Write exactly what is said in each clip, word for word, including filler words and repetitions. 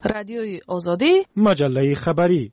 رادیوی آزادی، مجله خبری.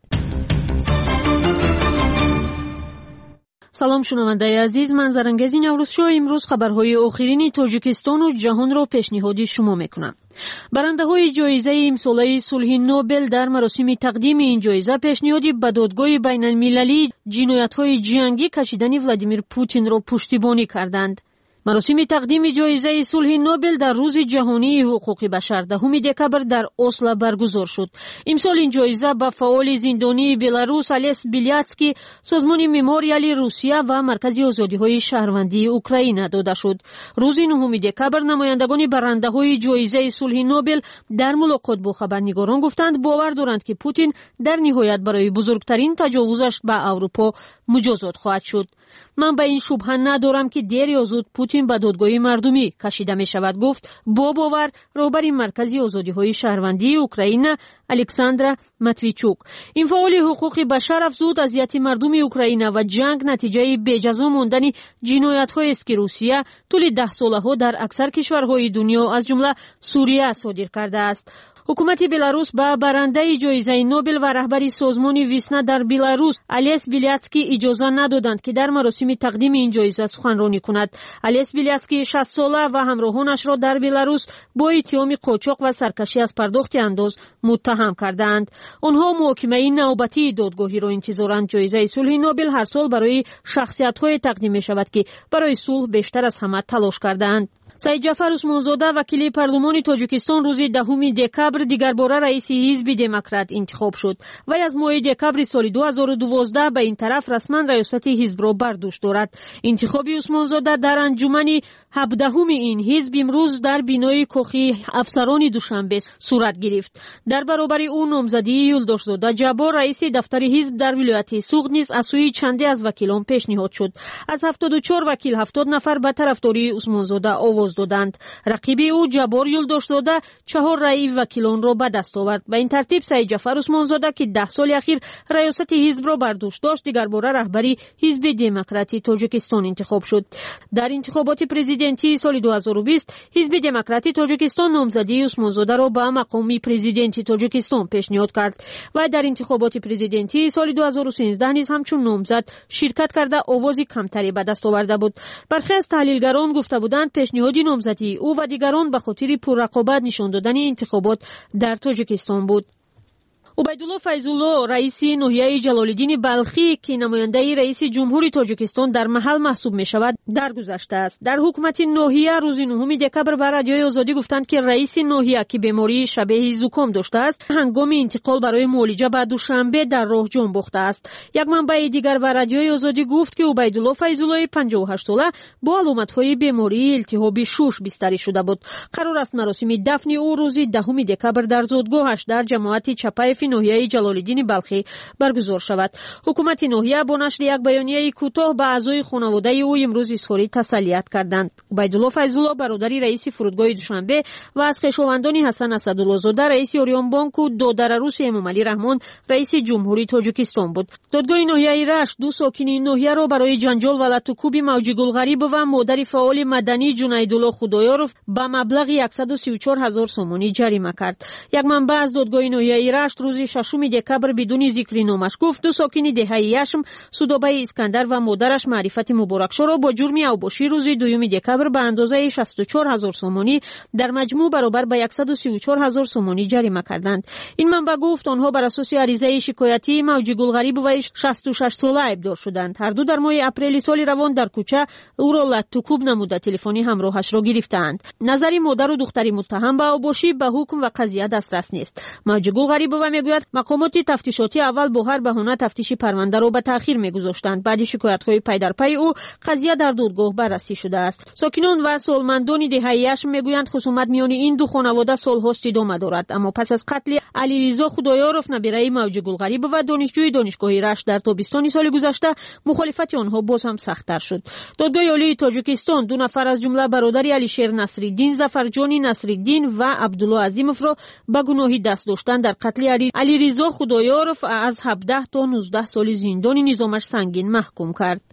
سلام شنوندگان عزیز، من زرنگزی نوروزشو امروز خبرهای آخرین تاجیکستان و جهان را پیشنهاد شما میکنم. برنده‌های جایزه امساله صلح نوبل در مراسم تقدیم این جایزه پیشنهادی به دادگاه بین‌المللی جنایت‌های جنگی کشیدن ولادیمیر پوتین را پشتیبانی کردند. مراسم تقدیم جایزه صلح نوبل در روز جهانی حقوق بشر دهم دکبر در اسلو برگزار شد. امسال این جایزه به فعال زندانی بلاروس الیس بیلیاتسکی، سازمان مموریال روسیه و مرکز آزادی‌های شهروندی اوکراین داده شد. روز نهم دکبر نمایندگان برنده‌های جایزه صلح نوبل در ملاقات با خبرنگاران گفتند باور دارند که پوتین در نهایت برای بزرگترین تجاوزش به اروپا مجازات خواهد شد. من به این شبهه ندارم که دیر یا زود پوتین به دادگاه مردمی کشیده می شود، گفت با باور رهبر مرکز آزادی‌های شهروندی اوکراین الکساندر ماتویچوک. این فعال حقوق بشر افزود اذیت مردم اوکراین و جنگ نتیجه بی‌جزا ماندن جنایت‌هایی است که روسیه طول ده ساله‌ها در اکثر کشورهای دنیا از جمله سوریه صادر کرده است. حکومت بلاروس با برنده جایزه نوبل و رهبر سازمان ویسنا در بلاروس الیس بیلیاتسکی اجازه ندادند که در مراسم تقدیم این جایزه سخنرانی کند. الیس بیلیاتسکی شصت ساله و همراهانش را در بلاروس با اتهام قاچاق و سرکشی از پرداخت انداز متهم کردند. آنها محاکمه نوبتی دادگاهی را انتظارند. جایزه صلح نوبل هر سال برای شخصیت‌های تقدیم می شود که برای صلح بیشتر از همه تلاش کردند. سعید جعفر عثمانزاده وکیل پارلمان تاجیکستان روز دهم دکبر دیگر باره رئیس حزب دموکرات انتخاب شد. وی از ماه دکبر سال دو هزار و دوازده به این طرف رسما ریاست حزب را بر دوش دارد. انتخاب عثمانزاده در انجمن هفدهم این حزب امروز در بینای کاخی افسران دوشنبه صورت گرفت. در برابر او نامزدی یلداشزاده جبار رئیس دفتر حزب در ولایت سوغد نیز از سوی چندی از وکیلان پیشنهاد شد. از هفتاد و چهار وکیل هفتاد نفر به طرفداری عثمانزاده آواز دادند. رقیب او جبار یلداشزاده چهار رأی وکیلان را به دست آورد. به این ترتیب سعید جعفر عثمانزاده که ده سال اخیر ریاست حزب را بر دوش داشت دیگر باره رهبری حزب دموکراتی تاجیکستان انتخاب شد. در انتخابات پرزیدنتی سال دو هزار و بیست حزب دموکراتی تاجیکستان نامزدی عثمانزاده را به مقام پرزیدنتی تاجیکستان پیشنهاد کرد و در انتخابات پرزیدنتی سال دو هزار و سیزده نیز همچون نامزد شرکت کرده آواز کمتری به دست آورده بود. برخی از تحلیلگران گفته بودند پیشنهاد نامزدی او و دیگران به خاطر پررقابت نشان دادن انتخابات در تاجیکستان بود. عبیدالله فیض‌الله رئیس ناحیه جلال‌الدین بلخی که نماینده رئیس جمهوری تاجیکستان در محل محسوب می شود درگذشته است. در حکومت ناحیه روز نهم دکبر به رادیوی آزادی گفتند که رئیس ناحیه که بیماری شبیه زکام داشته است هنگام انتقال برای معالجه به دوشنبه در راه جان باخته است. یک منبع دیگر به رادیوی آزادی گفت که عبیدالله فیض‌الله پنجاه و هشت ساله با علامت‌های بیماری التهاب شوش بستری شده بود. قرار است مراسم دفن او روز دهم دکبر در زادگاهش در جماعت چپای ناحیه جلال‌الدین بلخی برگزار شود. حکومت ناحیه با نشر یک بیانیه کوتاه به اعضای خانواده او امروز اظهار تسلیت کردند. عبیدالله فیض‌الله برادری رئیس فرودگاه دوشنبه و از خویشاوندان حسن اسدالله زاده رئیس اوریان بانک و دادر عروس امامعلی رحمان رئیس جمهوری تاجیکستان بود. دادگاه ناحیه رشت دو ساکن ناحیه را برای جنجال و لطوکوب موجی گلغریب و مادر فعال مدنی جنیدالله خدایارف به مبلغ صد و سی و چهار هزار سومانی جریمه کرد. یک منبع از دادگاه ناحیه رشت روز ششم دکبر بدون ذکر نامش گفت دو ساکن دهه یشم سودابه اسکندر و مادرش معرفت مبارکشاه را با جرم اوباشی روز دوم دکبر به اندازه شصت و چهار هزار سومانی در مجموع برابر به صد و سی و چهار هزار سومانی جریمه کردند. این منبع گفت آنها بر اساس عریضه شکایتی موجی گلغریب و شصت و شش ساله ایبدار شدند. هر دو در ماه اپریل سال روان در کوچه او را لطوکوب نموده تلفنی همراهش را گرفتند. نظر مادر و دختری متهم به اوباشی به حکم و قضیه دسترس نیست. موجی گلغریب و میگوید مقامات تفتیشاتی اول با هر بهانه تفتیش پرونده را به تأخیر می‌گذاشتند. بعد شکایت‌های پی در پی او قضیه در دادگاه بررسی شده است. ساکنان و سالمندان دهه هشتم میگویند خصومت میان این دو خانواده سال‌هاست ادامه دارد، اما پس از قتل علیرضا خدایارف نبیره موجی گلغریب و دانشجوی دانشگاه رشت در تابستان سال گذشته مخالفت آنها باز هم سخت‌تر شد. دادگاه عالی تاجیکستان دو نفر از جمله برادر علیشیر نصرالدین، ظفرجان نصرالدین و عبدالله عظیموف را به گناه دست داشتن در قتل علیرضا خدایارف از هفده تا نوزده سال زندان نظامش سنگین محکوم کرد.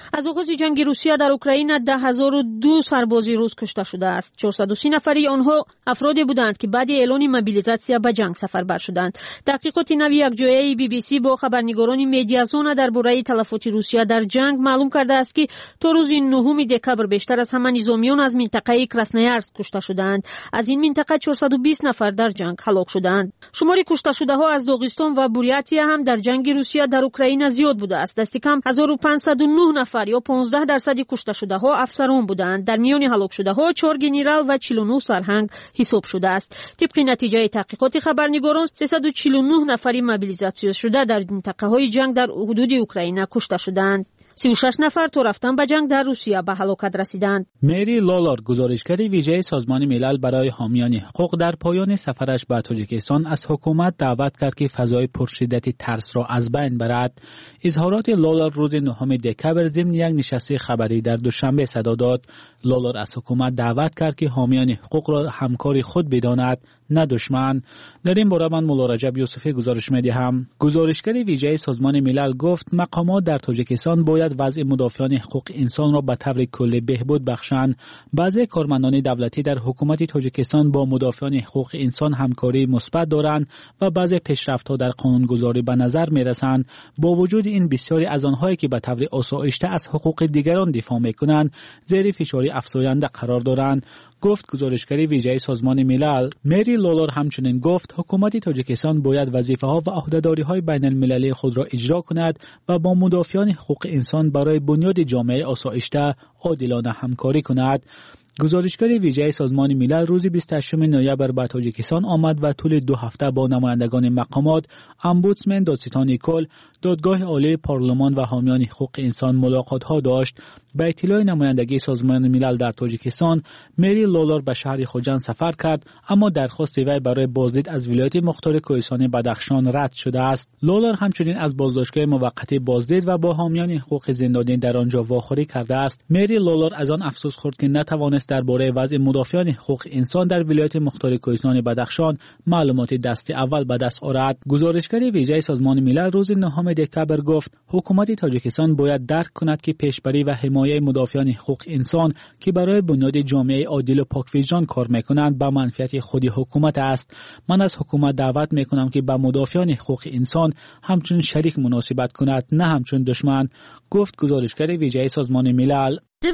از آغاز جنگ روسیه در اوکراین ده هزار و دو سرباز روس کشته شده است. چهارصد و سی نفری آنها افرادی بودند که بعد اعلان موبیلیزاسیون به جنگ سفربر شدند. تحقیقات نوی یکجایی بی بی سی با خبرنگاران مدیازون درباره تلفات روسیه در جنگ معلوم کرده است که تا روز نهم دکبر بیشتر از همه نظامیان از منطقه کراسنویارسک کشته شدند. از این منطقه چهارصد و بیست نفر در جنگ هلاک شدند. شمار کشته شده ها از داغستان و بوریاتیا هم در جنگ روسیه در اوکراین زیاد بوده است. دست کم هزار و پانصد و نه نفر یا پانزده درصد کشته شده ها افسران بودند. در میان هلاک شده ها چهار گنرال و چهل و نه سرهنگ حساب شده است. طبق نتیجه تحقیقات خبرنگاران سیصد و چهل و نه نفری موبیلیزاسیون شده در منطقه های جنگ در حدود اوکراین کشته شدند. سی و شش نفر تا رفتن به جنگ در روسیه به هلاکت رسیدند. مری لولار گزارشگر ویژه سازمان ملل برای حامیان حقوق در پایان سفرش به تاجیکستان از حکومت دعوت کرد که فضای پرشدت ترس را از بین برد. اظهارات لولار روز نهم دکبر ضمن یک نشست خبری در دوشنبه صدا داد. لولار از حکومت دعوت کرد که حامیان حقوق را همکار خود بداند نه دشمن. در این باره من مولا رجب یوسفی گزارش می‌دهم. گزارشگر ویژه سازمان ملل گفت مقامات در تاجیکستان باید وضع مدافعان حقوق انسان را به طور کلی بهبود بخشند. بعضی کارمندان دولتی در حکومت تاجیکستان با مدافعان حقوق انسان همکاری مثبت دارند و بعضی پیشرفت‌ها در قانونگذاری به نظر می‌رسند. با وجود این بسیاری از آنهایی که به طور آسایشته از حقوق دیگران دفاع می‌کنند زیر فشار افزاینده قرار دارند. گفت گزارشگر ویژه سازمان ملل. مری لولار همچنین گفت حکومت تاجیکستان باید وظیفه‌ها و عهده‌داری‌های بین المللی خود را اجرا کند و با مدافعان حقوق انسان برای بنیاد جامعه آسایشته عادلانه همکاری کند. گزارشگر ویژه سازمان ملل روز بیست و هشتم نوامبر به تاجیکستان آمد و طول دو هفته با نمایندگان مقامات، امبودسمن دادستان کل، دادگاه عالی پارلمان و حامیان حقوق انسان ملاقات ها داشت. به اطلاع نمایندگی سازمان ملل در تاجیکستان، مری لولار به شهر خوجند سفر کرد اما درخواست وی برای بازدید از ولایت مختار کوهستان بدخشان رد شده است. لولار همچنین از بازداشتگاه موقتی بازدید و با حامیان حقوق زندانی در آنجا واخوری کرده است. مری لولار از آن افسوس خورد که نتوانست درباره وضع مدافعان حقوق انسان در ولایت مختار کوهستان بدخشان معلومات دست اول به دست آورد. گزارشگر ویژه سازمان ملل روز نهم دکبر گفت حکومت تاجیکستان باید درک کند که پیشبری و حمایت مدافعان حقوق انسان که برای بنیاد جامعه عادل و پاکوجدان کار میکنند به منفعت خود حکومت است. من از حکومت دعوت میکنم که به مدافعان حقوق انسان همچون شریک مناسبت کند نه همچون دشمن. گفت گزارشگر ویژه سازمان ملل.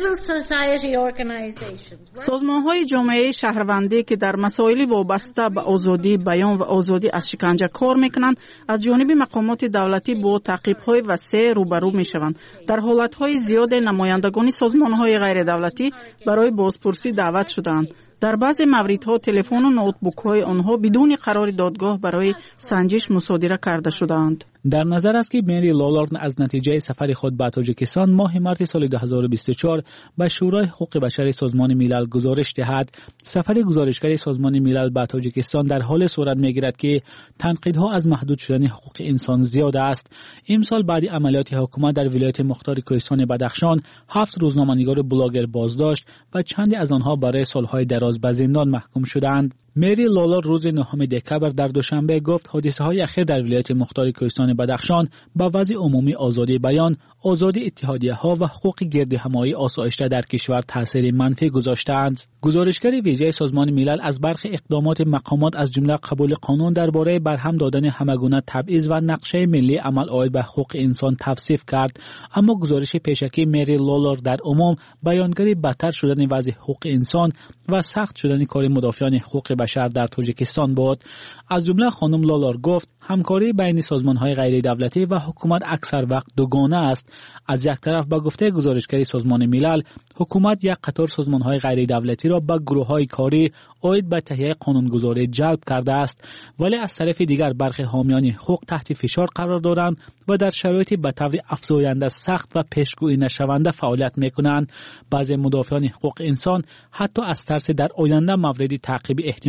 سازمان‌های جامعه شهروندی که در مسائل وابسته به آزادی بیان و آزادی از شکنجه کار میکنند از جانب مقامات دولتی با تعقیب‌های وسیع روبرو میشوند. در حالت‌های زیاد نمایندگان سازمان‌های غیر دولتی برای بازپرسی دعوت شدند. در بعضی موردها تلفن و نوتبوک‌های آنها بدون قرار دادگاه برای سنجش مصادره کرده شدند. در نظر است که مری لولار از نتیجه سفر خود به تاجیکستان ماه مارس سال دو هزار و بیست و چهار به شورای حقوق بشر سازمان ملل گزارش دهد. سفر گزارشگر سازمان ملل به تاجیکستان در حال صورت میگیرد که تنقیدها از محدود شدن حقوق انسان زیاد است. امسال بعد عملیات حکومت در ولایت مختار کوهستان بدخشان هفت روزنامه‌نگار بلاگر بازداشت و چندی از آنها برای سالهای دراز به زندان محکوم شدند. مری لولار روز نهم دکبر در دوشنبه گفت حادثه های اخیر در ولایت مختار کوهستان بدخشان با وضع عمومی آزادی بیان، آزادی اتحادیه ها و حقوق گردهمایی آسایشته در کشور تاثیر منفی گذاشتند. گزارشگر ویژه سازمان ملل از برخی اقدامات مقامات از جمله قبول قانون درباره برهم دادن همگونه تبعیض و نقشه ملی عمل عاید به حقوق انسان توصیف کرد، اما گزارش پیشکی مری لولار در عموم بیانگر بدتر شدن وضع حقوق انسان و سخت شدن کار مدافعان حقوق بشر در تاجیکستان بود. از جمله خانم لولار گفت همکاری بین سازمان‌های غیر دولتی و حکومت اکثر وقت دوگانه است. از یک طرف به گفته گزارشگری سازمان ملل، حکومت یک قطار سازمان‌های غیر دولتی را به گروه‌های کاری عاید به تهیه قانونگذاری جلب کرده است، ولی از طرف دیگر برخی حامیان حقوق تحت فشار قرار دارند و در شرایطی به طور افزاینده سخت و پیشگویی نشونده فعالیت می‌کنند. بعضی مدافعان حقوق انسان حتی از ترس در آینده مورد تعقیب احتمالی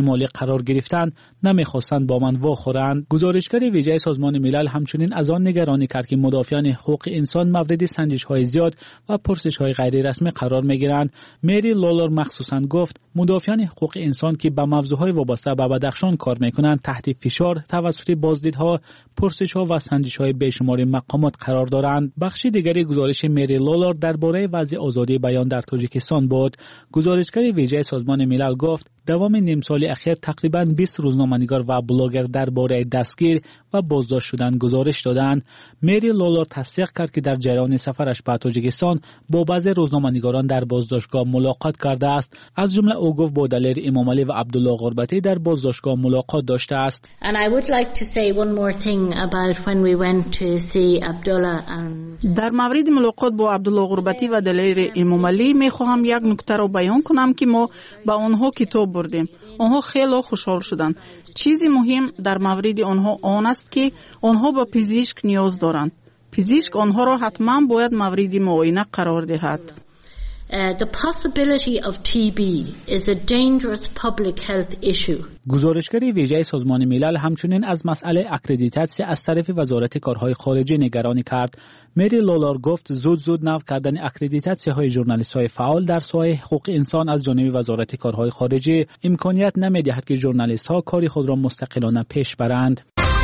مالی قرار گرفتند نمیخواستند با من واخورند. گزارشگر ویژه سازمان ملل همچنین از آن نگرانی کرد که مدافعان حقوق انسان مورد سنجش‌های زیاد و پرسش‌های غیر رسمی قرار می‌گیرند. مری لولر مخصوصاً گفت مدافعان حقوق انسان که به موضوعهای وابسته به بدخشان کار می‌کنند تحت فشار توسط بازدیدها، پرسش‌ها و سنجش‌های بیشمار مقامات قرار دارند. بخش دیگری گزارش مری لولر درباره وضع آزادی بیان در تاجیکستان بود. گزارشگر ویژه سازمان ملل گفت دوام نیم سال اخیر تقریباً بیست روزنامه‌نگار و بلاگر درباره دستگیر و بازداشت شدن گزارش دادند. مری لولر تصدیق کرد که در جریان سفرش به تاجیکستان با بعضی روزنامه‌نگاران در بازداشتگاه ملاقات کرده است. از جمله او گفت با دلیر امام علی و عبدالله غربتی در بازداشتگاه ملاقات داشته است. And I would like to say one more thing about when we went to see Abdullah and در مورد ملاقات با عبدالله غربتی و دلیر امام علی میخواهم یک نکته را بیان کنم که ما با آنها کتاب بردیم. آنها خیلی خوشحال شدند. چیزی مهم در مورد آنها آن است که آنها به پزشک نیاز دارند. پزشک آنها را حتما باید مورد معاینه قرار دهد. Uh, the possibility of T B is a dangerous public health issue. گزارشگر ویژه سازمان ملل همچنین از مسئله اکریدیتاسیون از طرف وزارت کارهای خارجه نگرانی کرد. مری لولر گفت زود زود نو کردن اکریدیتاسیون‌های ژورنالیست‌های فعال در ساحه حقوق انسان از جانب وزارت کارهای خارجه امکانیت نمی‌دهد که ژورنالیست‌ها کار خود را مستقلانه پیش برند.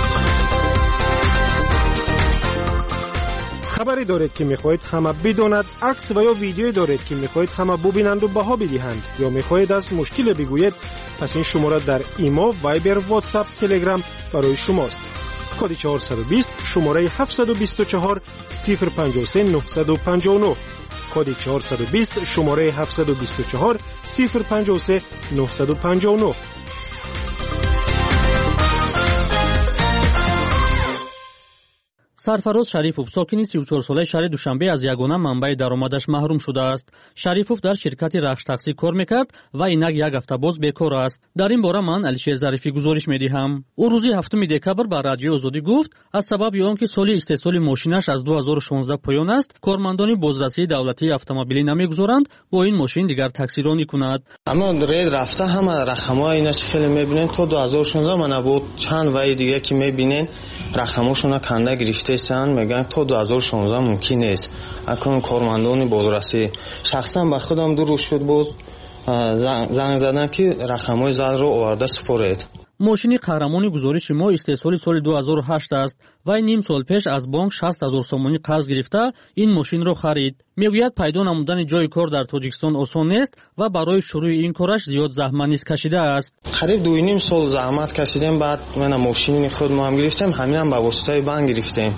خبری دارید که میخواهید همه بداند، عکس و یا ویدیویی دارید که میخواهید همه ببینند و بها بدهند یا میخواهید از مشکل بگویید، پس این شماره در ایما، وایبر، واتساپ، تلگرام برای شماست. کد چهارصد و بیست شماره هفتصد و بیست و چهار صفر پنجاه و سه نهصد و پنجاه و نه. کد چهارصد و بیست شماره هفتصد و بیست و چهار صفر پنجاه و سه نهصد و پنجاه و نه. سرفراز شریفوف ساکنی سی و چهار ساله شهر دوشنبه از یگانه منبع درآمدش محروم شده است. شریفوف در شرکت رخش تاکسی کار میکرد و اینک یک هفته باز بیکار است. در این باره من علیشیر ظریفی گزارش میدهم. او روز هفتم دکبر به رادیو آزادی گفت از سبب آنکه سال استحصال ماشینش از دو هزار و شانزده پایان است، کارمندان بازرسی دولتی اتومبیلی نمیگذارند با این ماشین دیگر تاکسی رانی کند. اما رید رفته همه رقم‌ها اینا چه خیلی میبینین تا دو هزار و شانزده من بود چند وای دیگه که میبینین رقم‌هاشون کنده گرفته سن میگن تا دو هزار و شانزده ممکن نیست. اکنون کارمندان بازرسی شخصا به خودم دو روز شد بود زنگ زدن که رقم‌های زد رو آورده سپرید. ماشین قهرمانی گزارش ما استحصال سال دو هزار و هشت است و نیم سال پیش از بانک شصت هزار سومانی قرض گرفته این ماشین را خرید. میگوید پیدا نمودن جای کار در تاجیکستان آسان نیست و برای شروع این کارش زیاد زحمت نیز کشیده است. قریب دو نیم سال زحمت کشیدیم، بعد من ماشین خود ما هم گرفتیم، همین هم به واسطه بانک گرفتیم.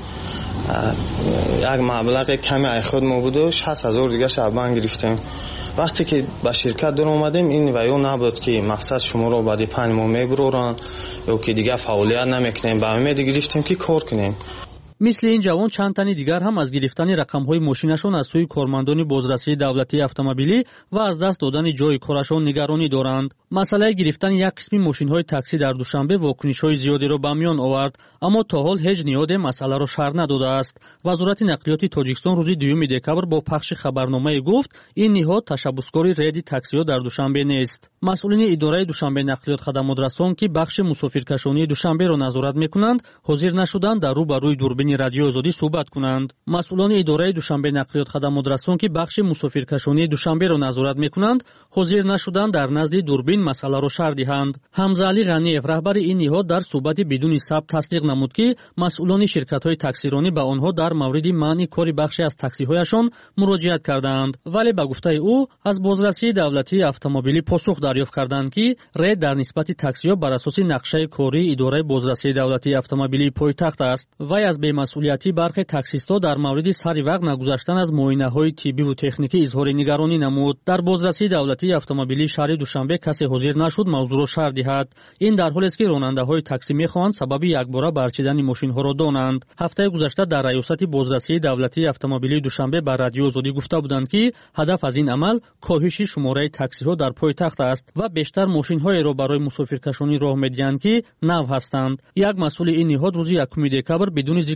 یک مبلغ کمی ای خود ما بود و شصت هزار دیگه شب بانک گرفتیم. وقتی که به شرکت در اومدیم این ویو نبود که مقصد شما رو بعد پنج ماه میبرورن یا که دیگه فعالیت نمیکنیم، به امید گرفتیم که کار کنیم. مثل این جوان چند تنی دیگر هم از گرفتن رقم‌های ماشینشون از سوی کارمندان بازرسی دولتی اتومبیلی و از دست دادن جای کارشون نگرانی دارند. مسئله گرفتن یک قسم ماشین‌های تاکسی در دوشنبه واکنش‌های زیادی را به میان آورد، اما تا حال هیچ نهاد مسئله را شرح نداده است. وزارت نقلیات تاجیکستان روز دوم دکبر با پخش خبرنامه گفت این نهاد تشبثکار رید تاکسی‌ها در دوشنبه نیست. مسئولین اداره دوشنبه نقلیات خدمات رسان که بخش مسافرکشانی دوشنبه را نظارت می‌کنند، حاضر نشدند در روبروی دوربین رادیو آزادی صحبت کنند. مسئولان اداره دوشنبه نقلیات خدمات رسان که بخش مسافرکشانی دوشنبه را نظارت می‌کنند، حاضر نشدند در نزد دوربین مسئله را شرح دهند. حمزه علی غنی‌اف رهبر این نهاد در صحبت بدون ثبت تصدیق نمود که مسئولان شرکت‌های تاکسیرانی به آنها در مورد منع کاری بخشی از تاکسی‌هایشان مراجعت کردند، ولی به گفته او از بازرسی دولتی اتومبیلی پاسخ دریافت کردند که رید در نسبت تاکسی‌ها بر اساس نقشه کاری اداره بازرسی دولتی اتومبیلی پایتخت است. وی از بی‌مسئولیتی برخی تاکسیست‌ها در مورد سری وقت نگذاشتن از معاینه‌های طبی و تکنیکی اظهار نگرانی نمود. در بازرسی دولتی اتومبیلی شهر دوشنبه کسی حاضر نشد موضوع را شرح دهد. این در حالی است که راننده‌های تاکسی می‌خواهند سبب یکباره برچیدن ماشین‌ها را دانند. هفته گذشته در ریاست بازرسی دولتی اتومبیلی دوشنبه بر رادیو آزادی گفته بودند که هدف از این عمل کاهش شماره تاکسی‌ها در پایتخت است و بیشتر ماشین‌های را برای مسافرکشانی راه می‌دهند که نو هستند. یک مسئول این نهاد روز یکم دکبر بدون ذکر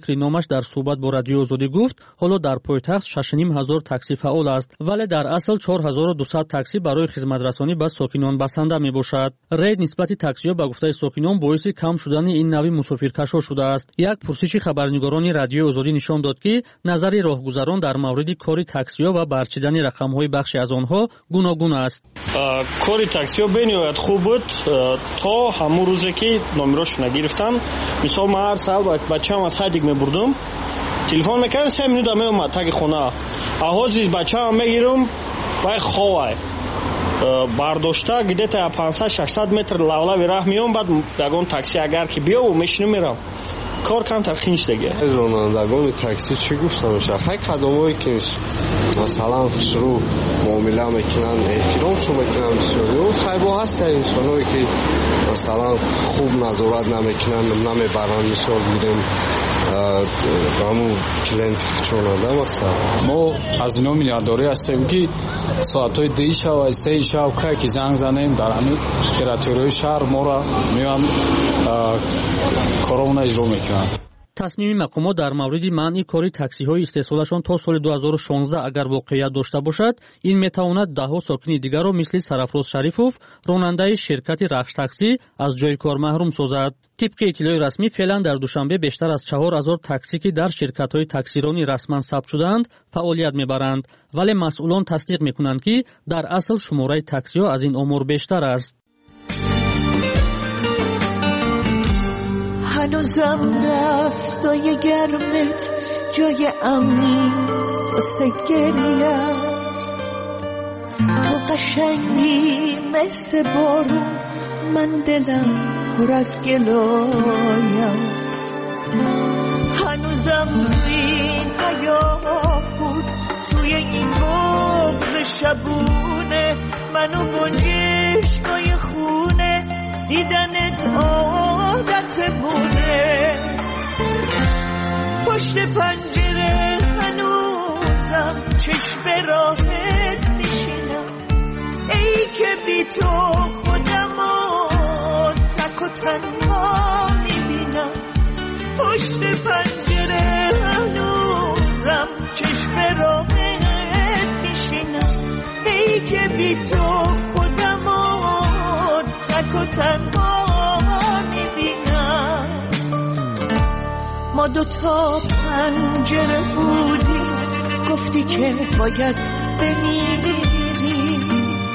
فикриномаш дар суҳбат бо Радиои Озодӣ гуфт, ҳоло дар пойтахт шаш و نیم ҳазор таксӣ фаъол аст, вале дар асл чор ҳазору дусад таксӣ барои хизматрасонӣ ба сокинон басанда мебошад. Рейд нисбати таксиҳо ба гуфтаи сокинон боиси кам шудани ин навъи мусофиркашо шудааст. Як пурсиши хабарнигорони Радиои Озодӣ нишон дод, ки назари роҳгузарон дар мавриди кори таксиҳо ва барчидани рақамҳои бахши аз онҳо гуногун аст. Кори таксиҳо бениҳоят хуб буд то ҳамун рӯзе ки номерошона гирифтам. Мисол ман ҳар саҳар бачаам аз ҳадик мебурдум, телефон мекардам, се минута меомад таги хона. Аҳози бачаам мегирам, вай ховай бардошта гидета пансад шашсад метр лавлави раҳ меом, баъд ягон такси агар ки биёву мешинам мерам. کار کمتر خینج دیگه. رانندگان تاکسی چی گفتن؟ های قدمایی که مثلا شروع معامله میکنن، احترامشون میکنن بسیار. اون خیلی هست که انسانایی که مثلا خوب نظارت نمیکنن، نمیبرن. مثال بودیم همون کلینت چوننده مثلا. ما از اینا میلیارداری هستیم که ساعتهای دی شب و سه شب که زنگ زنیم در همین تریتوری شهر ما را میان کارامون اجرا میکنن. تصمیم مقامات در مورد منع کاری تاکسی‌های استحصالشان تا سال دو هزار و شانزده اگر واقعیت داشته باشد، این میتواند ده‌ها ساکن دیگر را مثل سرافراز شریفوف، راننده شرکت رخش تاکسی، از جای کار محروم سازد. طبق اطلاع رسمی فعلا در دوشنبه بیشتر از چهار هزار تاکسی که در شرکت‌های تاکسیرانی رسما ثبت شدند، فعالیت می‌برند، ولی مسئولان تصدیق می‌کنند که در اصل شماره تاکسی‌ها از این آمار بیشتر است. هنوزم دستای گرمت جای امنی واسه گریه است. تو قشنگی مثل بارون، من دلم پر از گلایه است. هنوزم این حیاه بود توی این بغض شبونه، منو گنجشکای خونه دیدنت عادت مونه. پشت پنجره هنوزم چشم راحت میشینم، ای که بی تو خودمو تک و تنها میبینم. پشت پنجره هنوزم چشم راحت میشینم، ای که بی تو خودمو تک و تنها میبینم. ما دوتا پنجره بودیم، گفتی که باید بمیریم.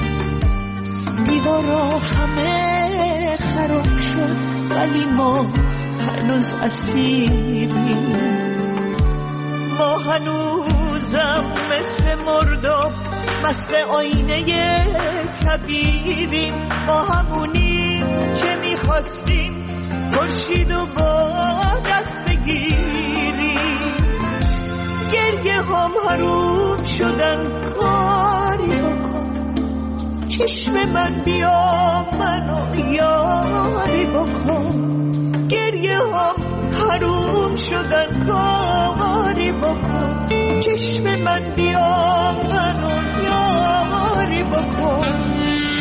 دیوارا همه خراب شد ولی ما هنوز اسیریم. ما هنوزم مثل مرداب مست آینه کبیریم. ما همونیم که میخواستیم خورشید و با دست بگیریم. گریه هم حروم شدن، کاری بکن چشم من بیا منو یاری بکن. گریه هم حروم شدن، کاری بکن چشم من بیا منو یاری بکن.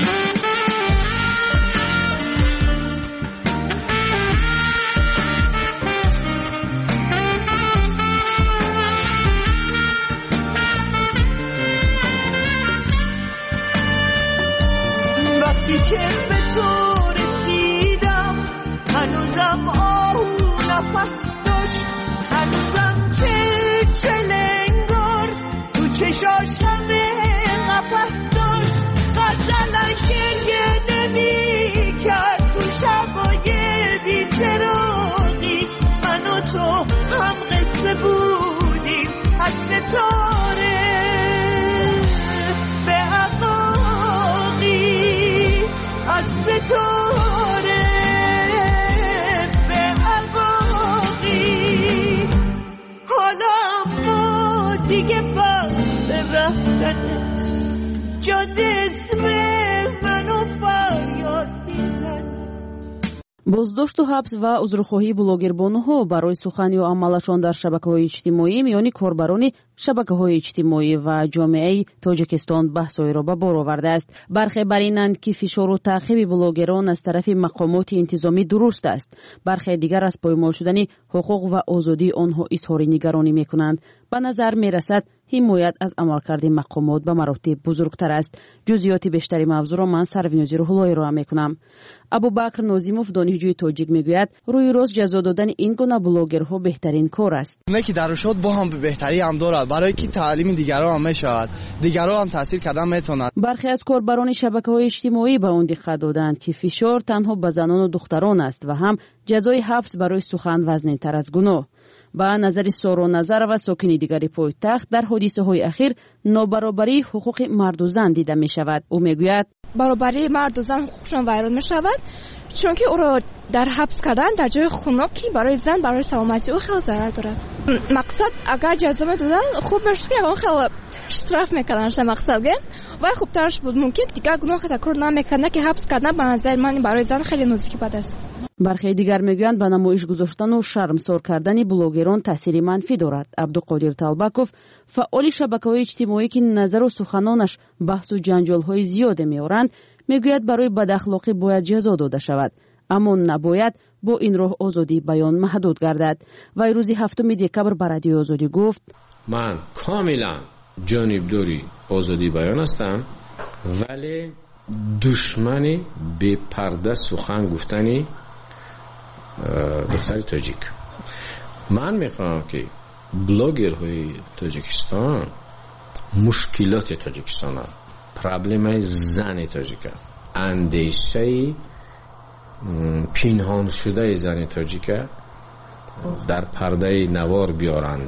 وقتی که به تو رسیدم هنوزم آهو نفس داشت، هنوزم چه چلنگار تو چشاشم قفس داشت. غزلش گریه نمی کرد تو شبای بی‌چراغی. من و تو هم قصه بودیم از ستاره به عقاقی، از ستاره به عقاقی. حالا ما دیگه بس رفتنه، جاده اسم منو فریاد میزن. با боздошту ҳабс ва узрухоҳии блогербонуҳо барои сухани ё амалашон дар шабакаҳои иҷтимоӣ миёни корбарони шабакаҳои иҷтимоӣ ва ҷомеаи Тоҷикистон баҳсҳоеро ба бор овардааст. Бархе бар инанд, ки фишору таъқиби блогерон аз тарафи мақомоти интизомӣ дуруст аст. Бархе дигар аз поймол шудани ҳуқуқ ва озодии онҳо изҳори нигаронӣ мекунанд. ба назар мерасад ҳимоят аз амалкарди мақомот ба маротиб бузургтар аст. ҷузъиёти бештари мавзӯъро ман Сарвинёзи Рӯҳуллоҳ роа мекунам. Абубакр Нозимов, донишҷӯи тоҷик, мегӯяд рӯи рост ҷазо додани ин гуна блогерҳо беҳтарин кор аст. ки дарушот бо ҳам беҳтарӣ ҳам дорад, барое ки таълими дигарон ҳам мешавад, дигарон ҳам таъсир кардан метавонад. бархе аз корбарони шабакаҳои иҷтимоӣ ба он диққат доданд, ки фишор танҳо ба занону духтарон аст ва ҳам ҷазои ҳабс барои сухан вазнинтар аз гуноҳ. ба назари Соро Назарова, сокини дигари пойтахт, дар ҳодисаҳои ахир нобаробарии ҳуқуқи марду зан дида мешавад. ӯ мегӯяд баробарии марду зан ҳуқуқшон вайрон мешавад, чунки ӯро дар ҳабс кардан дар ҷои хунок, ки барои зан барои саломатии ӯ хеле зарар дорад. мақсад агар ҷазо медоданд хуб мешуд, ки ягон хеле штраф мекарданд мақсадге вай хубтараш буд. мумкин дигар гуноҳи такрор намекарданд, ки ҳабс кардан ба назари ман барои зан хеле нозуки бад аст. бархе дигар мегӯянд ба намоиш гузоштану шармсор кардани блогерон таъсири манфӣ дорад. Абдуқодир Талбаков, фаъоли шабакаҳои иҷтимоӣ, ки назару суханонаш баҳсу ҷанҷолҳои зиёде меоранд, мегӯяд барои бадахлоқӣ бояд ҷазо дода шавад, аммо набояд бо ин роҳ озодии баён маҳдуд гардад. вай рӯзи ҳафтуми декабр ба Радиои Озодӣ гуфт: ман комилан ҷонибдори озодии баён ҳастам, вале душмани бепарда сухан гуфтани духтари тоҷик. ман мехоҳам ки блогерҳои Тоҷикистон мушкилоти Тоҷикистонанд, проблемаи зани тоҷика, андешаи пинҳоншудаи зани тоҷика дар пардаи навор биёранд.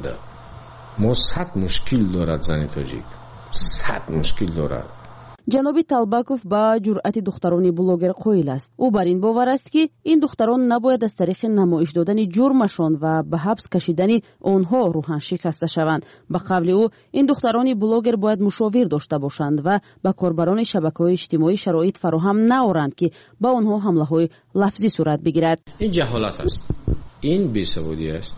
мо сад мушкил дорад зани тоҷик, сад мушкил дорад. ҷаноби Талбаков ба ҷуръати духтарони блогер қоил аст. ӯ бар ин бовар аст, ки ин духтарон набояд аз тариқи намоиш додани ҷурмашон ва ба ҳабс кашидани онҳо рӯҳан шикаста шаванд. ба қавли ӯ, ин духтарони блогер бояд мушовир дошта бошанд ва ба корбарони шабакаҳои иҷтимоӣ шароит фароҳам наоранд, ки ба онҳо ҳамлаҳои лафзӣ сурат бигирад. ин ҷаҳолат аст, ин бесаводӣ аст,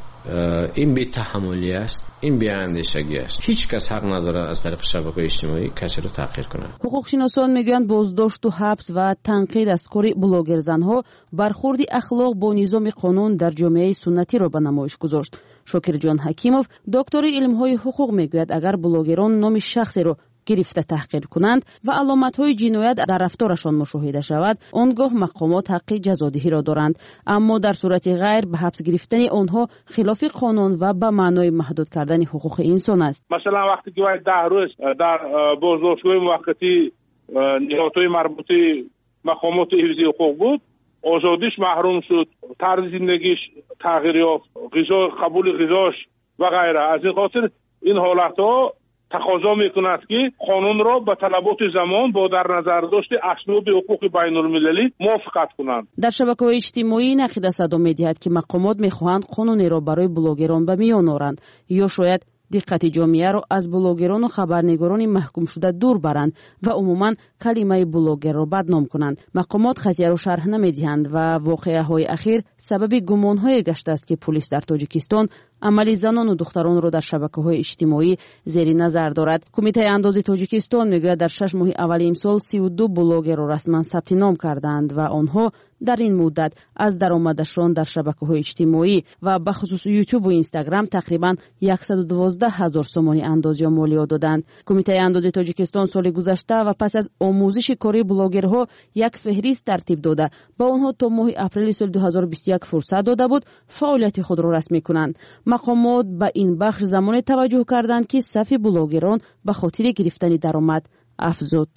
ин бетаҳаммулӣ аст, ин беандешагӣ аст. ҳеҷ кас ҳақ надорад аз тариқи шабакаҳои иҷтимоӣ касиро таҳқир кунад. ҳуқуқшиносон мегӯянд боздошту ҳабс ва танқид аз кори блогерзанҳо бархӯрди ахлоқ бо низоми қонун дар ҷомеаи суннатиро ба намоиш гузошт. Шокирҷон Ҳакимов, доктори илмҳои ҳуқуқ, мегӯяд агар блогерон номи шахсеро гирифта таҳқир кунанд ва аломатҳои ҷиноят дар рафторашон мушоҳида шавад, он гоҳ мақомот ҳаққи ҷазодиҳиро доранд. аммо дар сурати ғайр ба ҳабс гирифтани онҳо хилофи қонун ва ба маънои маҳдуд кардани ҳуқуқи инсон аст. масалан вақте ки вай даҳ рӯз дар боздоштгоҳи муваққатӣ ниҳодҳои марбути мақомоти ҳифзи ҳуқуқ буд, озодиш маҳрум шуд, тарзи зиндагиш тағйир ёфт, ғизо қабули ғизош ва ғайра. аз ин хотир ин ҳолатҳо тақозо мекунад ки қонунро ба талаботи замон бо дар назар дошти асбоби ҳуқуқи байнулмилалӣ мувофиқат кунанд. дар шабакаҳои иҷтимоӣ нақида садо медиҳад, ки мақомот мехоҳанд қонунеро барои блогерон ба миён оранд ё шояд диққати ҷомеаро аз блогерону хабарнигорони маҳкумшуда дур баранд ва умуман калимаи блогерро бадном кунанд. мақомот қазияро шарҳ намедиҳанд ва воқеаҳои ахир сабаби гумонҳое гаштааст, ки пулис дар Тоҷикистон амали занону духтаронро дар шабакаҳои иҷтимоӣ зери назар дорад. Кумитаи андози Тоҷикистон мегӯяд дар шаш моҳи аввали имсол си у ду блогерро расман сабти ном карданд ва онҳо дар ин муддат аз даромадашон дар шабакаҳои иҷтимоӣ ва бахусус ютубу инстаграм тақрибан яксаду дувоздаҳ ҳазор сомони андозё молиё доданд. Кумитаи андози Тоҷикистон соли гузашта ва пас аз омӯзиши кори блогерҳо як феҳрист тартиб дода ба онҳо то моҳи апрели соли ду ҳазору бисту як фурсат дода буд фаъолияти худро расмӣ кунанд. мақомот ба ин бахш замоне таваҷҷӯҳ карданд, ки сафи блогерон ба хотири гирифтани даромад افزود.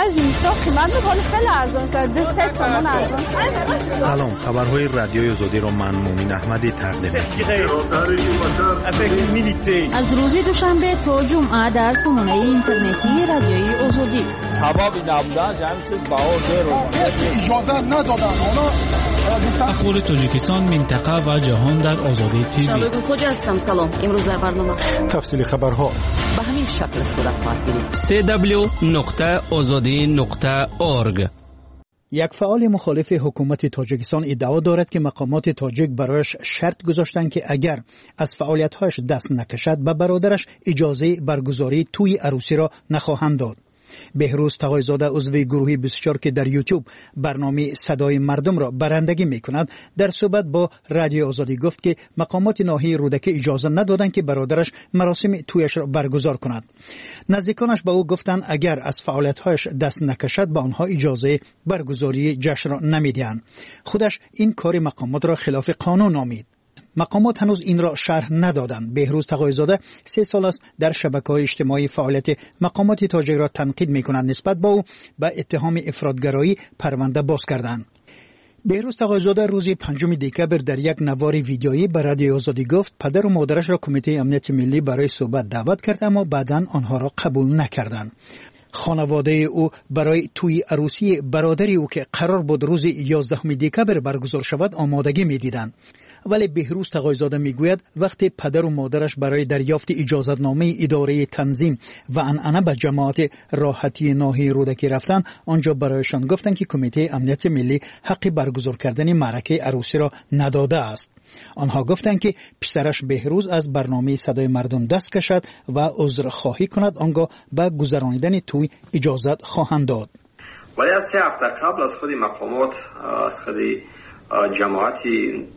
سلام، خبرهای رادیوی آزادی را من مومن احمدی تقدیم می‌کنم. از روز دوشنبه تا جمعه در سامانه اینترنتی رادیوی آزادی. سبب نبودن جمعیت باور اجازه ندادن. اخبار تاجیکستان، منطقه و جهان در آزادی تیوی. شبکه خوجا هستم. سلام. امروز در برنامه تفصیل خبرها به همین شکل صورت خواهد گرفت. سی دبلیو نقطه آزادی نقطه اورگ یک فعال مخالف حکومت تاجیکستان ادعا دارد که مقامات تاجیک برایش شرط گذاشتند که اگر از فعالیت‌هایش دست نکشد به برادرش اجازه برگزاری توی عروسی را نخواهند داد. بهروز تقایزاده عضو گروه بیست و چهار که در یوتیوب برنامه صدای مردم را برندگی میکند در صحبت با رادیو آزادی گفت که مقامات ناحیه رودکی اجازه ندادند که برادرش مراسم تویش را برگزار کند. نزدیکانش به او گفتند اگر از فعالیت‌هایش دست نکشد به آنها اجازه برگزاری جشن را نمیدهند. خودش این کار مقامات را خلاف قانون نامید. مقامات هنوز این را شرح ندادند. بهروز تقایزاده سه سال است در شبکه‌های اجتماعی فعالیت مقامات تاجیک را تنقید می‌کنند. نسبت به او به اتهام افراطگرایی پرونده باز کردند. بهروز تقایزاده روز پنجم دکبر در یک نوار ویدیویی به رادیو آزادی گفت پدر و مادرش را کمیته امنیت ملی برای صحبت دعوت کرد اما بعداً آنها را قبول نکردند. خانواده او برای توی عروسی برادری او که قرار بود روز یازدهم دکبر برگزار شود آمادگی می‌دیدند. ولی بهروز تقایزاده میگوید وقتی پدر و مادرش برای دریافت اجازتنامه اداره تنظیم و عنعنه به جماعت راحتی ناحیه رودکی رفتن آنجا برایشان گفتند که کمیته امنیت ملی حق برگزار کردن معرکه عروسی را نداده است. آنها گفتند که پسرش بهروز از برنامه صدای مردم دست کشد و عذرخواهی کند آنگاه به گذرانیدن توی اجازت خواهند داد. ولی از سه هفته قبل از خود مقامات از خود جماعتی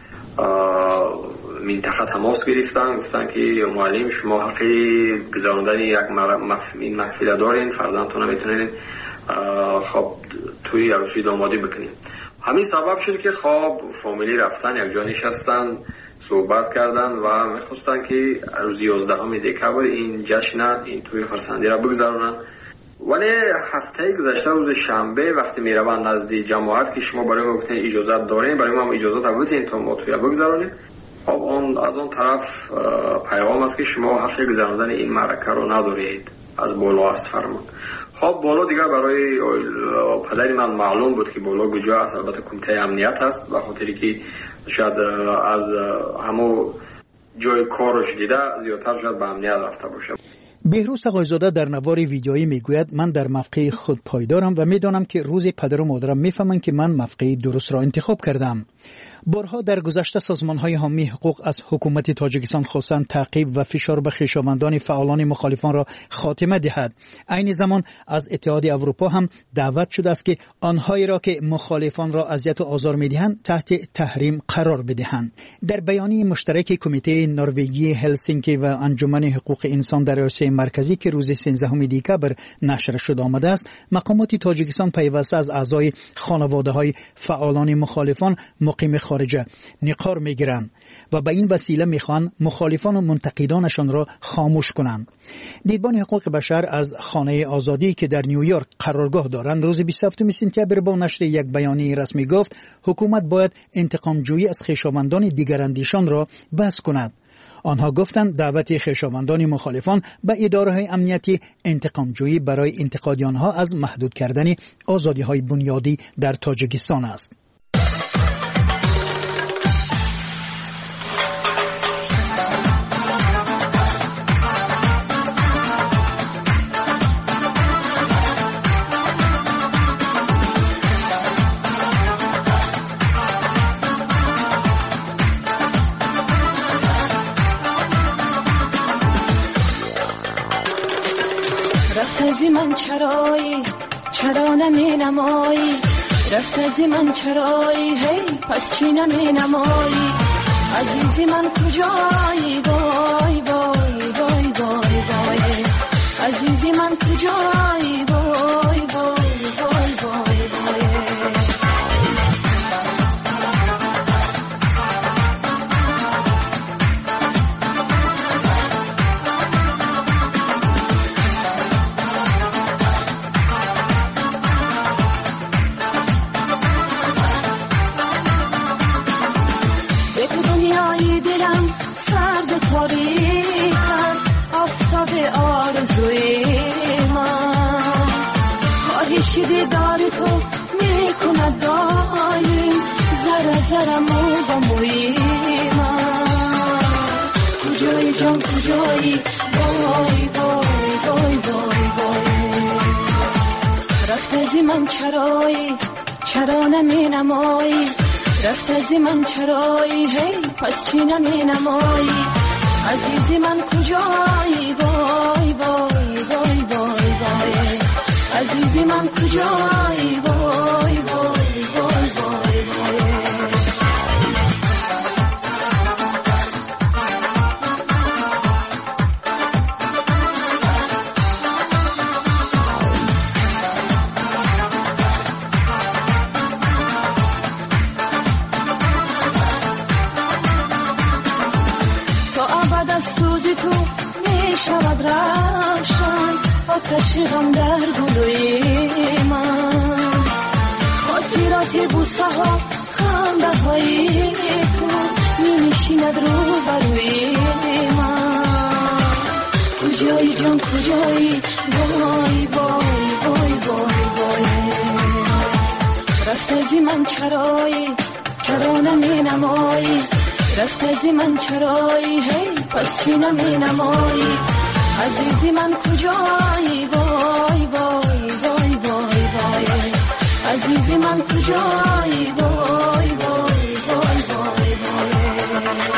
منطقه تماس گرفتن گفتن که معلم شما حقی گذراندن یک این محفل دارین فرزندتون میتونین خب توی عروسی دامادی بکنین. همین سبب شد که خب فامیلی رفتن یک جا نشستن صحبت کردن و میخواستن که روز یازدهم دکبر این جشن این توی خرسندی را بگذرونن. ولی هفته گذشته روز شنبه وقتی میروند نزد جماعت که شما برای ما گفتین اجازت دارین برای ما اجازت بدین تا ما توی بگذرونیم. خب اون از اون طرف پیغام است که شما حق گذراندن این معرکه رو ندارید از بالا از فرمان. خب بالا دیگه برای پدر من معلوم بود که بالا کجا است. البته کمیته امنیت است به خاطری که شاید از همو جای کارش دیده زیادتر شاید به امنیت رفته باشه. بهروز تقایزاده در نوار ویدیویی میگوید من در موقع خود پایدارم و میدانم که روز پدر و مادرم میفهمند که من موقع درست را انتخاب کردم. بارها در گذشته سازمان‌های حامی حقوق از حکومت تاجیکستان خواستند تعقیب و فشار به خویشاوندان فعالان مخالفان را خاتمه دهد. عین زمان از اتحاد اروپا هم دعوت شده است که آنهایی را که مخالفان را اذیت و آزار می‌دهند تحت تحریم قرار بدهند. در بیانیه مشترک کمیته نروژی هلسینکی و انجمن حقوق انسان در آسیای مرکزی که روز سیزدهم دکبر نشر شد آمده است، مقامات تاجیکستان پیوسته از اعضای خانواده‌های فعالان مخالفان مقیم خارجه نقار میگیرند و به این وسیله میخوان مخالفان و منتقدانشان را خاموش کنند. دیدبان حقوق بشر از خانه آزادی که در نیویورک قرارگاه دارند روز بیست و هفتم سپتامبر با نشر یک بیانیه رسمی گفت حکومت باید انتقام جویی از خویشاوندان دیگراندیشان را بس کند. آنها گفتند دعوت خویشاوندان مخالفان به اداره‌های امنیتی انتقام جویی برای انتقاد آنها از محدود کردن آزادی‌های بنیادی در تاجیکستان است. رفت من چرایی چرا نمی نمایی رفت از من چرایی هی پس چی نمی نمایی عزیزی من کجایی وای وای وای وای وای عزیزی من کجایی وای وای وای وای وای دیدار تو میکند دایم زره زره مو با موی من کجایی جان کجایی وای وای وای وای وای رفت از من چرایی چرا نمی نمایی رفت از من چرایی هی پس چی نمی نمایی عزیزی من کجایی وای وای وای وای وای عزیزی من کجایی وای وای وای وای وای شود روشن آتش غم در گلوی من خاطرات بوسه ها خنده های تو می نشیند رو بروی من کجایی جان کجایی وای وای وای وای وای رفت از من چرایی چرا نمی نمایی رفت از من چرایی هی پس چی نمی نمایی عزیزی من کجایی وای وای وای وای وای عزیزی من کجایی وای وای وای وای وای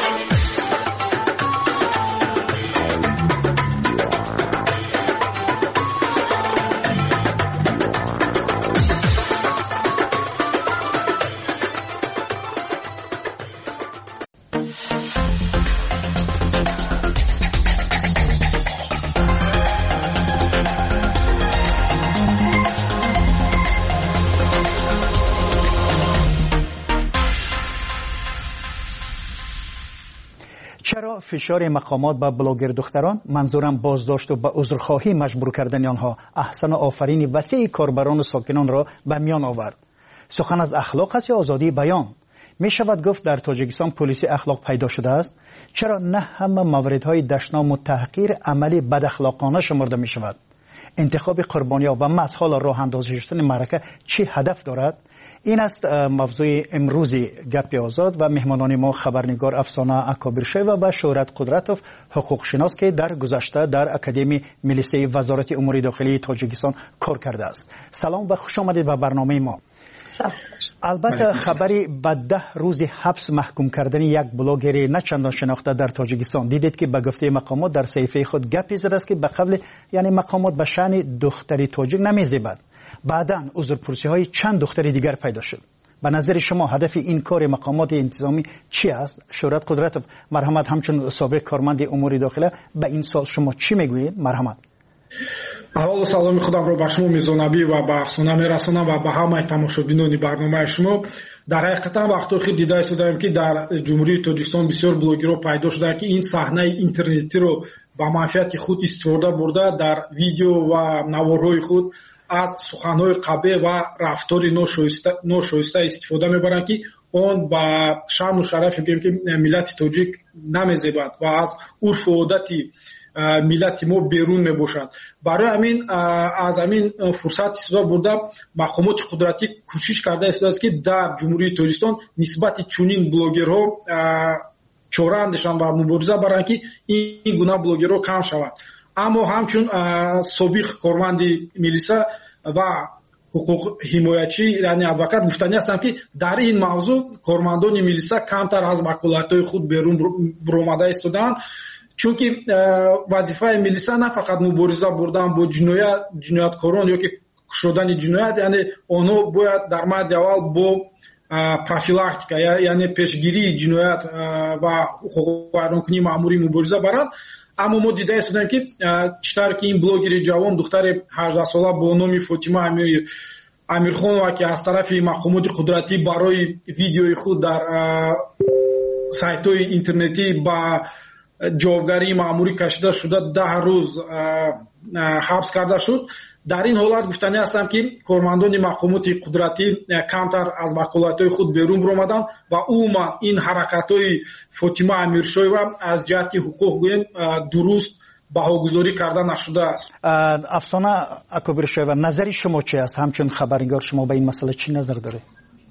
چرا فشار مقامات به بلاگر دختران، منظورم بازداشت و به عذرخواهی مجبور کردن آنها، احسن آفرین وسیع کاربران و ساکنان را به میان آورد؟ سخن از اخلاق است یا آزادی بیان؟ می شود گفت در تاجیکستان پلیسی اخلاق پیدا شده است؟ چرا نه همه موردهای دشنام و تحقیر عملی بد اخلاقانه شمرده می شود؟ انتخاب قربانی‌ها و مسحال راه اندازی شدن معرکه چی هدف دارد؟ این است موضوع امروزی گپ آزاد و مهمانان ما خبرنگار افسانه اکابرشیوا و شهرت قدرتوف حقوق شناس که در گذشته در اکادمی ملیسی وزارت امور داخلی تاجیکستان کار کرده است. سلام و خوش آمدید به برنامه ما. البته خبری به ده روز حبس محکوم کردن یک بلاگر نه چندان شناخته در تاجیکستان دیدید که به گفته مقامات در صحیفه خود گپی زده است که به قبل یعنی مقامات به شأن دختری تاجیک نمی‌زیبد. بعداً عذرپرسی های چند دختر دیگر پیدا شد. به نظر شما هدف این کار مقامات انتظامی چی است؟ شهرت قدرتوف، مرحمت، همچون سابق کارمند امور داخله به این سال شما چی میگویید؟ مرحمت. اول سلام خودم رو به شما میزنابی و به افسانه میرسونم و به همه تماشابینان برنامه شما. در حقیقت وقتی خود دیده استودیم که در جمهوری تاجیکستان بسیار بلاگرها پیدا شده که این صحنه اینترنتی رو با منفعت خود استفاده برده در ویدیو و نوارهای خود از سخنهای قبیح و رفتار ناشایسته استفاده میبرند که اون با شان و شرف ملت تاجیک نمیزیبد و از عرف و عادت ملت ما بیرون میباشد. برای همین از همین فرصت استفاده برده مقامات قدرتی کوشش کرده است که در جمهوری تاجیکستان نسبت چنین بلاگرها چاره اندیشان و مبارزه برند که این گونه بلاگرها کم شود. اما همچون سابق کارمند ملیسا و حقوق حمایتچی یعنی ادوکات گفتنی هستند که در این موضوع کارمندان ملیسا کمتر از وکالت‌های خود بیرون برآمده ایستادند، چون که وظیفه ملیسا نه فقط مبارزه بردن با جنایت جنایتکاران یا که شدن جنایت، یعنی آنها باید در مورد اول با پروفیلاکتیکا یعنی پیشگیری جنایت و حقوق ویرانکنی مأموری مبارزه برند. اما ما دیده استودیم که چطور که این بلاگر جوان دختر هجده ساله با نام فاطمه امیر امیرخانова که از طرف مقامات قدرتی برای ویدیوی خود در سایت‌های اینترنتی با جاوگری مأموری کشیده شده ده روز حبس کرده شد. در این حالت گفتنی هستم که کارمندان مقامات قدرتی کمتر از وکالت‌های خود بیرون برآمدند و عموما این حرکت‌های فاطمه امیرشایوا از جهت حقوق گوییم درست بهاگذاری کرده نشده است. افسانه اکابرشایوا، نظر شما چی است؟ همچون خبرنگار شما به این مسئله چی نظر داره؟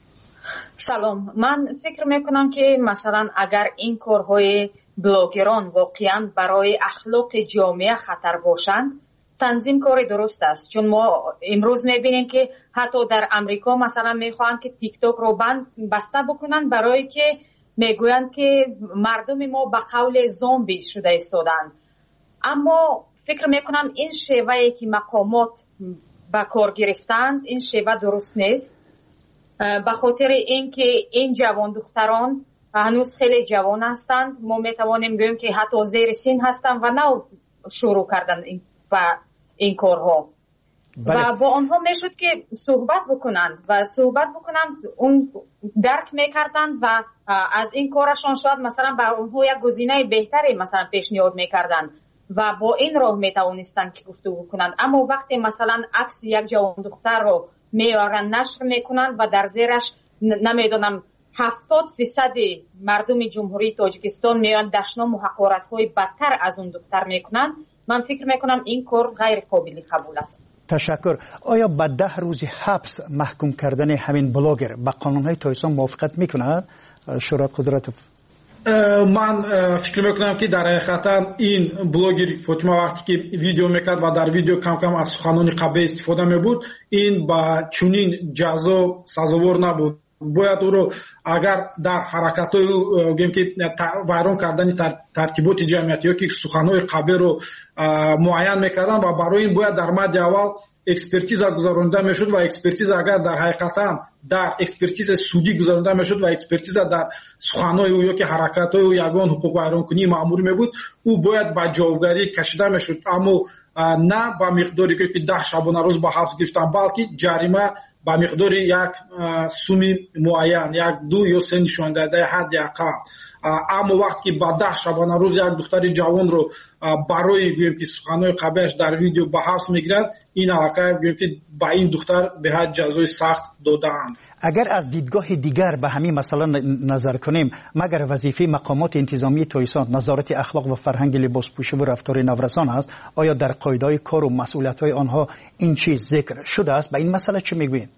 سلام، من فکر میکنم که مثلا اگر این کارهای بلاگران واقعا برای اخلاق جامعه خطر باشند، تنظیم کاری درست است، چون ما امروز میبینیم که حتی در امریکا مثلا میخواهند که تیک تاک رو بند بسته بکنن برای که میگویند که مردم ما به قول زامبی شده ایستادند. اما فکر میکنم این شیوهی که مقامات به کار گرفتند این شیوه درست نیست، به خاطر اینکه این جوان دختران هنوز خیلی جوان هستند. ما میتوانیم بگوییم که حتی زیر سن هستند و نو شروع کردن این و این کارها. بله. و با آنها میشد که صحبت بکنند و صحبت بکنند اون درک میکردند و از این کارشان شاید مثلا بر اونها یک گزینه بهتری مثلا پیشنهاد میکردند و با این راه میتوانستند که گفتگو کنند. اما وقتی مثلا عکس یک جوان دختر رو میارن نشر میکنند و در زیرش نمیدونم هفتاد فیصد مردم جمهوری تاجیکستان میان دشنام و حقارت های بدتر از اون دختر میکنند، من فکر میکنم این کار غیر قابل قبول است. تشکر. آیا با ده روز حبس محکوم کردن همین بلاگر با قانونهای تایسان موافقت میکند شورای قدرت؟ من فکر میکنم که در حقیقت این بلاگر فاطمه وقتی که ویدیو میکرد و در ویدیو کم کم از سخنان قبه استفاده میبود، این با چنین جزا سزاوار نبود. باید او رو اگر در حرکت‌های گیم که ویران کردن ترکیبات جمعیتی یا که سخنان قبه رو معین میکردن و برای این باید در مد اول اکسپرتیز گذارنده میشد و اکسپرتیز اگر در حقیقتا در اکسپرتیز سودی گذارنده میشد و اکسپرتیز در سخنان او یا که حرکت‌های او یگان حقوق ویرانکنی مأمور میبود، او باید با جوابگری کشیده میشد. اما نه با مقداری که ده شبانه روز با حبس گرفتن، بلکه جریمه با مقدار یک سومی معین، یک دو یا سه نشان داده حد اقل. اما وقتی که با ده شبانه روز یک دختر جوان رو برای گویم که سخنان قبهش در ویدیو با حبس میگیرد، این علاقه گویم که با این دختر به حد جزای سخت دادند. اگر از دیدگاه دیگر به همین مثلا نظر کنیم، مگر وظیفه مقامات انتظامی تویسان نظارت اخلاق و فرهنگ لباسپوشی و رفتار نورسان است؟ آیا در قاعده‌های کار و مسئولیت‌های آنها این چیز ذکر شده است؟ به این مسئله چه میگویید؟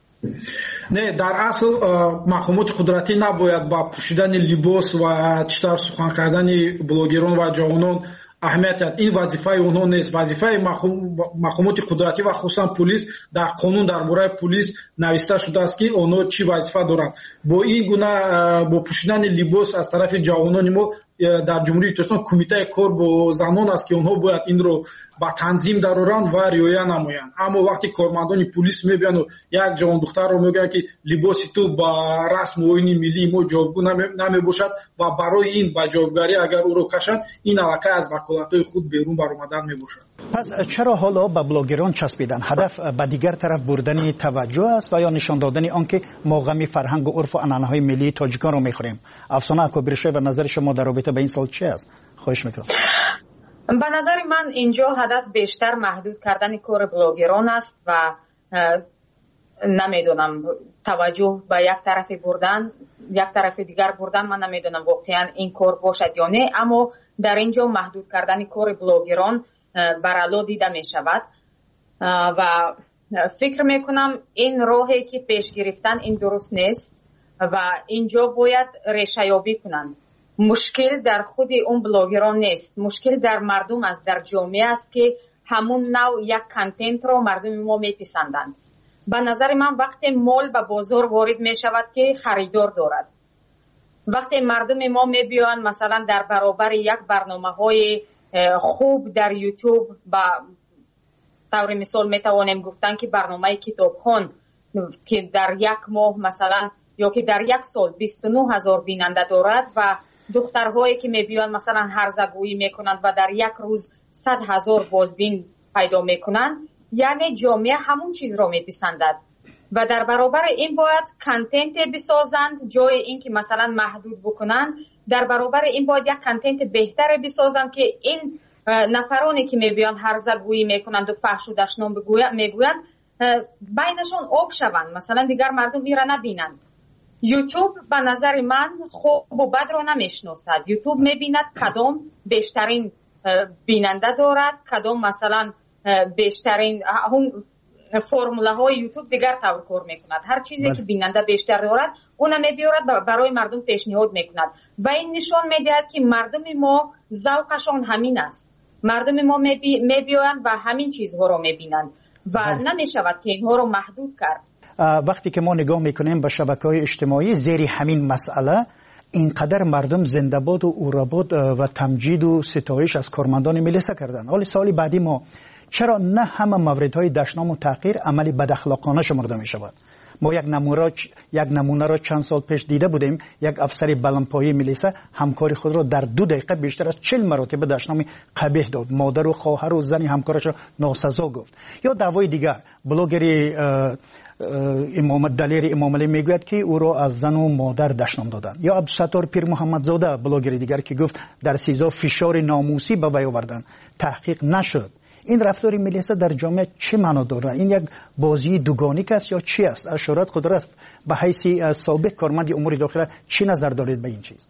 نه، در اصل مقامات قدرتی نباید با پوشیدن لباس و چطور سخن کردن بلاگران و جوانان اهمیت دهد. این وظیفه اونها نیست. وظیفه مقامات قدرتی و خصوصا پلیس در قانون درباره پلیس نوشته شده است که اونها چی وظیفه دارند. با این گونه با پوشیدن لباس از طرف جوانان ما در جمهوری تاجیکستان کمیته کار با زنان است که اونها باید این رو با تنظیم درارن و رعایت نمایند. اما وقتی کارمندان پلیس میبینن و یک جوان دختر رو میگن که لباس تو با رسم و آیین ملی ما جوابگو نمیباشد و برای این با جوابگری اگر او رو کشند، این علاقه از وکالت‌های خود بیرون برآمدن میباشد. پس چرا حالا به بلاگران چسبیدن؟ هدف به دیگر طرف بردن توجه است و یا نشان دادن آنکه ما غم فرهنگ و عرف و عنعنه‌های ملی تاجیکان رو میخوریم؟ افسانه اکابرشی و نظر شما در رابطه به این سال چه است؟ خواهش میکنم. به نظر من اینجا هدف بیشتر محدود کردن کار بلاگران است و نمیدونم توجه به یک طرف بردن یک طرف دیگر بردن. من نمیدونم واقعا این کار باشد یا نه، اما در اینجا محدود کردن کار بلاگران برالا دیده می شود و فکر میکنم این راهی که پیش گرفتن این درست نیست و اینجا باید ریشه یابی کنند. مشکل در خود اون بلاگران نیست، مشکل در مردم است، در جامعه است که همون نوع یک کانتنت رو مردم ما میپسندند. به نظر من وقتی مال به بازار وارد می شود که خریدار دارد، وقتی مردم ما میبیان مثلا در برابر یک برنامه های خوب در یوتیوب، با طور مثال میتوانیم گفتن که برنامه کتابخوان که در یک ماه مثلا یا که در یک سال بیست و نه هزار بیننده دارد و دخترهایی که میبیان مثلا هرزگویی میکنند و در یک روز صد هزار بازبین پیدا میکنند، یعنی جامعه همون چیز را میپسندد و در برابر این باید کانتنت بسازند. جای این که مثلا محدود بکنند، در برابر این باید یک کانتنت بهتر بسازند که این نفرانی که میبیان هرزگویی میکنند و فحش و دشنام میگویند بینشون آب شوند، مثلا دیگر مردم میره نبینند. یوتیوب به نظر من خوب و بد را نمیشناسد. یوتیوب میبیند کدام بیشترین بیننده دارد، کدام مثلا بیشترین اون فرموله های یوتیوب دیگر طور کار میکند. هر چیزی بله. که بیننده بیشتر دارد اون میبیارد برای مردم پیشنهاد میکند و این نشان میدهد که مردم ما ذوقشان همین است. مردم ما میبیاند و همین چیزها رو میبینند و نمیشود که اینها رو محدود کرد. وقتی که ما نگاه میکنیم به شبکه‌های اجتماعی زیر همین مسئله اینقدر مردم زنده‌باد و اوراباد و تمجید و ستایش از کارمندان ملیسا کردن. حالا سوال بعدی ما چرا نه همه موردهای دشنام و تحقیر عملی بداخلاقانه شمرده می شود؟ ما یک نمونه یک نمونه را چند سال پیش دیده بودیم. یک افسر بلندپایه ملیسا همکار خود را در دو دقیقه بیشتر از چهل مرتبه دشنام قبیح داد. مادر و خواهر و زن همکارش را ناسزا گفت. یا دعوای دیگر بلاگری امام دلیر امام علی میگوید که او را از زن و مادر دشنام دادند. یا عبدالستار پیر محمد زاده بلاگر دیگر که گفت در سیزا فشار ناموسی به وی آوردند، تحقیق نشد. این رفتار ملیسا در جامعه چه معنا دارد؟ این یک بازی دوگانیک است یا چی است؟ از شورای قدرت به حیث سابق کارمند امور داخله چی نظر دارید به این چیز؟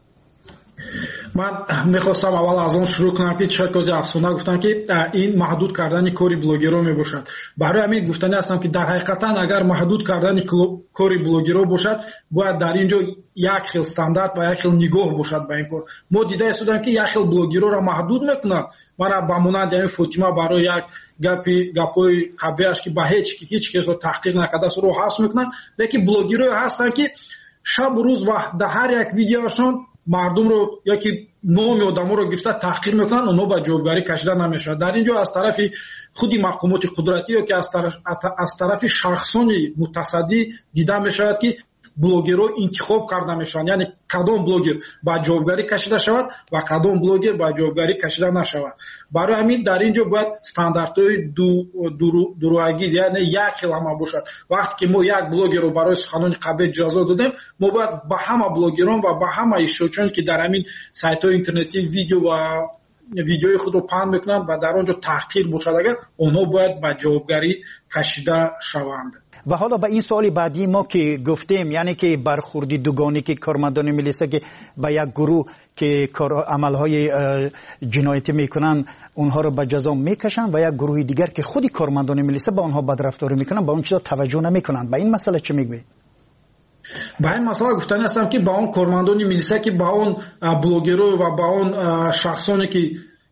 من میخواستم اول از اون شروع کنم که چه کسی افسانه گفتن که این محدود کردن کاری بلاگرها میباشد. برای همین گفتنی هستم که در حقیقتا اگر محدود کردن کاری بلاگرها باشد باید در اینجا یک خیل استاندارد و یک خیل نگاه باشد به این کار. ما دیده استودیم که یک خیل بلاگرها را محدود میکنند. من با مانند یعنی فاطمه برای یک گپی گپای قبیهش که به هیچ هیچ کس رو تحقیق نکرده است رو حذف میکنند. لیکن بلاگرها هستن که شب و روز و در هر یک ویدیوشون مردم رو یکی نام آدم‌ها رو گرفته تحقیر میکنن، اونها به جوابگاری کشیده نمیشه. در اینجا از طرف خودی مقامات قدرتی یا که از طرف از طرف شخصان متصدی دیده میشود که بلاگرها انتخاب کرده میشن، یعنی کدام بلاگر با جوابگاری کشیده شود و کدام بلاگر با جوابگاری کشیده نشود. برای همین در اینجا باید استانداردهای دو دروغی یعنی یک خیل همه باشد. وقتی که ما یک بلاگر رو برای سخنان قبیح اجازه دادیم، ما باید با همه بلاگران و با همه اشتراکچیان که در همین سایت‌های اینترنتی ویدیو و ویدیوی خود رو پهن میکنن و در آنجا تحقیر باشد، اگر اونها باید با جوابگاری کشیده شوند. و حالا به این سوالی بعدی ما که گفتیم، یعنی که برخوردی دوگانی که کارمندان ملیسا که به یک گروه که عملهای جنایتی میکنن اونها رو به جزا میکشن و یک گروه دیگر که خودی کارمندان ملیسا با اونها بدرفتاری میکنن با اون چیزا توجه نمیکنن. به این مسئله چه میگوید؟ با این مسئله گفتن هستم که با اون کارمندان ملیسا که با اون بلاگرها و با اون شخصانی که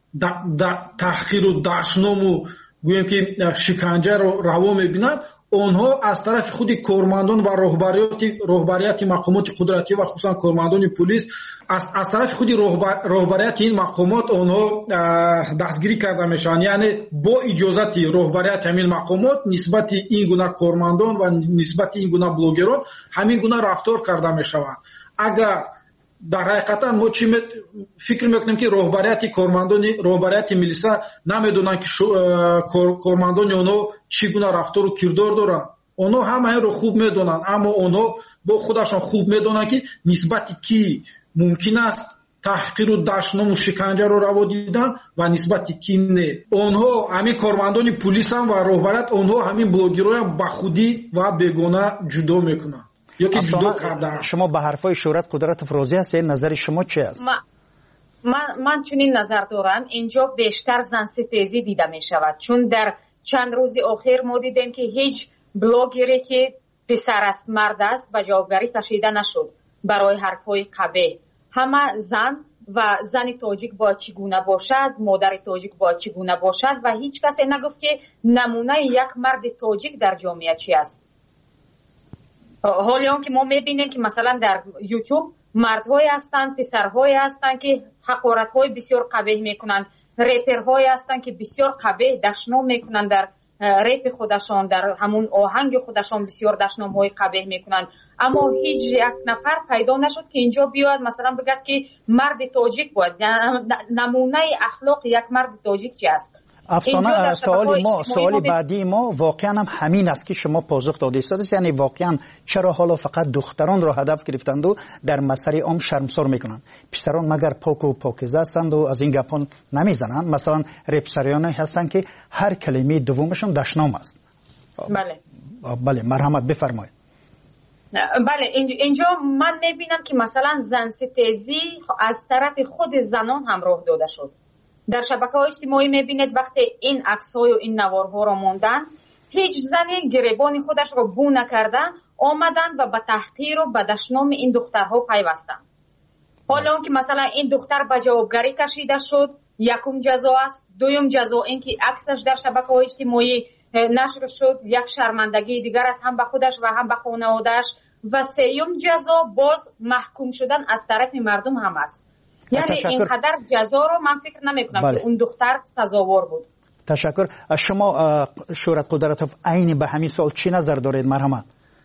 تحقیر و دشنام و گویم که شکنجه رو روا میبینند، اونها از طرف خود کارمندان و رهبریات رهبریت مقامات قدرتی و خصوصا کارمندان پلیس از از طرف خود رهبریت این مقامات اونها دستگیری کرده میشن، یعنی با اجازت رهبریت همین مقامات نسبت این گونه کارمندان و نسبت این گونه بلاگران همین گونه رفتار کرده میشوند. اگر در حقیقتا ما چی فکر میکنیم که رهبریت کارمندان رهبریت ملیسا نمیدونن که کارمندان اونها چگونه رفتار و کردار دارن. اونها همه رو خوب میدونن، اما اونها با خودشان خوب میدونن که نسبت کی ممکن است تحقیر و دشنام و شکنجه رو روا دیدن و نسبت کی نه. اونها همین کارمندان پلیس هم و رهبریت اونها همین بلاگرها با خودی و بیگانه جدا میکنن. شما به حرفای شورای قدرت راضی هستید؟ نظر شما چی است؟ من من چنین نظر دارم. اینجا بیشتر زن ستیزی دیده می شود، چون در چند روز اخیر ما دیدیم که هیچ بلاگری که پسر است مرد است و جوابگاری کشیده نشد برای حرفهای قبیح. همه زن و زن تاجیک با چگونه باشد، مادر تاجیک با چگونه باشد و هیچ کسی نگفت که نمونه یک مرد تاجیک در جامعه چی است. حالی اون که ما میبینیم که مثلا در یوتیوب مردهایی هستند، پسرهایی هستند که حقارت‌های بسیار قبیح میکنند، ریپرهایی هستند که بسیار قبیح دشنام میکنند، در ریپ خودشان در همون آهنگ خودشان بسیار دشنام‌های قبیح میکنند، اما هیچ یک نفر پیدا نشد که اینجا بیاد مثلا بگه که مرد تاجیک باید، نمونه اخلاق یک مرد تاجیک چی است. افسانه سوال ما سوال بعدی ما واقعا هم همین است که شما پاسخ داده اید، یعنی واقعا چرا حالا فقط دختران را هدف گرفتند و در مسئله عام شرمسار میکنند؟ پسران مگر پاک و پاکیزه هستند و از این گپان نمیزنند؟ مثلا رپسریانی هستند که هر کلمه دومشون دشنام است. بله بله مرحمت بفرمایید. بله اینجا من میبینم که مثلا زن ستیزی از طرف خود زنان هم راه داده شد. در شبکه‌های اجتماعی می‌بینید وقتی این عکس‌های و این نوارها را موندن، هیچ زنی گریبان خودش را بو نکردن، آمدن و به تحقیر و به دشنام این دخترها پیوستند. حالا اون که مثلا این دختر به جوابگاری کشیده شد یکم جزا است. دوم جزا اینکه عکسش در شبکه‌های اجتماعی نشر شد، یک شرمندگی دیگر است هم به خودش و هم به خانواده‌اش. و سوم جزا باز محکوم شدن از طرف مردم هم است. یعنی اینقدر جزا رو من فکر نمی‌کنم بله. که اون دختر سزاوار بود. تشکر. شما شورت قدرتوف عین به همین سوال چی نظر دارید؟ مرحمت.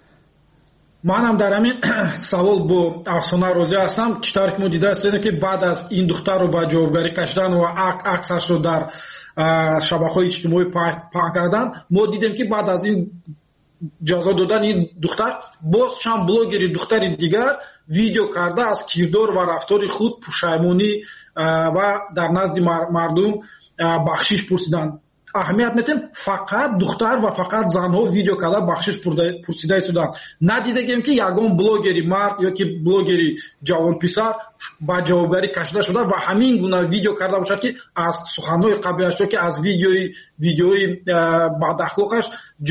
منم در همین سوال با افسانه راضی هستم. چطور که ما دیده هستیم که بعد از این دختر رو به جوابگاری کشیدن و عکسش رو در شبکه‌های اجتماعی پخش کردن، ما دیدیم که بعد از این جزا دادن این دختر باز هم بلاگری دختر دیگر ویدیو کرده از کردار و رفتار خود پشیمانی و در نزد مردم بخشش پرسیدن. اهمیت میتیم فقط دختر و فقط زنها ویدیو کرده بخشش پرسیده شدن. ندیدیم که یگان بلاگری مرد یا که بلاگری جوان پسر با جوابگاری کشیده شده و همین گونه ویدیو کرده باشد که از سخنهای قبلیش که از ویدیوی ویدیوی بعد اخلاقش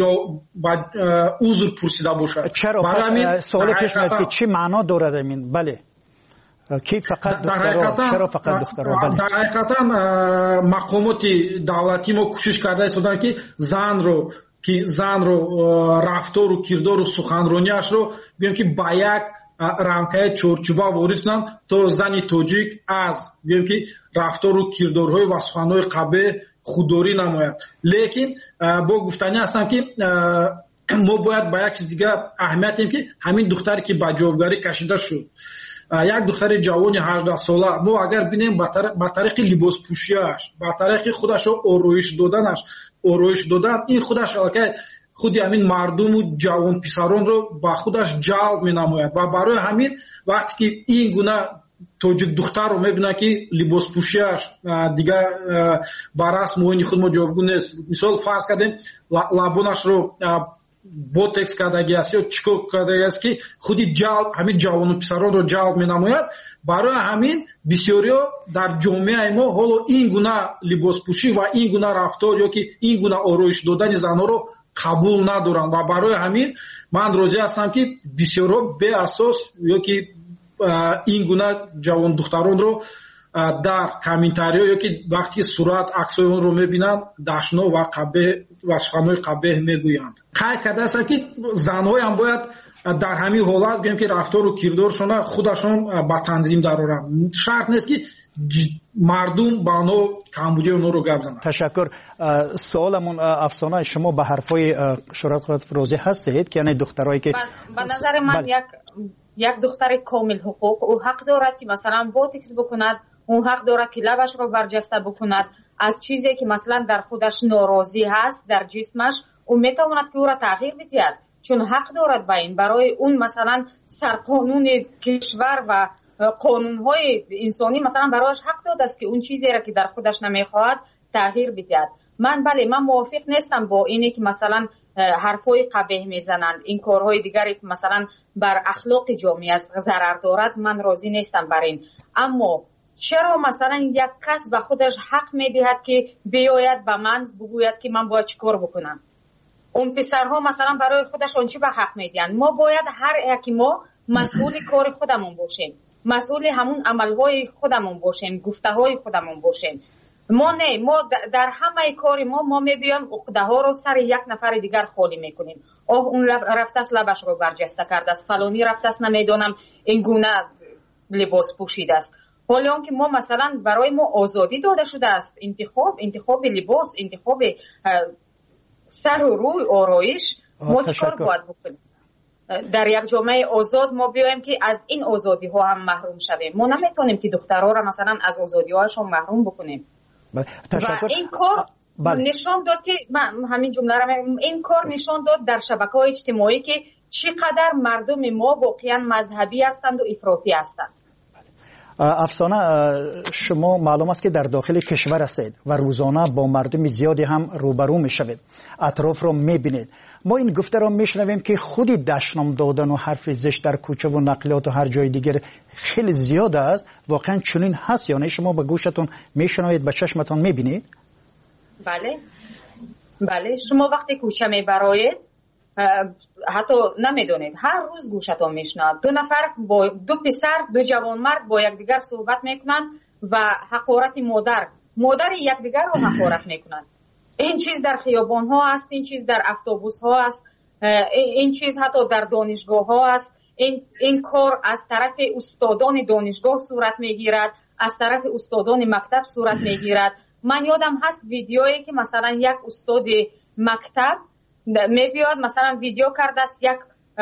با عذر پرسیده باشد. چرا پس سوال پیش میاد که چی معنا دارد این؟ بله کی فقط دخترها؟ چرا فقط دخترها؟ در حقیقتا مقامات دولتی ما کوشش کرده شدن که زن رو که زن رو رفتار و کردار و سخنرانیش رو بگیم که با یک رامکای چورچوبه وارد کنن تا زن تاجیک از بگیم که رفتار و کردارهای و سخنهای قبیح خودداری نماید. لیکن با گفتنی هستم که ما باید با یک چیز دیگه اهمیت دهیم که همین دختری که با جوابگاری کشیده شد، یک دختر جوان هجده ساله، ما اگر بینیم با طریق لباس پوشیش، با طریق خودش رو آرایش دادنش آرایش دادن، این خودش که خودی همین مردم و جوان پسران رو با خودش جلب می نماید و برای همین وقتی که این گونه توجیک دختر رو میبینه که لباس پوشیش دیگه با رسم و خود ما جوابگو نیست، مثال فرض کردیم لبانش رو بوتکس کردگی است یا چیکو کردگی است که خودی جلب همین جوان و پسران رو جلب می نماید. برای همین بسیاری در جامعه ما حالا این گونه لباس پوشی و این گونه رفتار یا که این گونه آرایش دادن زنها رو قبول ندارند و برای همین من راضی هستم که بسیاری به اساس یا که این گونه جوان دختران رو در کامنتاری یا که وقتی صورت عکسای اون رو میبینن دشنا و قبیح و سخنهای قبیح میگویند. قید کرده است که زنهای هم باید در همین حالت بگیم که رفتار و کردارشون خودشون با تنظیم درارن. شرط نیست که مردم با اونو کمبودی اونو رو گپ بزنن. تشکر. سوالمون افسانه شما به حرفای شورت قدرت راضی هستید که یعنی دخترایی که به نظر من بل... یک یک دختر کامل حقوق او حق دارد که مثلا بوتکس بکند، اون حق دارد که لبش رو برجسته بکند، از چیزی که مثلا در خودش ناراضی هست در جسمش اون میتواند که او را تغییر بدهد، چون حق دارد با این. برای اون مثلا سرقانون کشور و قانونهای انسانی مثلا برایش حق داده است که اون چیزی را که در خودش نمیخواهد تغییر بدهد. من بله من موافق نیستم با اینی که مثلا حرفای قبیح میزنند، این کارهای دیگری که مثلا بر اخلاق جامعه ضرر دارد، من راضی نیستم بر این. اما چرا مثلا یک کس به خودش حق میدهد که بیاید به من بگوید که من باید چیکار بکنم؟ اون پسرها مثلا برای خودشون چی به حق میدهند؟ ما باید هر یکی ما مسئول کار خودمون باشیم، مسئول همون عملهای خودمون باشیم، گفته‌های خودمون باشیم. ما نه، ما در همه کار ما ما میبیم عقده ها رو سر یک نفر دیگر خالی میکنیم. اوه اون رفته است لبش رو برجسته کرده است، فلانی رفته است نمیدونم این گونه لباس پوشیده است. حالا اون که ما مثلا برای ما آزادی داده شده است، انتخاب انتخاب لباس، انتخاب سر و روی آرایش، ما چیکار باید بکنیم؟ در یک جامعه آزاد ما بیایم که از این آزادی ها هم محروم شویم. ما نمیتونیم که دخترها را مثلا از آزادی هاشون محروم بکنیم. و این کار بله. نشان داد که من همین جمله را این کار نشان داد در شبکه‌های اجتماعی که چقدر مردم ما واقعا مذهبی هستند و افراطی هستند. افسانه شما معلوم است که در داخل کشور هستید و روزانه با مردم زیادی هم روبرو میشوید، اطراف رو میبینید. ما این گفته را میشنویم که خودی دشنام دادن و حرف زشت در کوچه و نقلیات و هر جای دیگر خیلی زیاد است. واقعا چنین هست یا نه؟ شما به گوشتون میشنوید، به چشمتون میبینید؟ بله بله. شما وقتی کوچه میبرید حتی نمیدونید، هر روز گوشتون میشنوید دو نفر با دو پسر دو جوان مرد با یکدیگر صحبت میکنن و حقارت مادر مادر یکدیگر رو حقارت میکنند. این چیز در خیابان ها است، این چیز در اتوبوس ها است، این چیز حتی در دانشگاه ها است. این این کار از طرف استادان دانشگاه صورت میگیرد، از طرف استادان مکتب صورت میگیرد. من یادم هست ویدیویی که مثلا یک استاد مکتب میبیاد مثلا ویدیو کرده است یک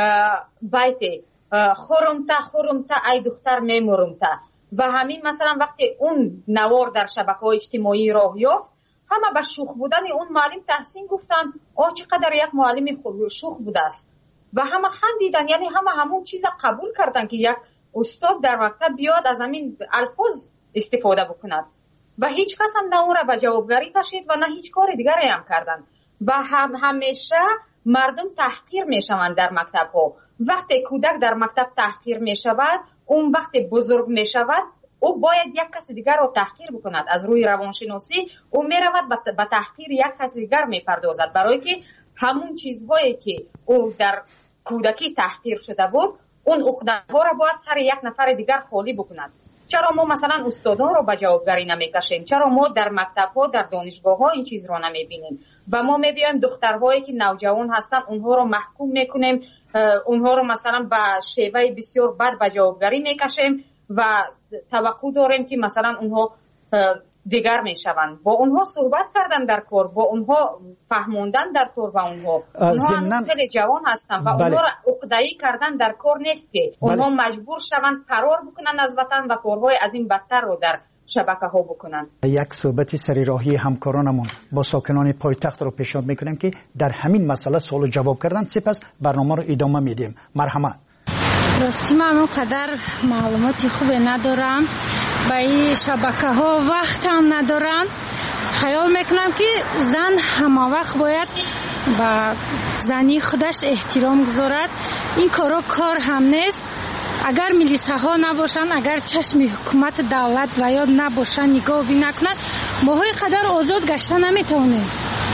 بیت خورمتا خورمتا ای دختر میمرمتا و همین مثلا وقتی اون نوار در شبکه‌های اجتماعی راه یافت همه به شوخ بودن اون معلم تحسین گفتن آه چقدر یک معلم شوخ بوده است و همه خندیدن، یعنی همه همون چیز قبول کردن که یک استاد در مکتب بیاد از همین الفاظ استفاده بکند و هیچ کس هم نه اون را به جوابگری کشید و نه هیچ کار دیگری هم کردن و هم همیشه مردم تحقیر می شوند در مکتب ها. وقتی کودک در مکتب تحقیر می شود، اون وقتی بزرگ می شود او باید یک کس دیگر رو تحقیر بکند. از روی روانشناسی او می رود به تحقیر یک کس دیگر می پردازد برای که همون چیزهایی که او در کودکی تحقیر شده بود اون عقده ها را باید سر یک نفر دیگر خالی بکند. چرا ما مثلا استادان رو به جوابگری نمیکشیم؟ چرا ما در مکتب ها در دانشگاه ها این چیز رو نمیبینیم و ما میبینیم دخترهایی که نوجوان هستن اونها رو محکوم میکنیم، اونها رو مثلا به شیوه بسیار بد به جوابگری میکشیم و توقع داریم که مثلا اونها دیگر میشوند. با اونها صحبت کردن در کار، با اونها فهموندن در کار و اونها اونها هنوز خیلی جوان هستن و بله. اونها را عقده‌ای کردن در کار نیست که اونها بله. مجبور شوند فرار بکنن از وطن و کارهای از این بدتر رو در شبکه ها بکنن. یک صحبت سری راهی همکارانمون با ساکنان پایتخت رو پیشنهاد میکنیم که در همین مسئله سوال و جواب کردن، سپس برنامه رو ادامه میدیم. مرحمت. راستی من اونقدر معلوماتی خوبی ندارم، با این شبکه ها وقت هم ندارم. خیال میکنم که زن همه وقت باید با زنی خودش احترام گذارد. این کارا کار هم نیست. اگر میلیسه ها نباشن، اگر چشم حکومت دولت و یا نباشن نگاه بی نکنن، ما های قدر آزاد گشته نمیتونیم.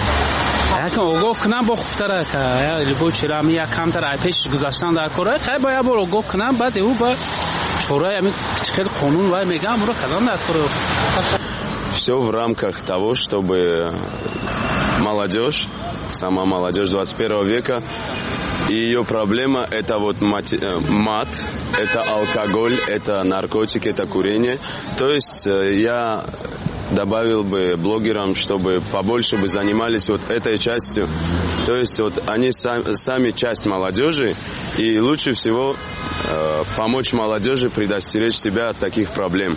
یکم اوگاه کنم با خوبتره که لبو چرامی یک کمتر پیش گذاشتن در کاره خیلی باید با اوگاه کنم بعد او با شورای همین خیلی قانون باید میگم برو کدام در کاره. Все в рамках того, чтобы молодежь, сама молодежь двадцать первого века, и ее проблема это вот мат, это алкоголь, это наркотики, это курение. То есть я добавил бы блогерам, чтобы побольше бы занимались вот этой частью. То есть вот они сами, сами часть молодежи, и лучше всего э, помочь молодежи предостеречь себя от таких проблем.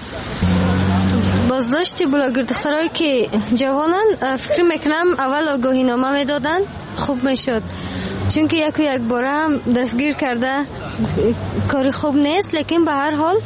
بازداشت بلاگر دخترایی که جوانن فکر میکنم اول آگاهی نامه میدادن خوب میشد، چون که یک و یک باره هم دستگیر کرده کاری خوب نیست. لیکن به هر حال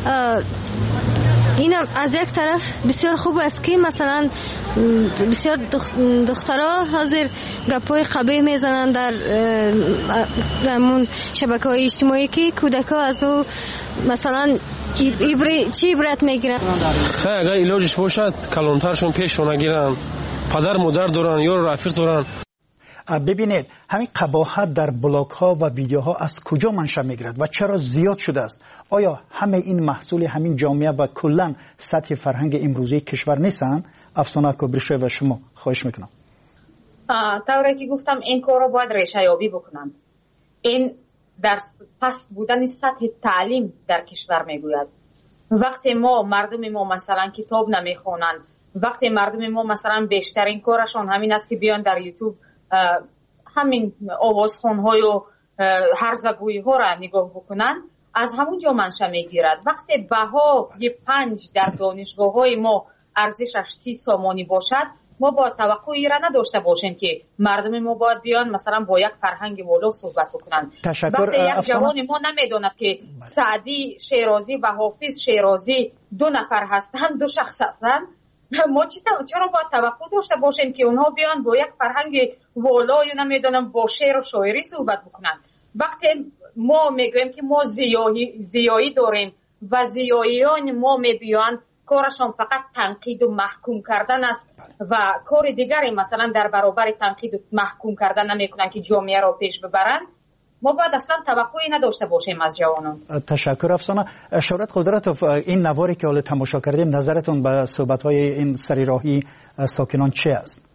اینم از یک طرف بسیار خوب است که مثلا بسیار دخترها حاضر گپای قبیح میزنن در همون شبکه‌های اجتماعی که کودک‌ها از او مثلا چی عبرت میگیرن. خیلی اگر علاجش باشد کلانترشون پیشون نگیرن، پدر مادر دارن یا رفیق دارن. ببینید همین قباحت در بلاگ ها و ویدیوها از کجا منشأ میگیرد و چرا زیاد شده است؟ آیا همه این محصول همین جامعه و کلا سطح فرهنگ امروزی کشور نیستند؟ افسانه کبریشوی و شما خواهش میکنم. طوری که گفتم این کار رو باید ریشه یابی بکنن. این در پس بودن سطح تعلیم در کشور میگوید. وقتی ما مردم ما مثلا کتاب نمیخونن، وقتی مردم ما مثلا بیشترین کارشون همین است که بیان در یوتیوب همین آوازخوان‌های و هرزگویی ها را نگاه بکنن، از همون جا منشأ میگیرد. وقتی بها یه پنج در دانشگاه های ما ارزشش سی سامانی باشد، ما با توقعی را نداشته باشیم که مردم ما باید بیان مثلا با یک فرهنگ والا صحبت بکنن. وقتی یک جوان ما نمیداند که سعدی شیرازی و حافظ شیرازی دو نفر هستند، دو شخص هستند، ما چرا باید توقع داشته باشیم که اونها بیان با یک فرهنگ والا یا نمیدونم با شعر و شاعری صحبت بکنن؟ وقتی ما میگویم که ما زیایی زیایی داریم و زیاییان ما میبیان کارشان فقط تنقید و محکوم کردن است و کار دیگری مثلا در برابر تنقید و محکوم کردن نمیکنن که جامعه را پیش ببرن، ما باید اصلا توقعی نداشته باشیم از جوانان. تشکر افسانه. شهرت قدرتوف، این نواری که حالا تماشا کردیم نظرتون به صحبت‌های این سریراهی ساکنان چی است؟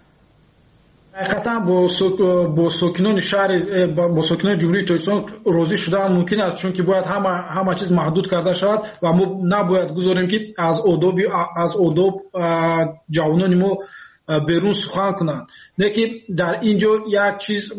حقیقتا با با ساکنان شهر با ساکنان جمهوری تاجیکستان راضی شدن ممکن است، چون که باید همه همه چیز محدود کرده شود و ما نباید گذاریم که از آداب از آداب جوانان ما بیرون سخن کنند. نه که در اینجا یک چیز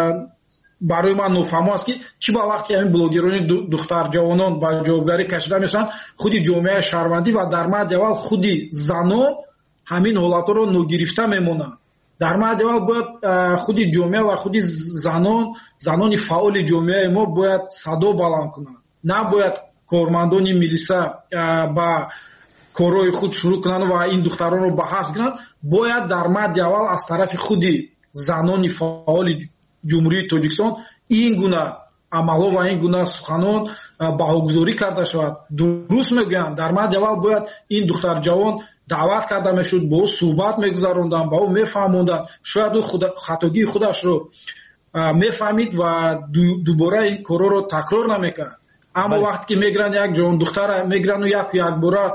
برای من نفهم است که چی با وقتی این بلوگران دختر جوانان با جوابداری کشیده میشن، خودی جامعه شهروندی و در مورد اول خودی زنان همین حالت رو نگرفته میمونند. در مورد اول باید خودی جامعه و خودی زنان زنان فعال جامعه ما باید صدا بلند کنند، نباید کارمندان میلیسه با کارهای خود شروع کنند و این دختران رو به حبس گیرند. باید در مورد اول از طرف خودی زنان فعال جمهوری تاجیکستان این گونه عملها و این گونه سخنان بهاگذاری کرده شود. درست میگویند، در مورد اول باید این دختر جوان دعوت کرده میشد، با او صحبت میگذراندن، با او میفهموندن، شاید او خود خطاگی خودش رو میفهمید و دوباره این کارا رو تکرار نمیکرد. اما بله. وقتی که میگرن یک جوان دختر میگرن و یک یک باره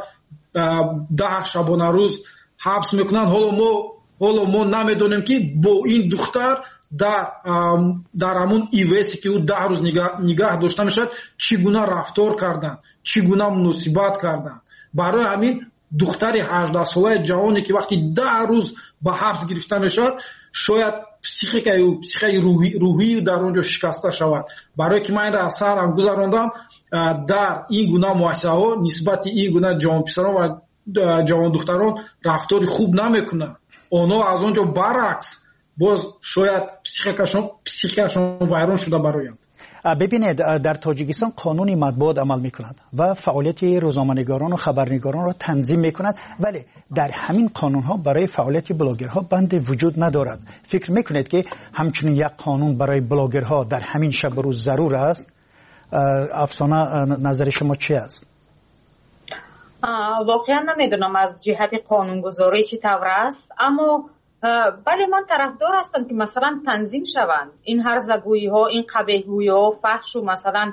ده شبانه روز حبس میکنن، حالا ما حالا ما نمیدونیم که با این دختر در در همون ایویسی که او ده روز نگاه, نگاه داشته میشد چگونه رفتار کردن، چگونه مناسبت کردن. برای همین دختر هجده ساله جوانی که وقتی ده روز به حبس گرفته میشد، شاید پسیخیک او پسیخی روحی روحی در اونجا شکسته شود. برای که من را سرم گذراندم در این گونه مؤسسه ها نسبت این گونه جوان پسران و جوان دختران رفتار خوب نمیکنن. اونا از اونجا برعکس باز شاید پسیخیکشون پسیخیکشون ویران شده برایم. ببینید، در تاجیکستان قانونی مطبوعات عمل میکند و فعالیت روزنامه‌نگاران و خبرنگاران را تنظیم میکند، ولی در همین قانون ها برای فعالیت بلاگرها بند وجود ندارد. فکر میکنید که همچنین یک قانون برای بلاگرها در همین شب و روز ضرور است؟ افسانه، نظر شما چی است؟ واقعا نمیدونم از جهت قانونگذاری چی طور است، اما بله من طرفدار هستم که مثلا تنظیم شوند این هرزگویی ها، این قبیحگویی ها، فحش و مثلا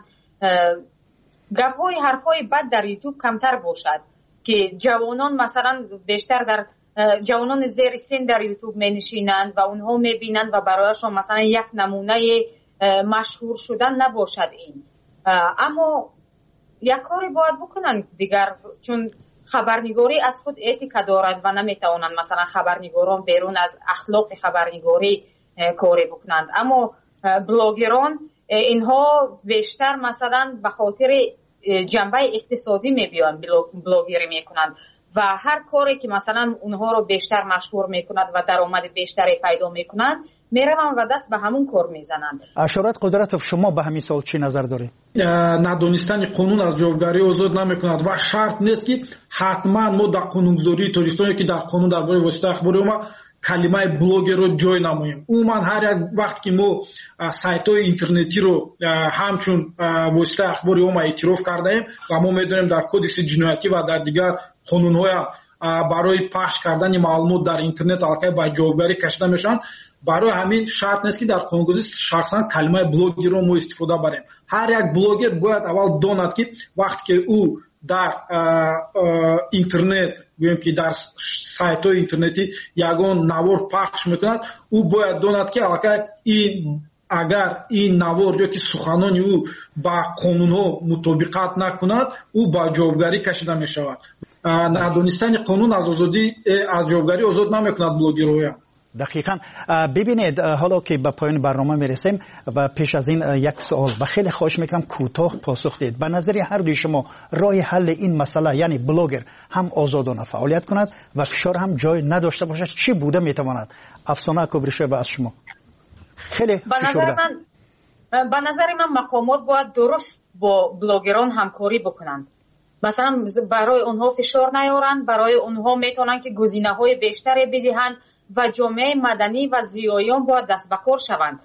گپ های حرف های بد در یوتیوب کمتر باشد، که جوانان مثلا بیشتر در جوانان زیر سن در یوتیوب می نشینند و اونها می بینند و برایشان مثلا یک نمونه مشهور شدن نباشد این. اما یک کاری باید بکنن دیگر، چون خبرنگاری از خود اتیکا دارد و نمیتوانند مثلا خبرنگاران بیرون از اخلاق خبرنگاری کاری بکنند. اما بلاگران اینها بیشتر مثلا به خاطر جنبه اقتصادی میبیان بلاگری میکنند و هر کاری که مثلا اونها رو بیشتر مشهور میکند و درآمد بیشتری پیدا میکنند میروند و دست به همون کار میزنند. اشارت قدرتوف، شما به همین سوال چی نظر دارید؟ ندانستن قانون از جوابداری آزاد نمیکند و شرط نیست که حتما ما در قانونگذاری تاجیکستان که در قانون درباره واسطه اخباری ما کلمه بلاگر رو جای نماییم. عموما هر یک وقت که ما سایت‌های اینترنتی رو همچون واسطه اخباری ما اعتراف کردیم و ما میدونیم در کدکس جنایتی و در دیگر قانون‌های برای پخش کردن معلومات در اینترنت علاقه با جوابداری کشیده میشن، برای همین شرط نیست که در قانونگذاری شخصا کلمه بلاگر رو ما استفاده بریم. هر یک بلاگر باید اول داند که وقتی که او در اینترنت گویم که در سایت های اینترنتی یگان نوار پخش میکند، او باید داند که این اگر این نوار یا که سخنان او با قانون ها مطابقت نکند، او با جوابداری کشیده میشود. ندانستن قانون از آزادی از جوابداری آزاد نمیکند بلاگرها. دقیقاً. ببینید، حالا که به پایان برنامه میرسیم و پیش از این یک سوال و خیلی خواهش میکنم کوتاه پاسخ دید. به نظر هر دوی شما راه حل این مسئله، یعنی بلاگر هم آزادانه فعالیت کند و فشار هم جای نداشته باشد، چی بوده میتواند؟ افسانه کبریشوی از شما. خیلی به نظر من به نظر من مقامات باید درست با بلاگران همکاری بکنند. مثلا برای اونها فشار نیارند، برای اونها میتونن که گزینه‌های بیشتری بدهند و جامعه مدنی و زیایان باید دست به کار شوند.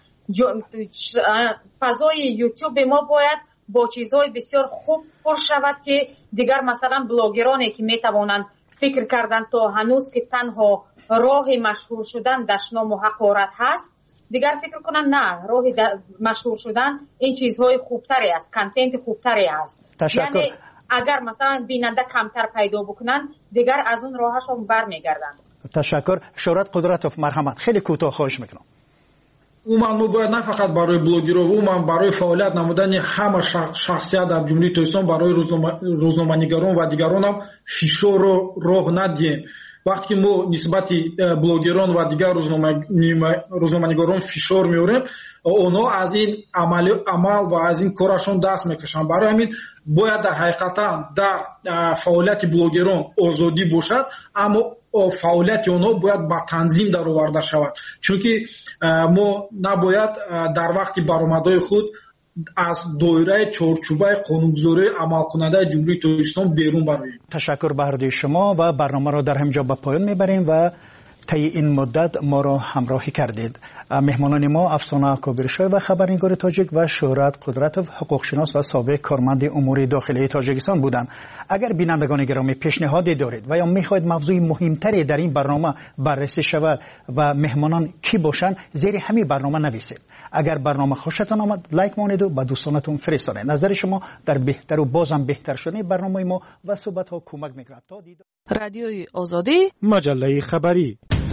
فضای یوتیوب ما باید با چیزهای بسیار خوب پر شود که دیگر مثلا بلاگرانی که میتوانند فکر کردن تا هنوز که تنها راه مشهور شدن دشنام و حقارت هست، دیگر فکر کنن نه راه مشهور شدن این چیزهای خوبتری است، کانتنت خوبتری است. یعنی اگر مثلا بیننده کمتر پیدا بکنن دیگر از اون راهشون برمیگردن. تشکر. شهرت قدرتوف، مرحمت. خیلی کوتاه خواهش میکنم. عموما ما باید نه فقط برای بلوگرها، عموما برای فعالیت نمودن همه شخصیت در جمهوری تاجیکستان برای روزنامه‌نگاران و دیگران هم فشار رو راه ندیم. وقتی که ما نسبت بلوگران و دیگر روزنامه‌نگاران فشار میاریم، اونا از این عمل عمل و از این کارشون دست میکشن. برای همین باید در حقیقت در فعالیت بلوگران آزادی باشد، اما فعالیت اونا باید با تنظیم در آورده شود، چون که ما نباید در وقت برآمدهای خود از دایره چارچوبه قانونگذاری عمل کننده جمهوری تاجیکستان بیرون برویم. تشکر به هر شما و برنامه را در همینجا به پایان میبریم و طی این مدت ما را همراهی کردید. مهمانان ما افسانه کابرشای و خبرنگار تاجیک و شهرت قدرتوف، حقوقشناس و سابق کارمند امور داخلی تاجیکستان بودند. اگر بینندگان گرامی پیشنهادی دارید و یا میخواهید موضوع مهمتری در این برنامه بررسی شود و مهمانان کی باشند، زیر همین برنامه نویسید. اگر برنامه خوشتان آمد لایک مانید و به دوستانتون فرستانید. نظر شما در بهتر و بازم بهتر شدن برنامه ما و صحبت ها کمک میکند. تا دیدار. رادیوی آزادی، مجله خبری.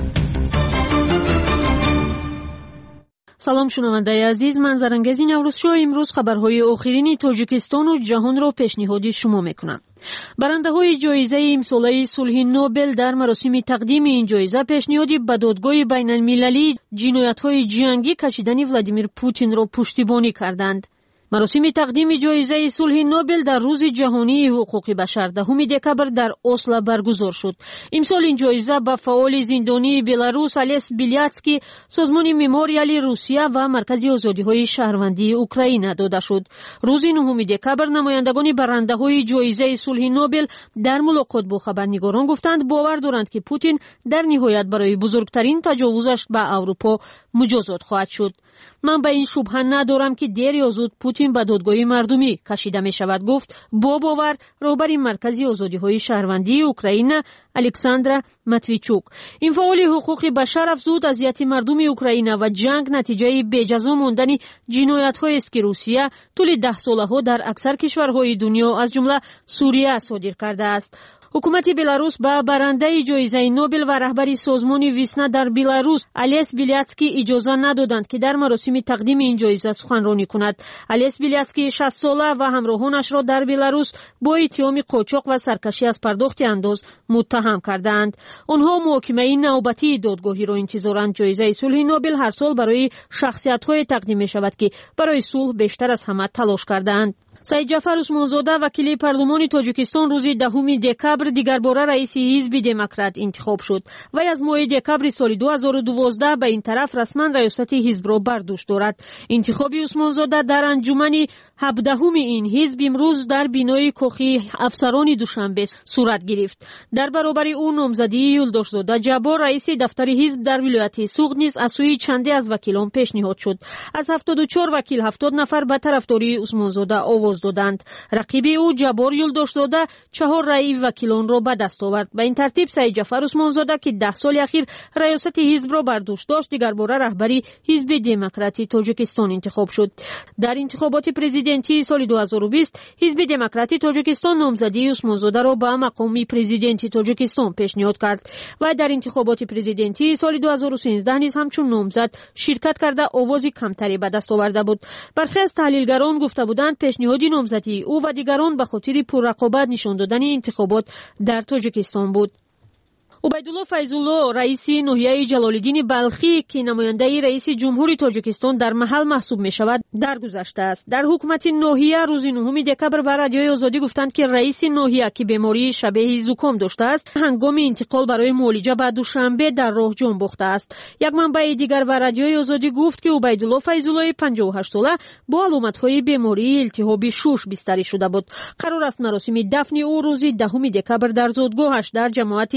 سلام شنونده عزیز، منظرانگیز نوروز شو امروز خبرهای آخرین تاجیکستان و جهان را پیشنهاد شما میکنم. برنده های جایزه امساله صلح نوبل در مراسم تقدیم این جایزه پیشنهادی به دادگاه بین المللی جنایت های جنگی کشیدن ولادیمیر پوتین را پشتیبانی کردند. مراسم تقدیم جایزه صلح نوبل در روز جهانی حقوق بشر دهم دکبر در اسلو برگزار شد. امسال این جایزه به فعال زندانی بلاروس الیس بیلیاتسکی، سازمان مموریال روسیه و مرکز آزادی‌های شهروندی اوکراین داده شد. روز نهم دکبر نمایندگان برنده‌های جایزه صلح نوبل در ملاقات با خبرنگاران گفتند باور دارند که پوتین در نهایت برای بزرگترین تجاوزش به اروپا مجازات خواهد شد. من به این شبهه ندارم که دیر یا زود پوتین به دادگاه مردمی کشیده می شود، گفت با باور رهبر مرکز آزادی‌های شهروندی اوکراین الکساندر ماتویچوک. این فعال حقوق بشر افزود اذیت مردم اوکراین و جنگ نتیجه بی‌جزا ماندن جنایت‌هایی است که روسیه طول ده ساله‌ها در اکثر کشورهای دنیا از جمله سوریه صادر کرده است. حکومت بلاروس با برنده جایزه نوبل و رهبر سازمان ویسنا در بلاروس الیس بیلیاتسکی اجازه ندادند که در مراسم تقدیم این جایزه سخنرانی کند. الیس بیلیاتسکی شصت ساله و همراهانش را در بلاروس با اتهام قاچاق و سرکشی از پرداخت انداز متهم کردند. آنها محاکمه نوبتی دادگاهی را انتظارند. جایزه صلح نوبل هر سال برای شخصیت‌های تقدیم می شود که برای صلح بیشتر از همه تلاش کردند. سید جعفر عثمانزاده وکیل پارلمان تاجیکستان روز دهم دکبر دیگر باره رئیس حزب دموکرات انتخاب شد. وی از ماه دکبر سال دو هزار و دوازده به این طرف رسما ریاست حزب را بر دوش دارد. انتخاب عثمانزاده در انجمن هفدهم این حزب امروز در بینای کاخی افسران دوشنبه صورت گرفت. در برابر او نامزدی یلداشزاده جبار رئیس دفتر حزب در ولایت سوغد نیز از سوی چندی از وکیلان پیشنهاد شد. از هفتاد و چهار وکیل هفتاد نفر به طرفداری عثمانزاده آواز دادند. رقیب او جبار یلداشزاده چهار رأی وکیلان را به دست آورد. به این ترتیب سید جعفر عثمانزاده که ده سال اخیر ریاست حزب را بر دوش داشت دیگر باره رهبری حزب دموکراتی تاجیکستان انتخاب شد. در انتخابات پرزیدنتی سال دو هزار و بیست حزب دموکراتی تاجیکستان نامزدی عثمانزاده را به مقام پرزیدنتی تاجیکستان پیشنهاد کرد و در انتخابات پرزیدنتی سال دو هزار و سیزده نیز همچون نامزد شرکت کرده آواز کمتری به دست آورده بود. برخی از تحلیلگران گفته بودند پیشنهاد نامزدی او و دیگران به خاطر پررقابت نشان دادن انتخابات در تاجیکستان بود. عبیدالله فیض‌الله رئیس ناحیه جلال‌الدین بلخی که نماینده رئیس جمهوری تاجیکستان در محل محسوب می شود درگذشته است. در حکومت ناحیه روز نهم دکبر به رادیوی آزادی گفتند که رئیس ناحیه که بیماری شبیه زکام داشته است هنگام انتقال برای معالجه به دوشنبه در راه جان باخته است. یک منبع دیگر به رادیوی آزادی گفت که عبیدالله فیض‌الله پنجاه و هشت ساله با علامت‌های بیماری التهاب شوش بستری شده بود. قرار است مراسم دفن او روز دهم دکبر در زادگاهش در جماعت چپای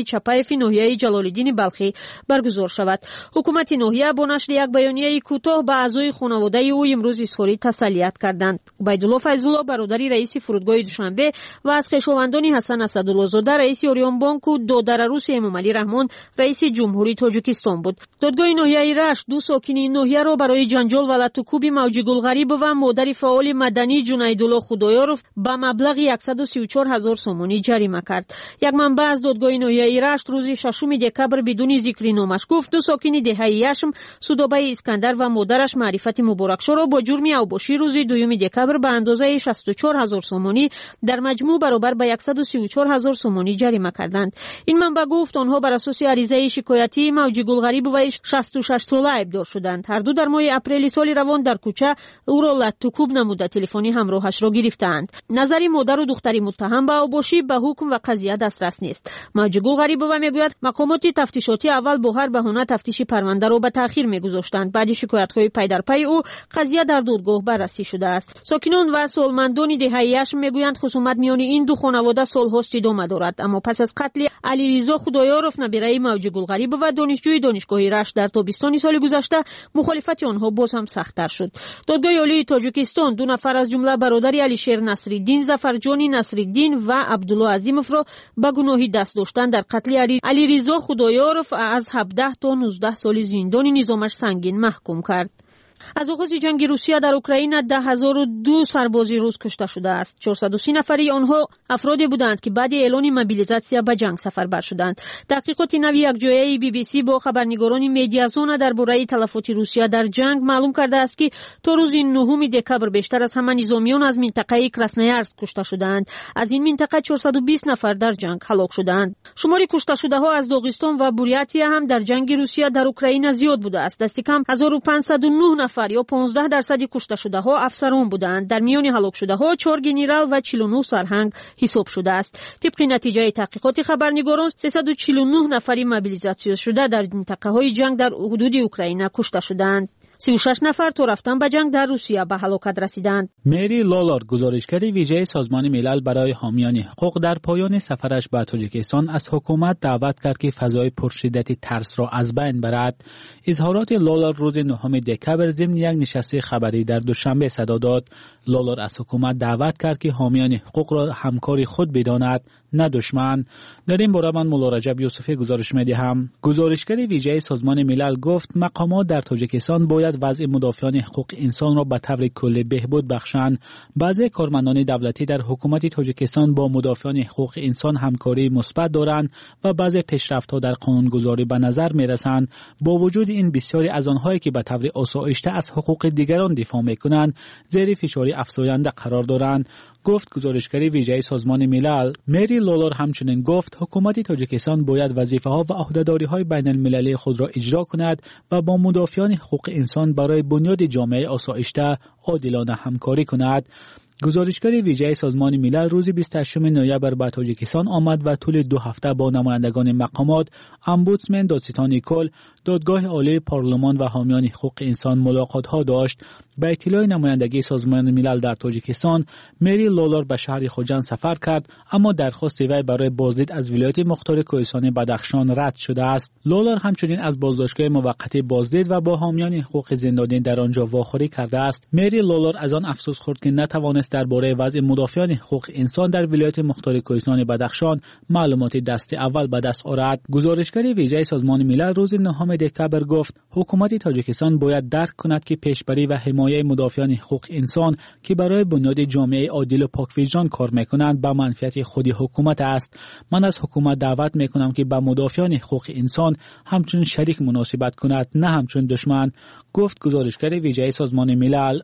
مختلف ناحیه جلال‌الدین بلخی برگزار شود. حکومت ناحیه با نشر یک بیانیه کوتاه به اعضای خانواده او امروز اظهار تسلیت کردند. عبیدالله فیض‌الله برادری رئیس فرودگاه دوشنبه و از خویشاوندان حسن اسدالله زاده رئیس اوریون بانک و دادر عروس امامعلی رحمان رئیس جمهوری تاجیکستان بود. دادگاه ناحیه رشت دو ساکن ناحیه را برای جنجال و لطوکوب موجی گلغریب و مادر فعال مدنی جنیدالله خدایارف به مبلغ صد و سی و چهار هزار سومانی جریمه کرد. یک منبع از دادگاه ناحیه رشت روز ششم دکبر بدون ذکر نامش گفت دو ساکن دهه هشتم سودابه اسکندر و مادرش معرفت مبارکشاه را با جرم اوباشی روز دوم دکبر به اندازه شصت و چهار هزار سومانی در مجموع برابر به صد و سی و چهار هزار سومانی جریمه کردند. این منبع گفت آنها بر اساس عریضه شکایتی موجی گلغریب و شصت و شش ساله ابدار شدند. هر دو در ماه اپریل سال روان در کوچه او را لطوکوب نموده تلفنی همراهش را گرفتند. نظری مادر و دختری متهم به اوباشی به حکم و قضیه دسترس نیست. موجی گلغریب و میگوید مقامات تفتیشاتی اول با هر بهانه تفتیش پرونده را به تأخیر میگذاشتند. بعد شکایت‌های پی در پی او قضیه در دادگاه بررسی شده است. ساکنان و سالمندان دهه هشتم میگویند خصومت میان این دو خانواده سال‌هاست ادامه دارد، اما پس از قتل علیرضا خدایارف نبیره موجی گلغریب و دانشجوی دانشگاه رشت در تابستان سال گذشته مخالفت آنها باز هم سخت‌تر شد. دادگاه عالی تاجیکستان دو نفر از جمله برادر علیشیر نصرالدین، ظفرجان نصرالدین و عبدالله عظیموف را به گناه دست داشتن در قتل علیرضا خدایارف از هفده تا نوزده سال زندان نظامش سنگین محکوم کرد. از آغاز جنگ روسیه در اوکراین ده هزار و دو سرباز روس کشته شده است. چهارصد و سی نفری آنها افرادی بودند که بعد اعلان موبیلیزاسیون به جنگ سفربر شدند. تحقیقات نوی یکجایی بی بی سی با خبرنگاران مدیازون درباره تلفات روسیه در جنگ معلوم کرده است که تا روز نهم دکبر بیشتر از همه نظامیان از منطقه کراسنویارسک کشته شدند. از این منطقه چهارصد و بیست نفر در جنگ هلاک شدند. شمار کشته شده ها از داغستان و بوریاتیا هم در جنگ روسیه در اوکراین زیاد بوده است. دست کم هزار و پانصد و نه نفر یا پانزده درصد کشته شده ها افسران بودند. در میان هلاک شده ها چهار گنرال و چهل و نه سرهنگ حساب شده است. طبق نتیجه تحقیقات خبرنگاران سیصد و چهل و نه نفری موبیلیزاسیون شده در منطقه های جنگ در حدود اوکراین کشته شدند. سی و شش نفر تو رفتن به جنگ در روسیه به هلاکت رسیدند. مری لولار گزارشگر ویژه سازمان ملل برای حامیان حقوق در پایان سفرش به تاجیکستان از حکومت دعوت کرد که فضای پرشدت ترس را از بین برد. اظهارات لولار روز نهم دکبر ضمن یک نشست خبری در دوشنبه صدا داد. لولار از حکومت دعوت کرد که حامیان حقوق را همکار خود بداند نه دشمن. در این باره من مولا رجب یوسفی گزارش می‌دهم. گزارشگر ویژه سازمان ملل گفت مقامات در تاجیکستان باید وضع مدافعان حقوق انسان را به طور کلی بهبود بخشند. بعضی کارمندان دولتی در حکومت تاجیکستان با مدافعان حقوق انسان همکاری مثبت دارند و بعضی پیشرفت‌ها در قانونگذاری به نظر می‌رسند. با وجود این بسیاری از آنهایی که به طور آسایشته از حقوق دیگران دفاع می‌کنند زیر فشار افزاینده قرار دارند. گفت گزارشگر ویژه سازمان ملل. مری لولار همچنین گفت حکومت تاجیکستان باید وظیفه‌ها و عهده‌داری‌های بین المللی خود را اجرا کند و با مدافعان حقوق انسان برای بنیاد جامعه آسایشته عادلانه همکاری کند. گزارشگر ویژه سازمان ملل روز بیست و هشتم نوامبر به تاجیکستان آمد و طول دو هفته با نمایندگان مقامات، امبودسمن دادستان کل، دادگاه عالی پارلمان و حامیان حقوق انسان ملاقات‌ها داشت. به اطلاع نمایندگی سازمان ملل در تاجیکستان، مری لولار به شهر خوجند سفر کرد، اما درخواست وی برای بازدید از ولایت مختار کوهستان بدخشان رد شده است. لولار همچنین از بازداشتگاه موقتی بازدید و با حامیان حقوق زندانی در آنجا واخوری کرده است. مری لولار از آن افسوس خورد که نتوانست درباره وضع مدافعان حقوق انسان در ولایت مختار کوهستان بدخشان معلومات دست اول به دست آورد. گزارشگر ویژه سازمان ملل روز نهم دکبر گفت حکومت تاجیکستان باید درک کند که پیشبری و حمایت مدافعان حقوق انسان که برای بنیاد جامعه عادل و پاکوجدان کار میکنند به منفعت خود حکومت است. من از حکومت دعوت میکنم که به مدافعان حقوق انسان همچون شریک مناسبت کند نه همچون دشمن، گفت گزارشگر ویژه سازمان ملل.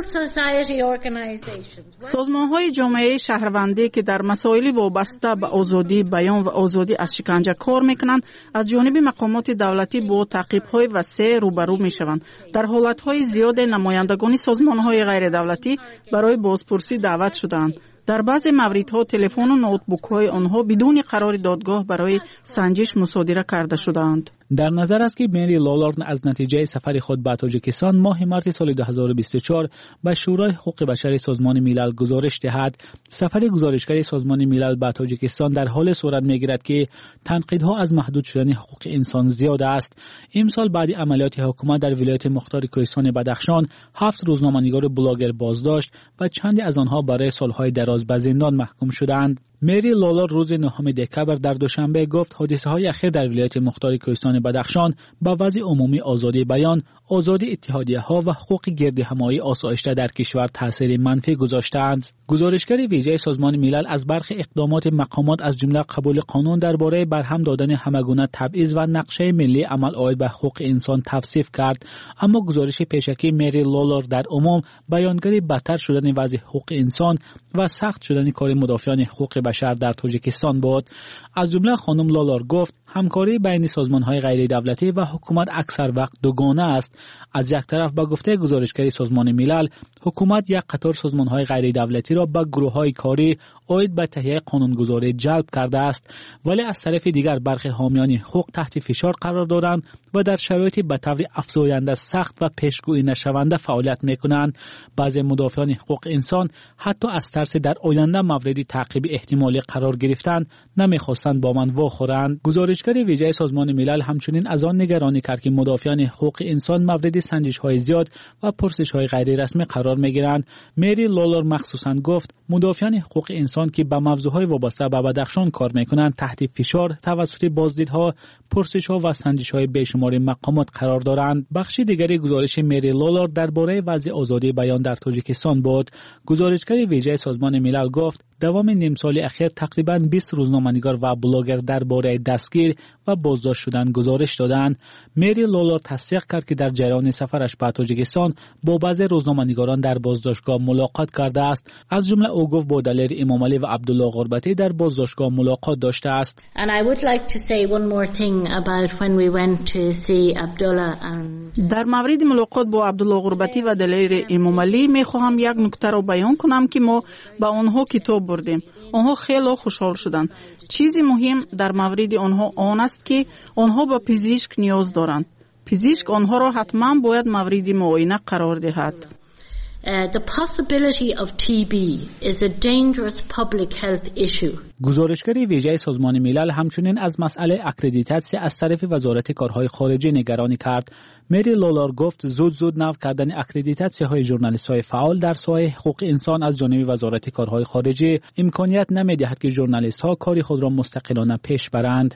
سازمان‌های جامعه شهروندی که در مسائل وابسته به آزادی بیان و آزادی از شکنجه کار میکنند از جانب مقامات دولتی با تعقیب‌های وسیع روبرو میشوند. در حالت‌های زیاد نمایندگان سازمان‌های غیر دولتی برای بازپرسی دعوت شدند. در بعضی موردها تلفن و نوتبوک‌های آنها بدون قرار دادگاه برای سنجش مصادره کرده شدند. در نظر است که مری لولارد از نتیجه سفر خود به تاجیکستان ماه مارس سال دو هزار و بیست و چهار به شورای حقوق بشر سازمان ملل گزارش دهد. سفر گزارشگر سازمان ملل به تاجیکستان در حال صورت می‌گیرد که تنقیدها از محدود شدن حقوق انسان زیاد است. امسال بعد عملیات حکومت در ولایت مختار کوهستان بدخشان هفت روزنامه‌نگار بلاگر بازداشت و چندی از آنها برای سالهای دراز به زندان محکوم شدند. مری لولارد روز نهم دکبر در دوشنبه گفت حادثه های اخیر در ولایت مختار کوهستان بدخشان با وضع عمومی آزادی بیان، آزادی اتحادیه ها و حقوق گردهمایی آسایش در کشور تاثیر منفی گذاشتند. گزارشگر ویژه سازمان ملل از برخی اقدامات مقامات از جمله قبول قانون درباره برهم دادن همگونه تبعیض و نقشه ملی عمل آید به حقوق انسان توصیف کرد، اما گزارش پیشکی مری لولارد در عموم بیانگر بدتر شدن وضع حقوق انسان و سخت شدن کار مدافعان حقوق بشر در تاجیکستان بود. از جمله خانم لولارد گفت همکاری بین سازمان‌های غیر دولتی و حکومت اکثر وقت دوگانه است. از یک طرف با گفته گزارشگر سازمان ملل، حکومت یک قطار سازمان‌های غیر دولتی را به گروه‌های کاری عاید به تهیه قانونگذاری جلب کرده است، ولی از طرف دیگر برخی حامیان حقوق تحت فشار قرار دارند و در شرایطی به طور افزاینده سخت و پیشگویی نشونده فعالیت می‌کنند. بعضی مدافعان حقوق انسان حتی از ترس در آینده مورد تعقیب احتمالی قرار گرفتن نمی‌خواستند با من واخورند. گزارشگر ویژه سازمان ملل همچنین از آن نگرانی کرد که مدافعان حقوق انسان مورد سنجش‌های زیاد و پرسش‌های غیر رسمی قرار می‌گیرند. مری لولارد مخصوصاً گفت مدافعان حقوق انسان که به موضوعهای وابسته به بدخشان کار می‌کنند تحت فشار توسط بازدیدها، پرسش‌ها و سنجش‌های بیشمار مقامات قرار دارند. بخش دیگری گزارش مری لولارد درباره وضع آزادی بیان در تاجیکستان بود. گزارشگر ویژه سازمان ملل گفت دوام نیم سال اخیر تقریباً بیست روزنامه‌نگار و بلاگر درباره دستگیر و بازداشت شدن گزارش دادند. مری لولارد تصدیق کرد که در جریان سفرش به تاجیکستان با بعضی روزنامه‌نگاران در بازداشتگاه ملاقات کرده است. از جمله او گفت با دلیر امام علی و عبدالله غربتی در بازداشتگاه ملاقات داشته است. And I would like to say one more thing about when we went to see Abdullah and در مورد ملاقات با عبدالله غربتی و دلیر امام علی میخواهم یک نکته را بیان کنم که ما با آنها کتاب بردیم. آنها خیلی خوشحال شدند. چیزی مهم در مورد آنها آن است که آنها به پزشک نیاز دارند. پزشک آنها را حتما باید مورد معاینه قرار دهد. Uh, the possibility of T B is a dangerous public health issue. گزارشگر ویژه سازمان ملل همچنین از مسئله اکریدیتاسیون از طرف وزارت کارهای خارجه نگرانی کرد. مری لولارد گفت زود زود نو کردن اکریدیتاسیون های ژورنالیست‌های فعال در ساحه حقوق انسان از جانب وزارت کارهای خارجه امکانیت نمی‌دهد که ژورنالیست‌ها کار خود را مستقلانه پیش برند.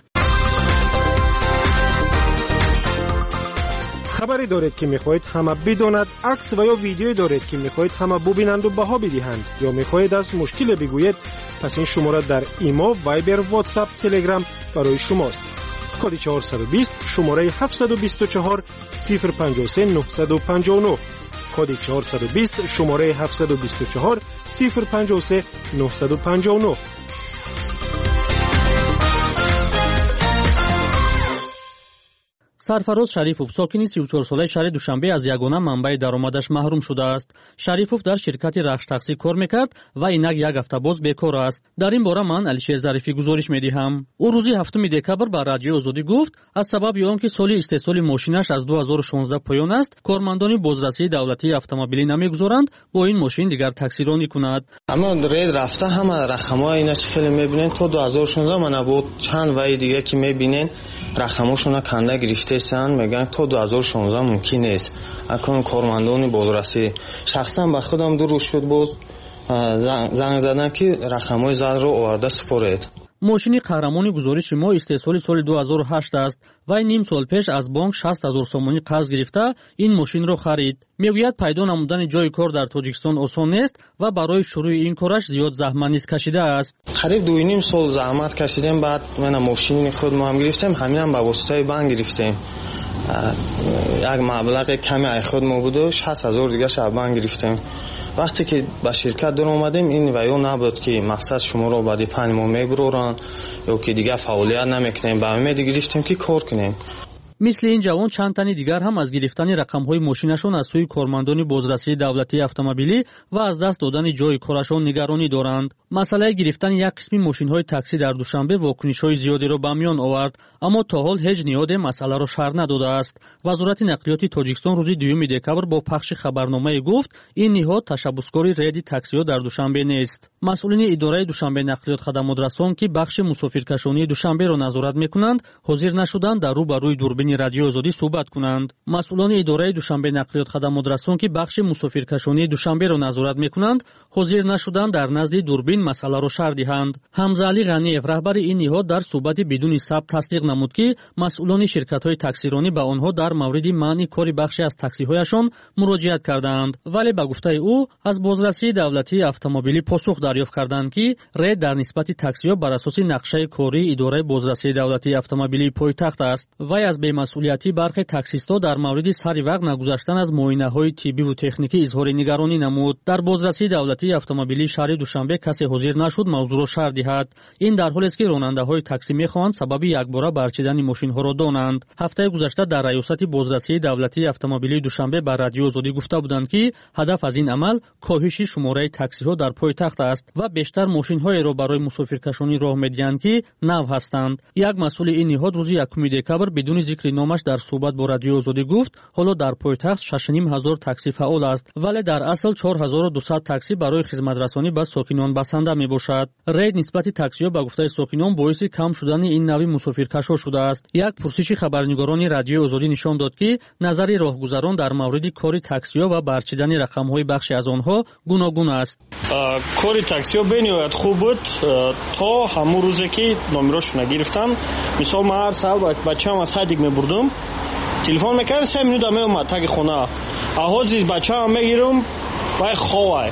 خبری دارید که میخواهید همه بداند، عکس و یا ویدیویی دارید که میخواهید همه ببینند و بها بدهند یا میخواهید از مشکل بگویید، پس این شماره در ایما، وایبر، واتساپ، تلگرام برای شماست. کد چهارصد و بیست شماره هفتصد و بیست و چهار صفر پنجاه و سه نهصد و پنجاه و نه. کد چهارصد و بیست شماره هفتصد و بیست و چهار صفر پنجاه و سه نهصد و پنجاه و نه. سرفراز شریفوف ساکنی سی و چهار ساله شهر دوشنبه از یگانه منبع درآمدش محروم شده است. شریفوف در شرکت رخش تاکسی کار میکرد و اینک یک هفته باز بیکار است. در این باره من علیشیر ظریفی گزارش میدهم. او روز هفتم دکبر به رادیو آزادی گفت از سبب آنکه سالی استحصال ماشینش از دو هزار و شانزده پایان است، کارمندان بازرسی دولتی اتومبیلی نمیگذارند با این ماشین دیگر تاکسی رانی کند. اما رید رفته همه رقم‌ها اینا چه خیلی میبینین تو دو هزار و شانزده من بود چند وای دیگه که میبینین رقمشون کنده گرفته سن میگن تو دو هزار و شانزده ممکن نیست. اکنون کارمندان بازرسی شخصا به خودم دو روز شد بود زنگ زدن که رقم‌های زد رو آورده سپرید. ماشین قهرمانی گزارش ما استحصال سال دو هزار و هشت است و نیم سال پیش از بانک شصت هزار سومانی قرض گرفته این ماشین را خرید. میگوید پیدا نمودن جای کار در تاجیکستان آسان نیست و برای شروع این کارش زیاد زحمت نیز کشیده است. قریب دو نیم سال زحمت کشیدیم، بعد من ماشین خود ما هم گرفتیم، همینم به واسطه بانک گرفتیم. یک مبلغ کمی ای خود ما بود و شصت هزار دیگه شب بانک گرفتیم. وقتی که به شرکت در اومدیم این ویو نبود که مقصد شما رو بعد پنج ماه میبرورن یا که دیگه فعالیت نمیکنیم، به امید گرفتیم که کار کنیم. мисли ин ҷавон чанд тани дигар ҳам аз гирифтани рақамҳои мошинашон аз сӯи кормандони бозрасии давлатии автомобилӣ ва аз даст додани ҷои корашон нигаронӣ доранд. масъалаи гирифтани як қисми мошинҳои таксӣ дар душанбе вокунишҳои зиёдеро ба миён овард, аммо то ҳол ҳеҷ ниҳоде масъаларо шарҳ надодааст. вазорати нақлиёти тоҷикистон рӯзи дуюми декабр бо пахши хабарномае гуфт, ин ниҳод ташаббускори рейди таксиҳо дар душанбе нест. масъулини идораи душанбе нақлиёт хадамотрасон ки бахши мусофиркашонии душанберо назорат мекунанд, ҳозир нашуданд дар рӯ ба рӯи дурбини радиои озодӣ суҳбат кунанд. масъулони идораи душанбе нақлиёт хадамотрасон ки бахши мусофиркашонии душанберо назорат мекунанд, ҳозир нашуданд дар назди дурбин масъаларо шарҳ диҳанд. ҳамза али ғаниев, раҳбари ин ниҳод, дар суҳбати бидуни сабт тасдиқ намуд, ки масъулони ширкатҳои таксиронӣ ба онҳо дар мавриди маъни кори бахше аз таксиҳояшон муроҷиат кардаанд, вале ба гуфтаи ӯ аз бозрасии давлатии автомобилӣ посух дарёфт карданд, ки рейд дар нисбати таксиҳо бар асоси нақшаи кории идораи бозрасии давлатии автомобилии пойтахт аст. вай аз бемасъулиятии бархе таксистҳо дар мавриди сари вақт нагузаштан аз муоинаҳои тиббиву техникӣ изҳори нигаронӣ намуд. дар бозрасии давлатии автомобилии шаҳри душанбе касе ҳозир нашуд мавзӯъро шарҳ диҳад. ин дар ҳолест ки ронандаҳои таксӣ мехоҳанд сабаби якбора барчидани мошинҳоро донанд. ҳафтаи гузашта дар раёсати бозрасии давлатии автомобилии душанбе ба радиои озодӣ гуфта буданд, ки ҳадаф аз ин амал коҳиши шумораи таксиҳо дар пойтахт аст ва бештар мошинҳоеро барои мусофиркашонӣ роҳ медиҳанд, ки нав ҳастанд. як масъули ин ниҳод рӯзи якуми декабр бидуни зикри номаш дар суҳбат бо радиои озодӣ гуфт, ҳоло дар пойтахт шаш и ним ҳазор таксӣ фаъол аст, вале дар асл чор ҳазору дусад таксӣ барои хизматрасонӣ ба сокинон басанда мебошад. рейд нисбати таксиҳо ба гуфтаи сокинон боиси кам шудани ин нави мусофиркашо шудааст. як пурсиши хабарнигорони радиои озодӣ нишон дод, ки назари роҳгузарон дар мавриди кори таксиҳо ва барчидани рақамҳои бахши аз онҳо гуногун аст. кори таксиҳо бениҳоят хуб буд то ҳамун рӯзе ки номерошона гирифтам. мисол ман ҳар саб бачаам аз садик мебурдум, телефон мекардам, се минута меомад таги хона. ҳозир бачаам мегирам вай ховай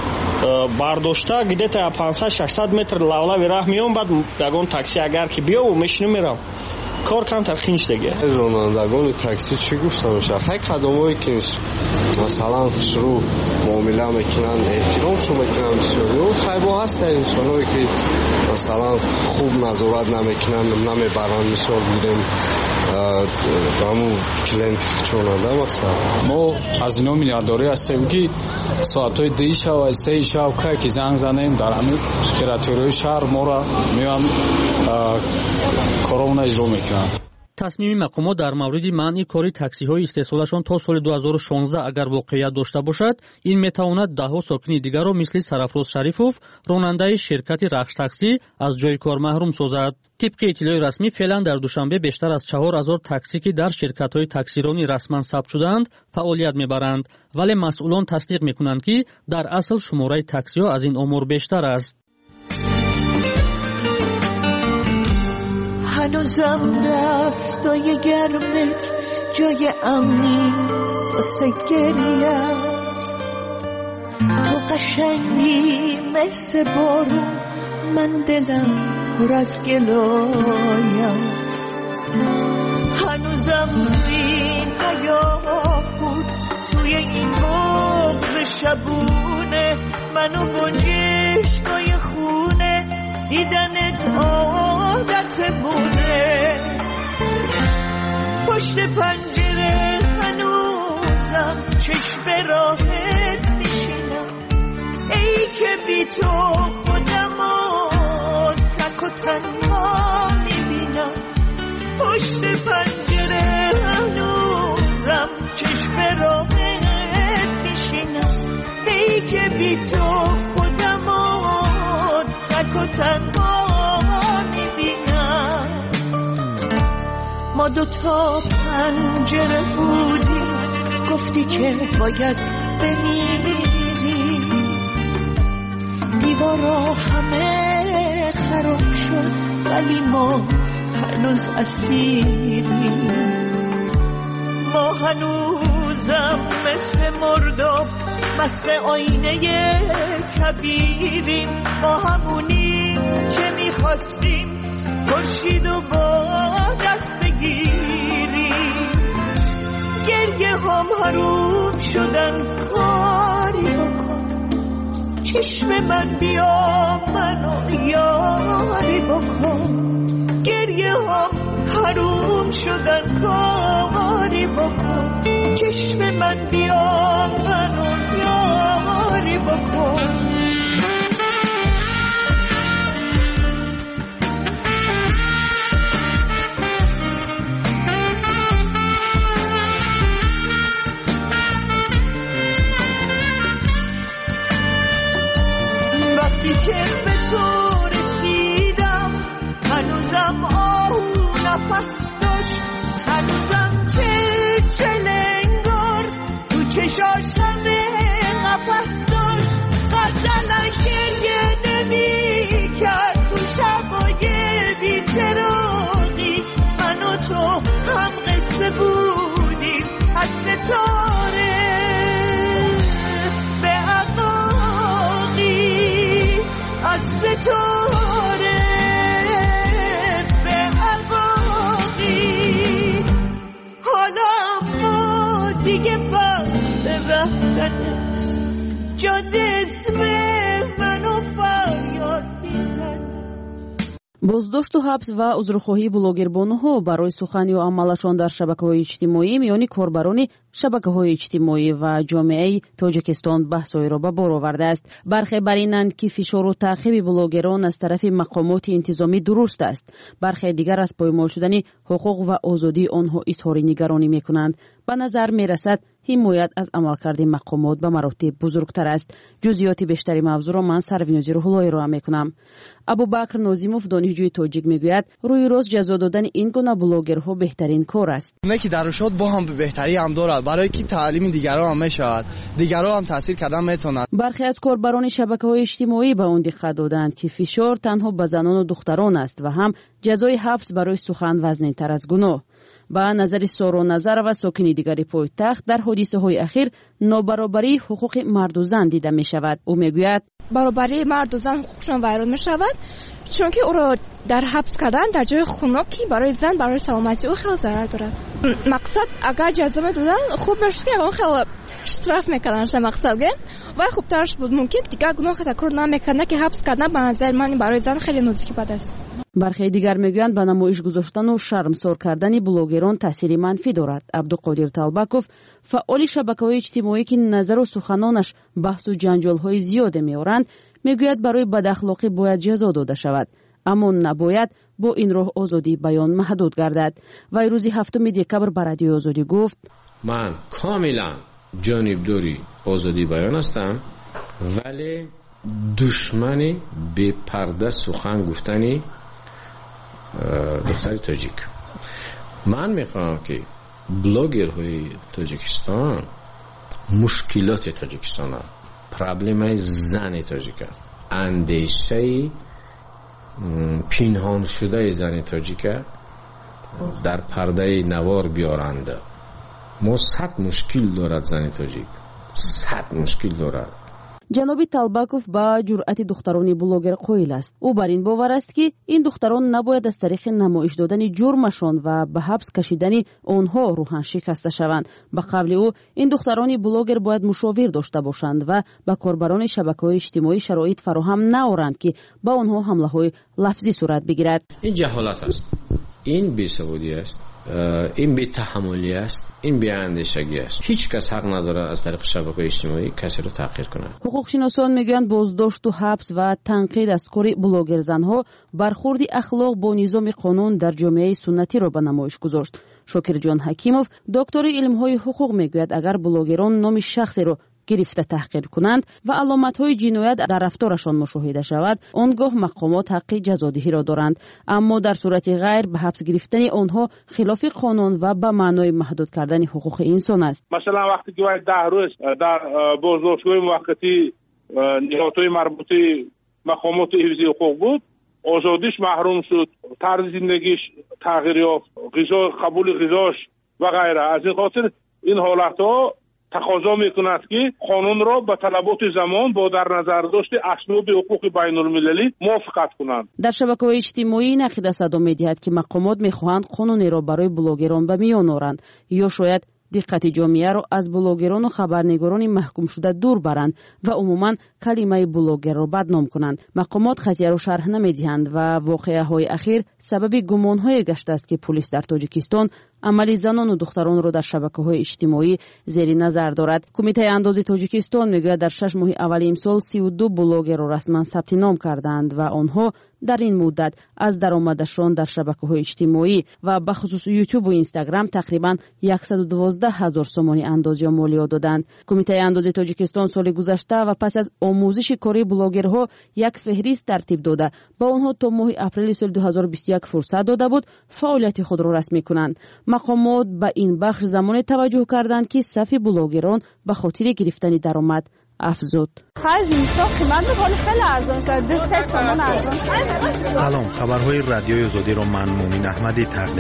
бардошта где-то пансад шашсад метр лавлави раҳ меом, баъд ягон такси агар ки биёву мешинам мерам. кор камтар хинч дега. ронандагони такси чӣ гуфтамша? ҳай қадамое ки масалан шурӯ муомила мекунанд, эҳтиромшо мекунанд бисёриё. хай бо ҳаста инсоное ки масалан хуб назорат намекунанд, намебаранд. мисол будем ҳамун клиент чонанда масалан мо аз ино миннатдорӣ ҳастем, ки соатҳои дуи шав ва сеи шав кай ки занг занем дар ҳамин территорияи шаҳр моро меоянд коромона иҷро мекунанд. тасмими мақомот дар мавриди маъни кори таксиҳои истеҳсолашон то соли ду ҳазору шонздаҳ агар воқеият дошта бошад, ин метавонад даҳҳо сокини дигарро мисли Сарафроз Шарифов, ронандаи ширкати Рахштаксӣ, аз ҷои кор маҳрум созад. тибқи иттилои расмӣ феълан дар душанбе бештар аз чаҳор ҳазор таксӣ, ки дар ширкатҳои таксиронӣ расман сабт шудаанд, фаъолият мебаранд, вале масъулон тасдиқ мекунанд, ки дар асл шумораи таксиҳо аз ин омор бештар аст. هنوزم دستای گرمت جای امنی واسه گریه است. تو قشنگی مثل بارون، من دلم پر از گلایه است. هنوزم این حیاهون توی این بغض شبونه، منو با چشمای خونه دیدنت عادتمونه. پشت پنجره هنوزم چشم راحت میشینم، ای که بی تو خودمو تک و تنها میبینم. پشت پنجره هنوزم چشم راحت میشینم، ای که بی تو خودمو تک و تنها میبینم. ما دوتا پنجره بودیم، گفتی که باید بمیری. دیوارا همه خراب شد ولی ما هنوز اسیریم. ما هنوزم مثل مرداب مست آینه کبیریم. ما همونیم که میخواستیم خورشیدو با دست بگیریم. گریه هم حروم شدن، کاری بکن چشم من بیا منو یاری بکن. گریه هم حروم شدن کاری بکن چشم من بیا منو یاری بکن وقتی که به تو رسیدم هنوزم آهو نفس داشت هنوزم چه چلنگار تو چشاش همه قفس داشت غزلن گریه نمی کرد تو شبای بی‌چراغی من و تو هم قصه بودیم از ستاره به عقاقی از ستاره به عقاقی حالا ما دیگه بس رفتنه جاده اسم منو فریاد میزنه. боздошту ҳабс ва узрухоҳии блогербонуҳо барои сухани ва амалашон дар шабакаҳои иҷтимоӣ миёни корбарони шабакаҳои иҷтимоӣ ва ҷомеаи Тоҷикистон баҳсҳоеро ба бор овардааст. бархе бар инанд ки фишору таъқиби блогерон аз тарафи мақомоти интизомӣ дуруст аст, бархе дигар аз поймол шудани ҳуқуқ ва озодии онҳо изҳори нигаронӣ мекунанд. ба назар мерасад ҳимоят аз амалкарди мақомот ба маротиб бузургтар аст. ҷузъиёти бештари мавзӯъро ман Сарвинози Рӯҳуллоӣ роа мекунам. Абубакр Нозимов донишҷӯи тоҷик мегӯяд рӯи рост ҷазо додани ин гуна блогерҳо беҳтарин кор аст. не ки дарушот бо ҳам беҳтарӣ ҳам дорад барое ки таълими дигарон ҳам мешавад дигарон ҳам таъсир кардан метавонад. бархе аз корбарони шабакаҳои иҷтимоӣ ба он диққат доданд ки фишор танҳо ба занону духтарон аст ва ҳам ҷазои ҳабс барои сухан вазнинтар аз гуноҳ. ба назари Соро Назарова сокини дигари пойтахт дар ҳодисаҳои ахир нобаробарии ҳуқуқи марду зан дида мешавад. ӯ мегӯяд баробарии марду зан ҳуқуқшон вайрон мешавад чунки ӯро дар ҳабс кардан дар ҷои хунок ки барои зан барои саломатии ӯ хеле зарар дорад. мақсад агар ҷазо медодан хуб мешуд ки ягон хеле штраф мекардан ша мақсадге вай хубтараш буд мумкин дигар гуноҳ такрор намекардан ки ҳабс кардан ба назари ман барои зан хеле нозуки бад аст. бархе дигар мегӯянд ба намоиш гузоштану шармсор кардани блогерон таъсири манфӣ дорад. Абдуқодир Талбаков фаъоли шабакаҳои иҷтимоӣ ки назару суханонаш баҳсу ҷанҷолҳои зиёде меоранд мегӯяд барои бадахлоқӣ бояд ҷазо дода шавад, аммо набояд бо ин роҳ озодии баён маҳдуд гардад. вай рӯзи ҳафтуми декабр ба радиои Озодӣ гуфт: ман комилан ҷонибдори озодии баён ҳастам, вале душмани бепарда сухан гуфтани духтари тоҷик. ман мехоҳам ки блогерҳои Тоҷикистон мушкилоти Тоҷикистона, проблемаи зани тоҷика, андешаи пинҳоншудаи зани тоҷика дар пардаи навор биёранд. мо сад мушкил дорад зани тоҷик, сад мушкил дорад. ҷаноби Талбаков ба ҷуръати духтарони блогер қоил аст. ӯ бар ин бовар аст ки ин духтарон набояд аз тариқи намоиш додани ҷурмашон ва ба ҳабс кашидани онҳо рӯҳан шикаста шаванд. ба қавли ӯ ин духтарони блогер бояд мушовир дошта бошанд ва ба корбарони шабакаҳои иҷтимоӣ шароит фароҳам наоранд ки ба онҳо ҳамлаҳои лафзӣ сурат бигирад. ин ҷаҳолат аст, ин бесаводӣ аст, ин бетаҳаммулӣ аст, ин беандешагӣ аст. ҳеҷ кас ҳақ надорад аз тариқи шабакаҳои иҷтимоӣ касеро таҳқир кунад. ҳуқуқшиносон мегӯянд боздошту ҳабс ва танқид аз кори блогерзанҳо бархӯрди ахлоқ бо низоми қонун дар ҷомеаи суннатиро ба намоиш гузошт. Шокирҷон Ҳакимов, доктори илмҳои ҳуқуқ, мегӯяд агар блогерон номи шахсеро гирифта таҳқир кунанд ва аломатҳои ҷиноят дар рафторашон мушоҳида шавад, он гоҳ мақомот ҳаққи ҷазодиҳиро доранд. аммо дар сурати ғайр ба ҳабс гирифтани онҳо хилофи қонун ва ба маънои маҳдуд кардани ҳуқуқи инсон аст. масалан вақте ки вай даҳ рӯз дар боздоштгоҳи муваққатӣ ниҳодҳои марбути мақомоти ҳифзи ҳуқуқ буд, озодиш маҳрум шуд, тарзи зиндагиш тағйир ёфт, ғизо қабули ғизош ва ғайра. аз ин хотир ин ҳолатҳо тақозо мекунад ки қонунро ба талаботи замон бо дар назар дошти асбоби ҳуқуқи байнулмилалӣ мувофиқат кунанд. дар шабакаҳои иҷтимоӣ нақида садо медиҳад ки мақомот мехоҳанд қонунеро барои блогерон ба миён оранд ё шояд دقت جامعه را از بلاگران و خبرنگاران محکوم شده دور برند و عموما کلمه بلاگر را بدنام کنند. مقامات قضیه را شرح نمی‌دهند و واقعه های اخیر سبب گمان های گشته است که پلیس در تاجیکستان عمل زنان و دختران را در شبکه‌های اجتماعی زیر نظر دارد. کمیته اندازه تاجیکستان میگوید در شش ماه اول امسال سی و دو بلاگر را رسما ثبت نام کردند و آنها در این مدت از درآمدشان در شبکه‌های اجتماعی و به خصوص یوتیوب و اینستاگرام تقریباً صد و دوازده هزار سومانی اندازه یا مالیات دادند. کمیته اندازه تاجیکستان سال گذشته و پس از آموزش کاری بلاگرها یک فهرست ترتیب داده با آنها تا ماه اپریل سال دو هزار و بیست و یک فرصت داده بود فعالیت خود را رسمی کنند. مقامات به این بخش زمان توجه کردند که صف بلاگران به خاطر گرفتن درآمد افزود. سلام، خبرهای رادیوی آزادی را من مومن احمدی تقدیم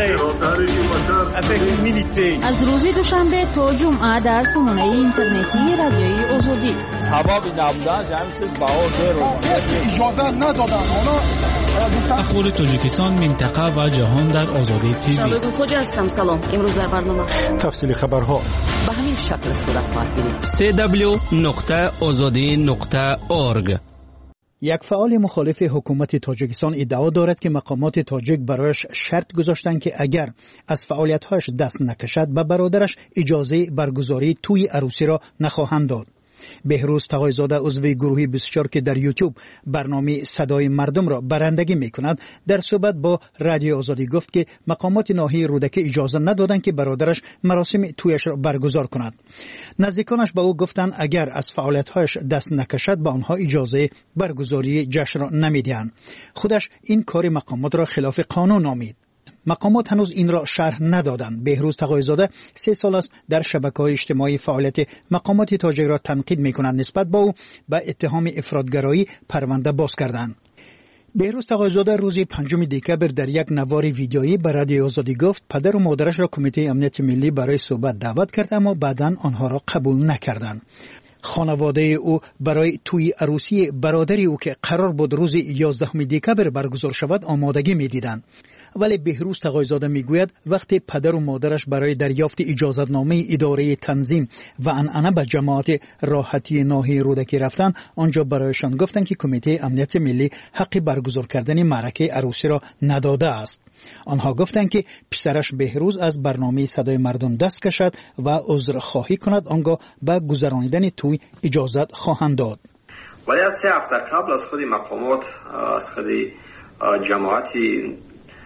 می‌کنم. از روز دوشنبه تا جمعه در سامانه اینترنتی رادیوی آزادی. سبب نبودن جمعیت باور رو اجازه ندادن. اخبار تاجیکستان، منطقه و جهان در آزادی تیوی. شباب خوش هستم. سلام. امروز در برنامه تفصیل خبرها به همین شکل صورت خواهد گرفت. سی دبلیو نقطه آزادی نقطه اورگ. یک فعال مخالف حکومت تاجیکستان ادعا دارد که مقامات تاجیک برایش شرط گذاشتند که اگر از فعالیت‌هایش دست نکشد به برادرش اجازه برگزاری توی عروسی را نخواهند داد. بهروز تقایزاده عضو گروه بیست و چهار که در یوتیوب برنامه صدای مردم را برندگی می کند در صحبت با رادیو آزادی گفت که مقامات ناحیه رودکی اجازه ندادند که برادرش مراسم تویش را برگزار کند. نزدیکانش به او گفتند اگر از فعالیت‌هایش دست نکشد به آنها اجازه برگزاری جشن را نمیدهند. خودش این کار مقامات را خلاف قانون نامید. مقامات هنوز این را شرح ندادند. بهروز تقایزاده سه سال است در شبکه‌های اجتماعی فعالیت مقامات تاجیک را تنقید می‌کنند. نسبت به او به اتهام افراطگرایی پرونده باز کردند. بهروز تقایزاده روز پنجم دکبر در یک نوار ویدیویی به رادیو آزادی گفت پدر و مادرش را کمیته امنیت ملی برای صحبت دعوت کرد اما بعداً آنها را قبول نکردند. خانواده او برای توی عروسی برادری او که قرار بود روز یازدهم دکبر برگزار شود آمادگی می‌دیدند. ولی بهروز تقایزاده میگوید وقتی پدر و مادرش برای دریافت اجازتنامه اداره تنظیم و عنعنه به جماعت راحتی ناحیه رودکی رفتن آنجا برایشان گفتند که کمیته امنیت ملی حق برگزار کردن معرکه عروسی را نداده است. آنها گفتند که پسرش بهروز از برنامه صدای مردم دست کشد و عذرخواهی کند آنگاه به گذرانیدن توی اجازت خواهند داد. ولی از سه هفته قبل از خود مقامات از خود جماعتی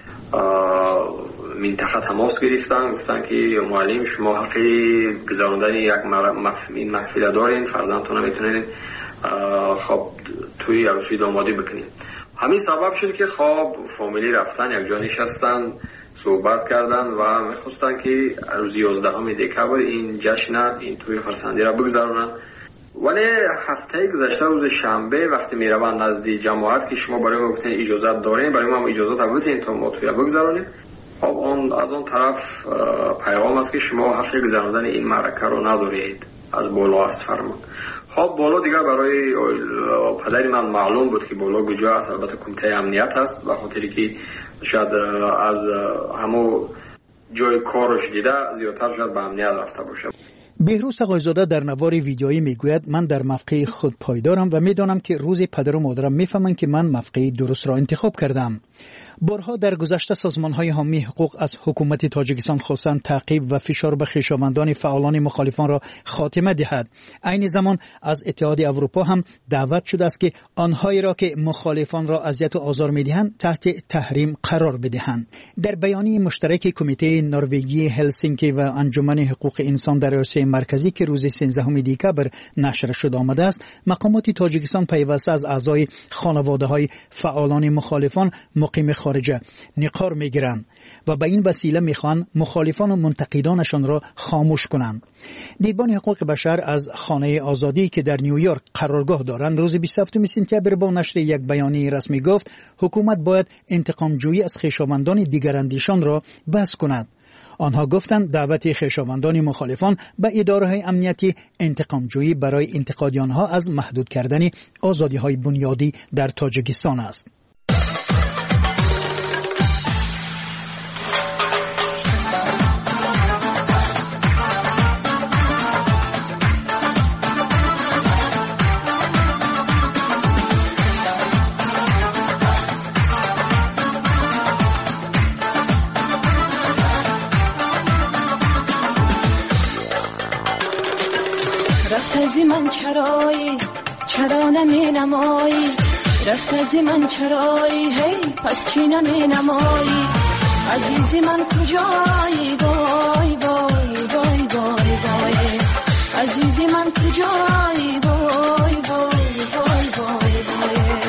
منطقه تماس گرفتن گفتن که معلم شما حقی گذراندن یک این محفل دارین فرزندتون میتونین خب توی عروسی دامادی بکنین. همین سبب شد که خب فامیلی رفتن یک جا نشستن صحبت کردن و میخواستن که روز یازدهم دکبر این جشن این توی خرسندی را بگذرونن. ولی هفته گذشته روز شنبه وقتی میروند نزد جماعت که شما برای ما گفتین اجازت دارین برای ما اجازت بدین تا ما توی بگذرونیم. خب اون از اون طرف پیغام است که شما حق گذراندن این معرکه رو ندارید از بالا است فرمان. خب بالا دیگه برای پدر من معلوم بود که بالا کجا است. البته کمیته امنیت است به خاطری که شاید از همو جای کارش دیده زیادتر شاید به امنیت رفته باشه. بهروز تقایزاده در نوار ویدیویی میگوید من در موقع خود پایدارم و میدانم که روز پدر و مادرم میفهمند که من موقع درست را انتخاب کردم. بارها در گذشته سازمان‌های حامی حقوق از حکومت تاجیکستان خواستند تعقیب و فشار به خویشاوندان فعالان مخالفان را خاتمه دهد. عین زمان از اتحاد اروپا هم دعوت شده است که آنهایی را که مخالفان را اذیت و آزار می‌دهند تحت تحریم قرار بدهند. در بیانیه مشترک کمیته نروژی هلسینکی و انجمن حقوق انسان در آسیای مرکزی که روز سیزدهم دکبر نشر شد آمده است، مقامات تاجیکستان پیوسته از اعضای خانواده‌های فعالان مخالفان مقیم خارجه نقار میگیرند و به این وسیله میخوان مخالفان و منتقدانشان را خاموش کنند. دیدبان حقوق بشر از خانه آزادی که در نیویورک قرارگاه دارند روز بیست و هفتم سپتامبر با نشر یک بیانیه رسمی گفت حکومت باید انتقام جویی از خویشاوندان دیگراندیشان را بس کند. آنها گفتند دعوت خویشاوندان مخالفان به اداره‌های امنیتی انتقام جویی برای انتقاد آنها از محدود کردن آزادی‌های بنیادی در تاجیکستان است. از من چرایی چرا نمی نمایی رفت از من چرایی هی پس چی نمی نمایی عزیزی من کجایی وای وای وای وای وای عزیزی من کجایی وای وای وای وای وای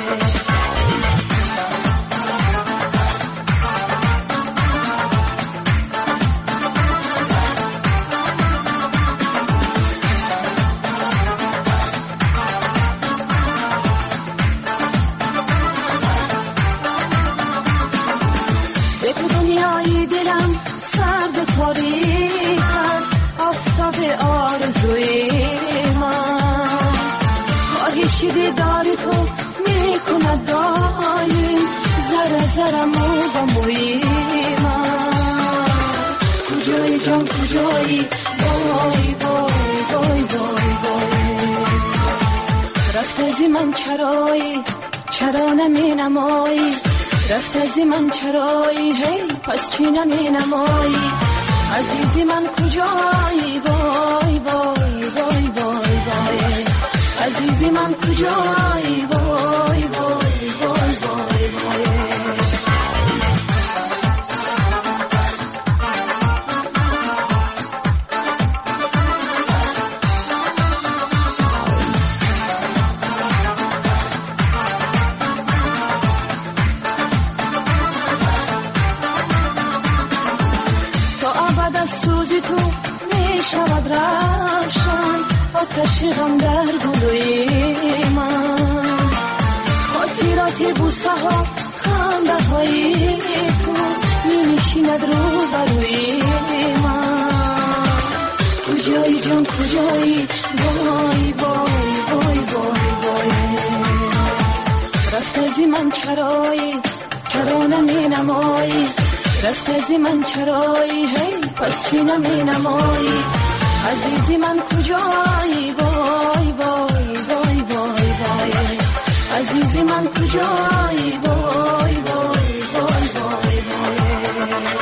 دنیای دلم سرد و تاریک آفتاب آرزوی من خواهش دیدار تو میکند دایم ذره ذره مو با موی من کجایی جان کجایی وای وای وای وای وای رفت از من چرایی چرا نمی نمایی رفت از من چرایی هی پس چی نمی نمایی عزیزی من کجایی وای وای وای وای وای عزیزی من کجایی وای وای وای وای وای شود روشن آتش غم در گلوی من خاطرات بوسه ها خنده های تو می نشیند رو بروی من کجایی جان کجایی وای وای وای وای وای رفت از من چرایی چرا نمی نمایی رفت از من چرایی هی پس چی نمی نمایی عزیزی من کجایی وای وای وای وای وای عزیزی من کجایی وای وای وای وای وای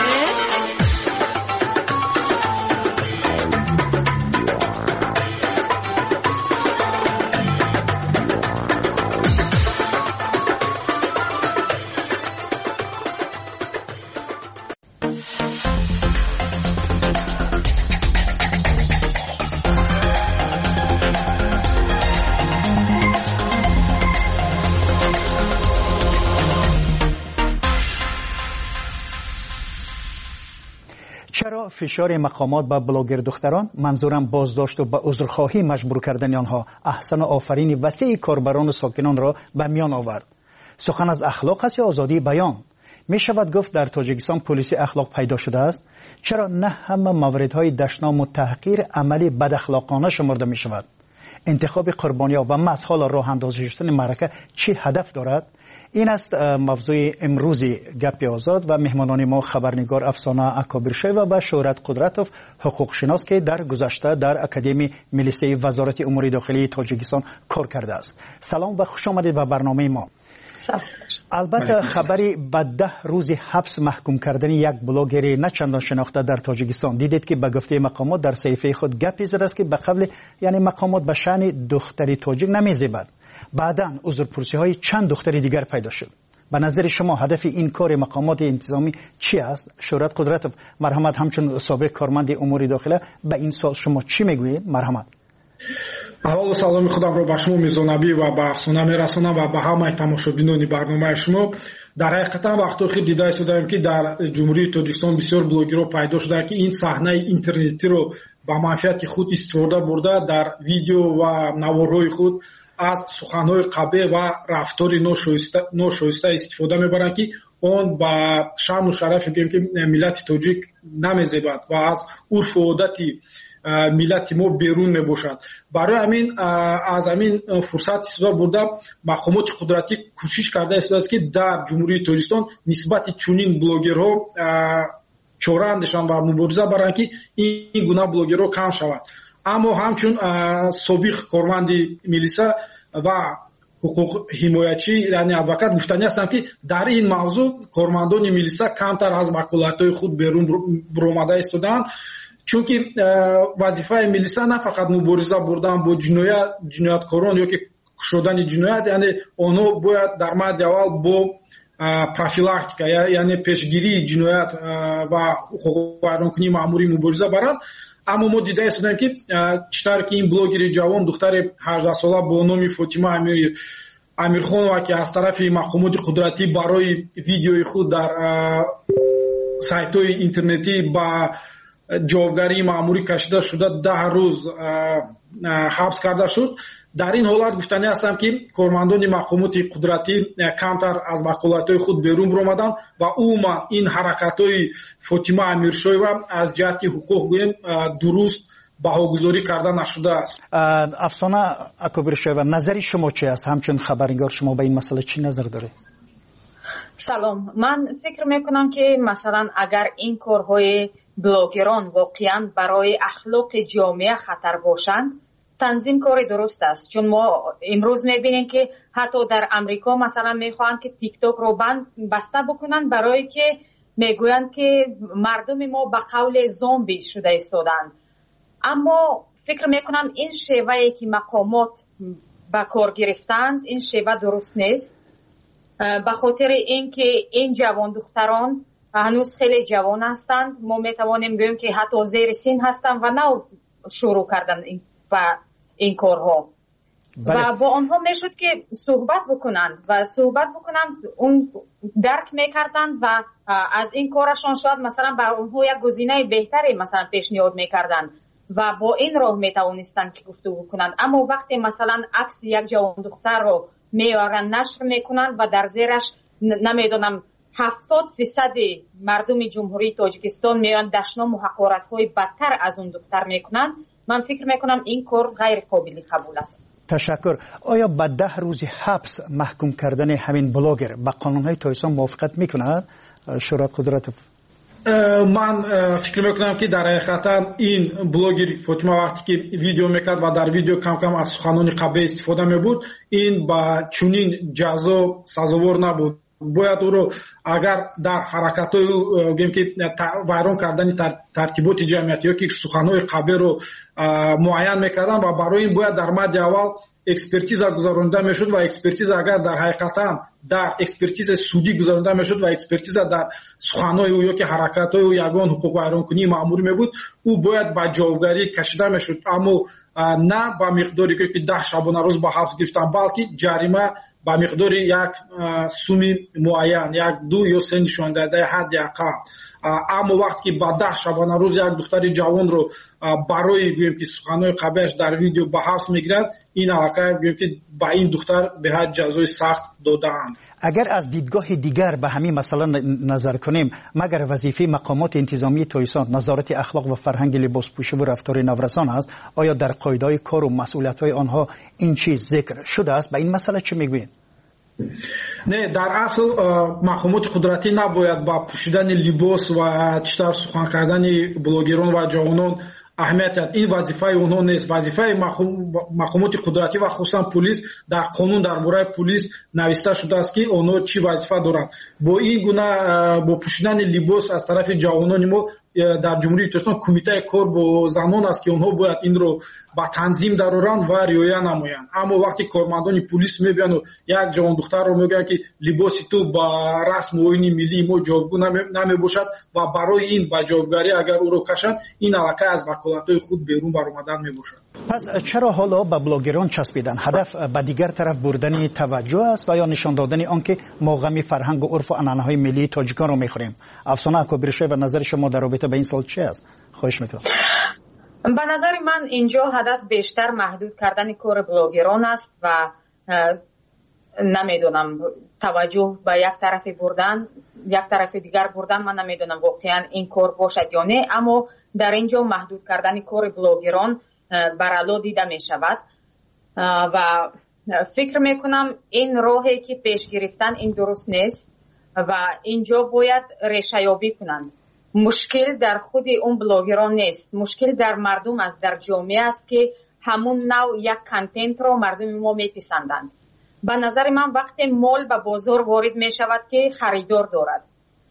چرا فشار مقامات به بلاگر دختران، منظورم بازداشت و به عذرخواهی مجبور کردن آنها، احسن آفرین وسیع کاربران و ساکنان را به میان آورد؟ سخن از اخلاق است یا آزادی بیان؟ می شود گفت در تاجیکستان پلیس اخلاق پیدا شده است؟ چرا نه همه موردهای دشنام و تحقیر عملی بد اخلاقانه شمرده می شود؟ انتخاب قربانی‌ها و مسحال راه اندازی شدن معرکه چی هدف دارد؟ این است موضوع امروزی گپ آزاد و مهمانان ما خبرنگار افسانه اکابرشوی و به شهرت قدرتوف حقوق شناس که در گذشته در اکادمی ملیسه وزارت امور داخلی تاجیکستان کار کرده است. سلام و خوش آمدید به برنامه ما. البته خبری به ده روز حبس محکوم کردن یک بلاگر نه چندان شناخته در تاجیکستان دیدید که به گفته مقامات در صحیفه خود گپی زده است که به قبل یعنی مقامات به شأن دختری تاجیک نمیزیبد. بعداً عذرپرسی های چند دختری دیگر پیدا شد. به نظر شما هدف این کار مقامات انتظامی چی است؟ شهرت قدرتوف، مرحمت، همچون سابق کارمند امور داخله به این سوال شما چی میگویید؟ مرحمت. اول سلامی خودم رو به شما میزنابی و به افسانه میرسونم و به همه تماشابینان برنامه شما. در حقیقت وقتی که دیده شدیم که در جمهوری تاجیکستان بسیار بلاگرها پیدا شده که این صحنه اینترنتی رو با منفعت خود استفاده برده در ویدیو و نوارهای خود از سخنهای قبیح و رفتار ناشایسته استفاده میبرند که اون با شان و شرف ملت تاجیک نمیزیبد و از عرف و عادت ملت ما بیرون میباشد. برای همین از همین فرصت استفاده برده مقامات قدرتی کوشش کرده است که در جمهوری تاجیکستان نسبت چنین بلاگرها چاره اندیشان و مبارزه برند که این گونه بلاگرها کم شود. اما همچون سابق کارمند ملیسه و حقوق حمایتچی یعنی ادوکات گفتنی هستند که در این موضوع کارمندان ملیسه کمتر از وکالت‌های خود بیرون برآمده ایستادند. чунки вазифаи милиса на фақат мубориза бурдан бо ҷиноят ҷинояткорон ёки кушодани ҷиноят, яъне онҳо бояд дар мадди аввал бо профилактика яъне пешгирии ҷиноят ва ҳуқуқвайронкунии маъмурӣ мубориза баранд. аммо мо дида истодем ки чӣ тавре ки ин блогери ҷавон духтари ҳаждаҳсола бо номи Фотима Амирхонова ки аз тарафи мақомоти қудратӣ барои видеои худ дар сайтҳои интернетӣ ба ҷавобгарии маъмурӣ кашида шуда даҳ рӯз ҳабс карда шуд. дар ин ҳолат гуфтанӣ ҳастам ки кормандони мақомоти қудратӣ камтар аз ваколатҳои худ берун биромаданд ва умуман ин ҳаракатҳои Фотима Амиршоева аз ҷиҳати ҳуқуқ гӯем дуруст баҳогузорӣ карда нашудааст. Афсона Акобиршоева, назари шумо чӣ аст? ҳамчун хабарнигор шумо ба ин масъала чӣ назар доред? салом, ман фикр мекунам ки масалан агар ин корҳои блогерон воқеан барои ахлоқи ҷомеа хатар бошанд, танзим кори дуруст аст. чун мо имрӯз мебинем ки ҳатто дар амрико масалан мехоҳанд ки тиктокро баста бикунанд, барое ки мегӯянд ки мардуми мо ба қавле зомби шуда истоданд. аммо фикр мекунам ин шевае ки мақомот ба кор гирифтанд, ин шева дуруст нест, ба хотири ин ки ин ҷавон духтарон ҳанӯз хеле ҷавон ҳастанд. мо метавонем гӯем ки ҳатто зери син ҳастанд ва нав шурӯъ кардан ба ин корҳо. ва бо онҳо мешуд ки суҳбат бикунанд ва суҳбат бикунанд, он дарк мекарданд ва аз ин корашон шояд масалан ба онҳо як гузинаи беҳтаре масалан пешниҳод мекарданд ва бо ин роҳ метавонистанд ки гуфтугӯ кунанд. аммо вақте масалан акси як ҷавон духтарро меоранд, нашр мекунанд ва дар зераш намедонам ҳафтод фисади мардуми ҷумҳурии Тоҷикистон меоянд дашному ҳақоратҳои бадтар аз он духтар мекунанд, ман фикр мекунам ин кор ғайриқобили қабул аст. ташаккур. оя ба даҳ рӯзи ҳабс маҳкум кардани ҳамин блогер ба қонунҳои Тоҷикистон мувофиқат мекунад? Шурат Қудратов. ман фикр мекунам ки дар ҳақиқатан ин блогер Фотима вақте ки видео мекард ва дар видео кам кам аз суханони қабеҳ истифода мебурд, ин ба чунин ҷазо сазовор набуд. бояд ӯро агар дар ҳаракатҳои гӯем ки вайрон кардани тартиботи ҷамъият ёки суханҳои қабеҳро муайян мекарданд ва барои ин бояд дар мадди аввал экспертиза гузаронида мешуд ва экспертиза агар дар ҳақиқатан дар экспертиза судӣ гузаронида мешуд ва экспертиза дар суханҳои ӯ ёки ҳаракатҳои ӯ ягон ҳуқуқвайронкунии маъмурӣ мебуд, ӯ бояд ба ҷавобгарӣ кашида мешуд. аммо на ба миқдори ки даҳ шабонарӯз ба ҳабс гирифтан, балки ҷарима ба миқдори як суми муайян, як ду ё се нишондаҳидаи ҳадди ақал. аммо вақте ки ба даҳ шабонарӯз як духтари ҷавонро барои гӯем ки суханҳои қабеҳаш дар видео ба ҳабс мегирад, ин аллакай гӯем ки ба ин духтар беҳад ҷазои сахт додаанд. агар аз дидгоҳи дигар ба ҳамин масъала назар кунем, магар вазифаи мақомоти интизомии Тоҷикистон назорати ахлоқ ва фарҳанги либоспӯшиву рафтори наврасон аст, оё дар қоидаҳои кору масъулиятҳои онҳо ин чиз зикр шудааст? ба ин масъала чӣ мегӯед? не, дар асл мақомоти қудратӣ набояд ба пӯшидани либос ва чӣ тавр сухан кардани блогерон ва ҷавонон аҳамият диҳад. ин вазифаи онҳо нест. вазифаи мақомоти қудратӣ ва хусусан пулис, дар қонун дар бораи пулис нависта шудааст ки онҳо чӣ вазифа доранд. бо ин гуна бо пӯшидани либос аз тарафи ҷавонони мо дар ҷумҳурии Тоҷикистон кумитаи кор бо занон аст ки онҳо бояд инро ба танзим дароранд ва риоя намоянд. аммо вақте кормандони пулис мебияну як ҷавон духтарро мегӯянд ки либоси ту ба расму оини миллии мо ҷавобгӯ намебошад ва барои ин ба ҷавобгарӣ агар ӯро кашанд, ин аллакай аз ваколатҳои худ берун баромадан мебошад. пас чаро ҳоло ба блогерон часпидан? ҳадаф ба дигар тараф бурдани таваҷҷӯҳ аст ва ё нишон додани он ки мо ғами фарҳангу урфу анъанаҳои миллии тоҷиконро мехӯрем? Афсона Акобиршоева, назари шумо дар робита ба ин сол чӣ аст? хоҳиш мекунам. ба назари ман инҷо ҳадаф бештар маҳдуд кардани кори блогерон аст ва намедонам таваҷҷӯҳ ба як тарафи бурдан, як тарафи дигар бурдан, ман намедонам воқеан ин кор бошад ё не, аммо дар инҷо маҳдуд кардани кори блогерон барало дида мешавад ва фикр мекунам ин роҳе ки пеш гирифтан ин дуруст нест ва инҷо бояд решаёбӣ кунанд. мушкил дар худи он блогерон нест, мушкил дар мардум аст, дар ҷомеа аст ки ҳамун нав як контентро мардуми мо меписанданд. ба назари ман вақте мол ба бозор ворид мешавад ки харидор дорад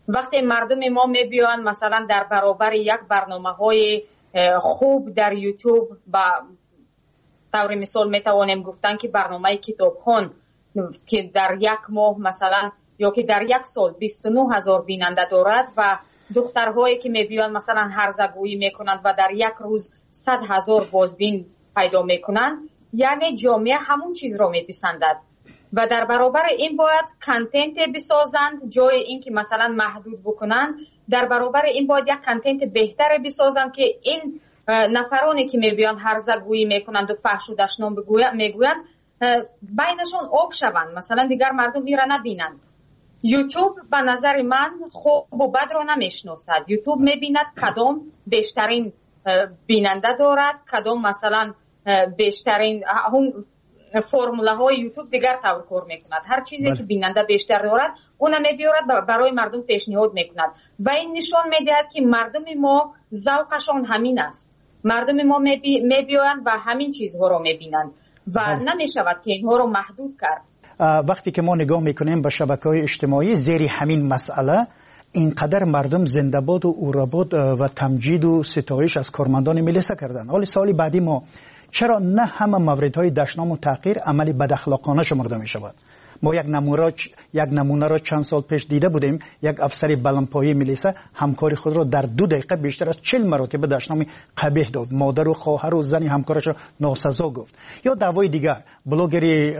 وقتی مردم ما میبیان مثلا در برابر یک برنامه‌های خوب در یوتیوب با طور مثال میتوانیم گفتن که برنامه کتابخوان که در یک ماه مثلا یا که در یک سال بیست و نه هزار بیننده دارد و دخترهایی که میبیان مثلا هرزگویی میکنند و در یک روز صد هزار بازبین پیدا میکنند، یعنی جامعه همون چیز را میپسندد و در برابر این باید کانتنت بسازند. جای این که مثلا محدود بکنند، در برابر این باید یک کانتنت بهتر بسازند که این نفرانی که میبیان هرزگویی میکنند و فحش و دشنام میگویند بینشون آب شوند، مثلا دیگر مردم ایرا نبینند. یوتیوب به نظر من خوب و بد را نمیشناسد. یوتیوب میبیند کدام بیشترین بیننده دارد، کدام مثلا بیشترین هم فرموله های یوتیوب دیگر طور کار میکند. هر چیزی بله. که بیننده بیشتر دارد اون میبیارد برای مردم پیشنهاد میکند و این نشان میدهد که مردم ما ذوقشان همین است. مردم ما میبیاند و همین چیزها را میبینند و بله. نمیشود که اینها را محدود کرد. وقتی که ما نگاه میکنیم به شبکه‌های اجتماعی زیر همین مسئله اینقدر مردم زنده‌باد و اوراباد و تمجید و ستایش از کارمندان ملیسا کردن. حالا سال بعدی ما چرا نه همه موردهای دشنام و تحقیر عملی بداخلاقانه شمرده می شود؟ ما یک نمونه یک نمونه را چند سال پیش دیده بودیم. یک افسر بلندپایه ملیسا همکاری خود را در دو دقیقه بیشتر از چهل مراتب دشنام قبیح داد. مادر و خواهر و زن همکارش را ناسزا گفت. یا دعوای دیگر بلاگری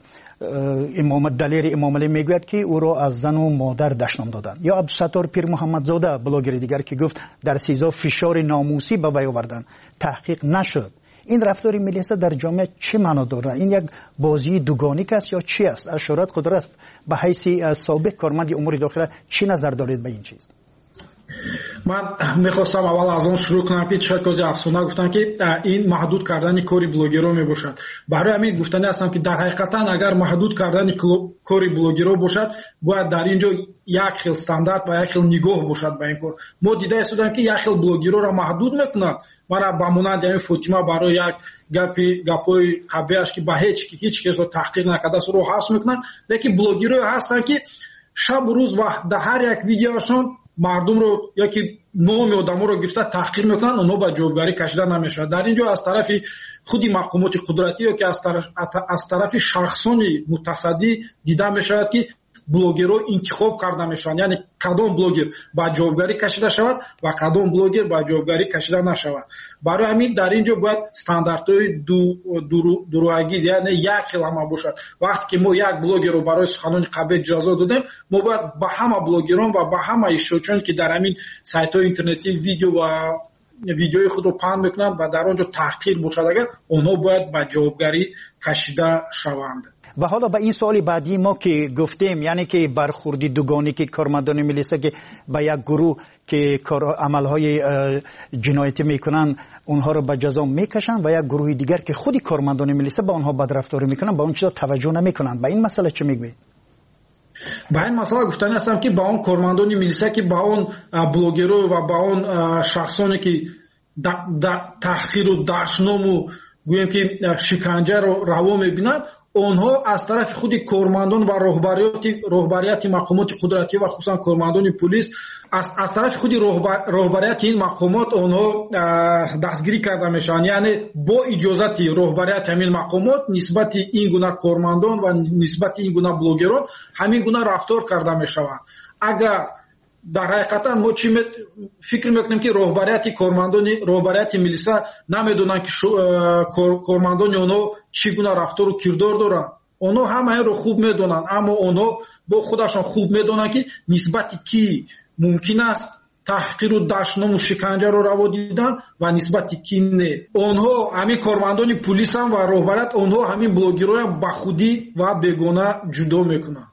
امام دلیر امام علی میگوید که او را از زن و مادر دشنام دادند. یا عبدالستار پیر محمدزاده بلاگر دیگر که گفت در سیزا فشار ناموسی به وی آوردند، تحقیق نشد. این رفتار ملیسا در جامعه چه معنا داره؟ این یک بازی دوگانیک است یا چی است؟ اشارت قدرت به حیث سابق کارمند امور داخله چی نظر دارید به این چیز؟ من میخواستم اول از اون شروع کنم که چه کاری افسانه گفتن که این محدود کردن کاری بلاگرها میباشد. برای همین گفتنی هستم که در حقیقتا اگر محدود کردن کاری بلاگرها باشد باید در اینجا یک خیل استاندارد و یک خیل نگاه باشد به این کار. ما دیده استودیم که یک خیل بلاگرها را محدود میکنند. من با مانند این فاطمه برای یک گپی گپای قبیهش که به هیچ هیچ کس رو تحقیق نکرده است رو حس میکنند، لیکن بلاگرها هستند که شب و روز و در هر یک ویدیوشون مردم رو یا که نام آدم‌ها رو گرفته تحقیر میکنن، اونها به جوابگاری کشیده نمیشود. در اینجا از طرف خودی مقامات قدرتی یا که از طرف از طرف شخصان متصدی دیده میشود که بلاگرها انتخاب کرده میشن، یعنی کدام بلاگر با جوابگاری کشیده شود و کدام بلاگر با جوابگاری کشیده نشود. برای همین در اینجا باید استانداردهای دو درو دروغی یعنی یک خیل همه باشد. وقتی که ما یک بلاگر رو برای سخنان قبیح اجازه دادیم، ما باید با همه بلاگران و با همه اشتراکچیان که در همین سایت‌های اینترنتی ویدیو و ویدیوی خود رو پهن میکنند و در آنجا تحقیر باشد، اگر اونها باید با جوابگاری کشیده شوند. و حالا به این سوال بعدی ما که گفتیم، یعنی که برخوردی دوگانی که کارمندان ملیسا که به یک گروه که عملهای جنایتی میکنن اونها رو به جزا میکشن و یک گروه دیگر که خودی کارمندان ملیسا با اونها بدرفتاری میکنن به اون چیزا توجه نمیکنن. به این مسئله چه میگوید؟ به این مسئله گفتن هستم که با اون کارمندان ملیسا که با اون بلاگرها و با اون شخصانی که تحقیر و دشنام و گویم که شکنجه رو روا میبینند، اونها از طرف خود کارمندان و رهبریات رهبریت مقامات قدرتی و خصوصا کارمندان پلیس از از طرف خود رهبریت این مقامات اونها دستگیری کرده میشن، یعنی با اجازت رهبریت همین مقامات نسبت این گونه کارمندان و نسبت این گونه بلاگران همین گونه رفتار کرده میشوند. اگر در حقیقتا ما چی فکر میکنیم که رهبریت کارمندان رهبریت ملیسا نمیدونن که کارمندان اونها چگونه رفتار و کردار دارن، اونها همه رو خوب میدونن، اما اونها با خودشان خوب میدونن که نسبت کی ممکن است تحقیر و دشنام و شکنجه رو روا دیدن و نسبت کی نه. اونها همین کارمندان پلیس هم و رهبریت اونها همین بلاگرها هم به خودی و بیگانه جدا میکنن.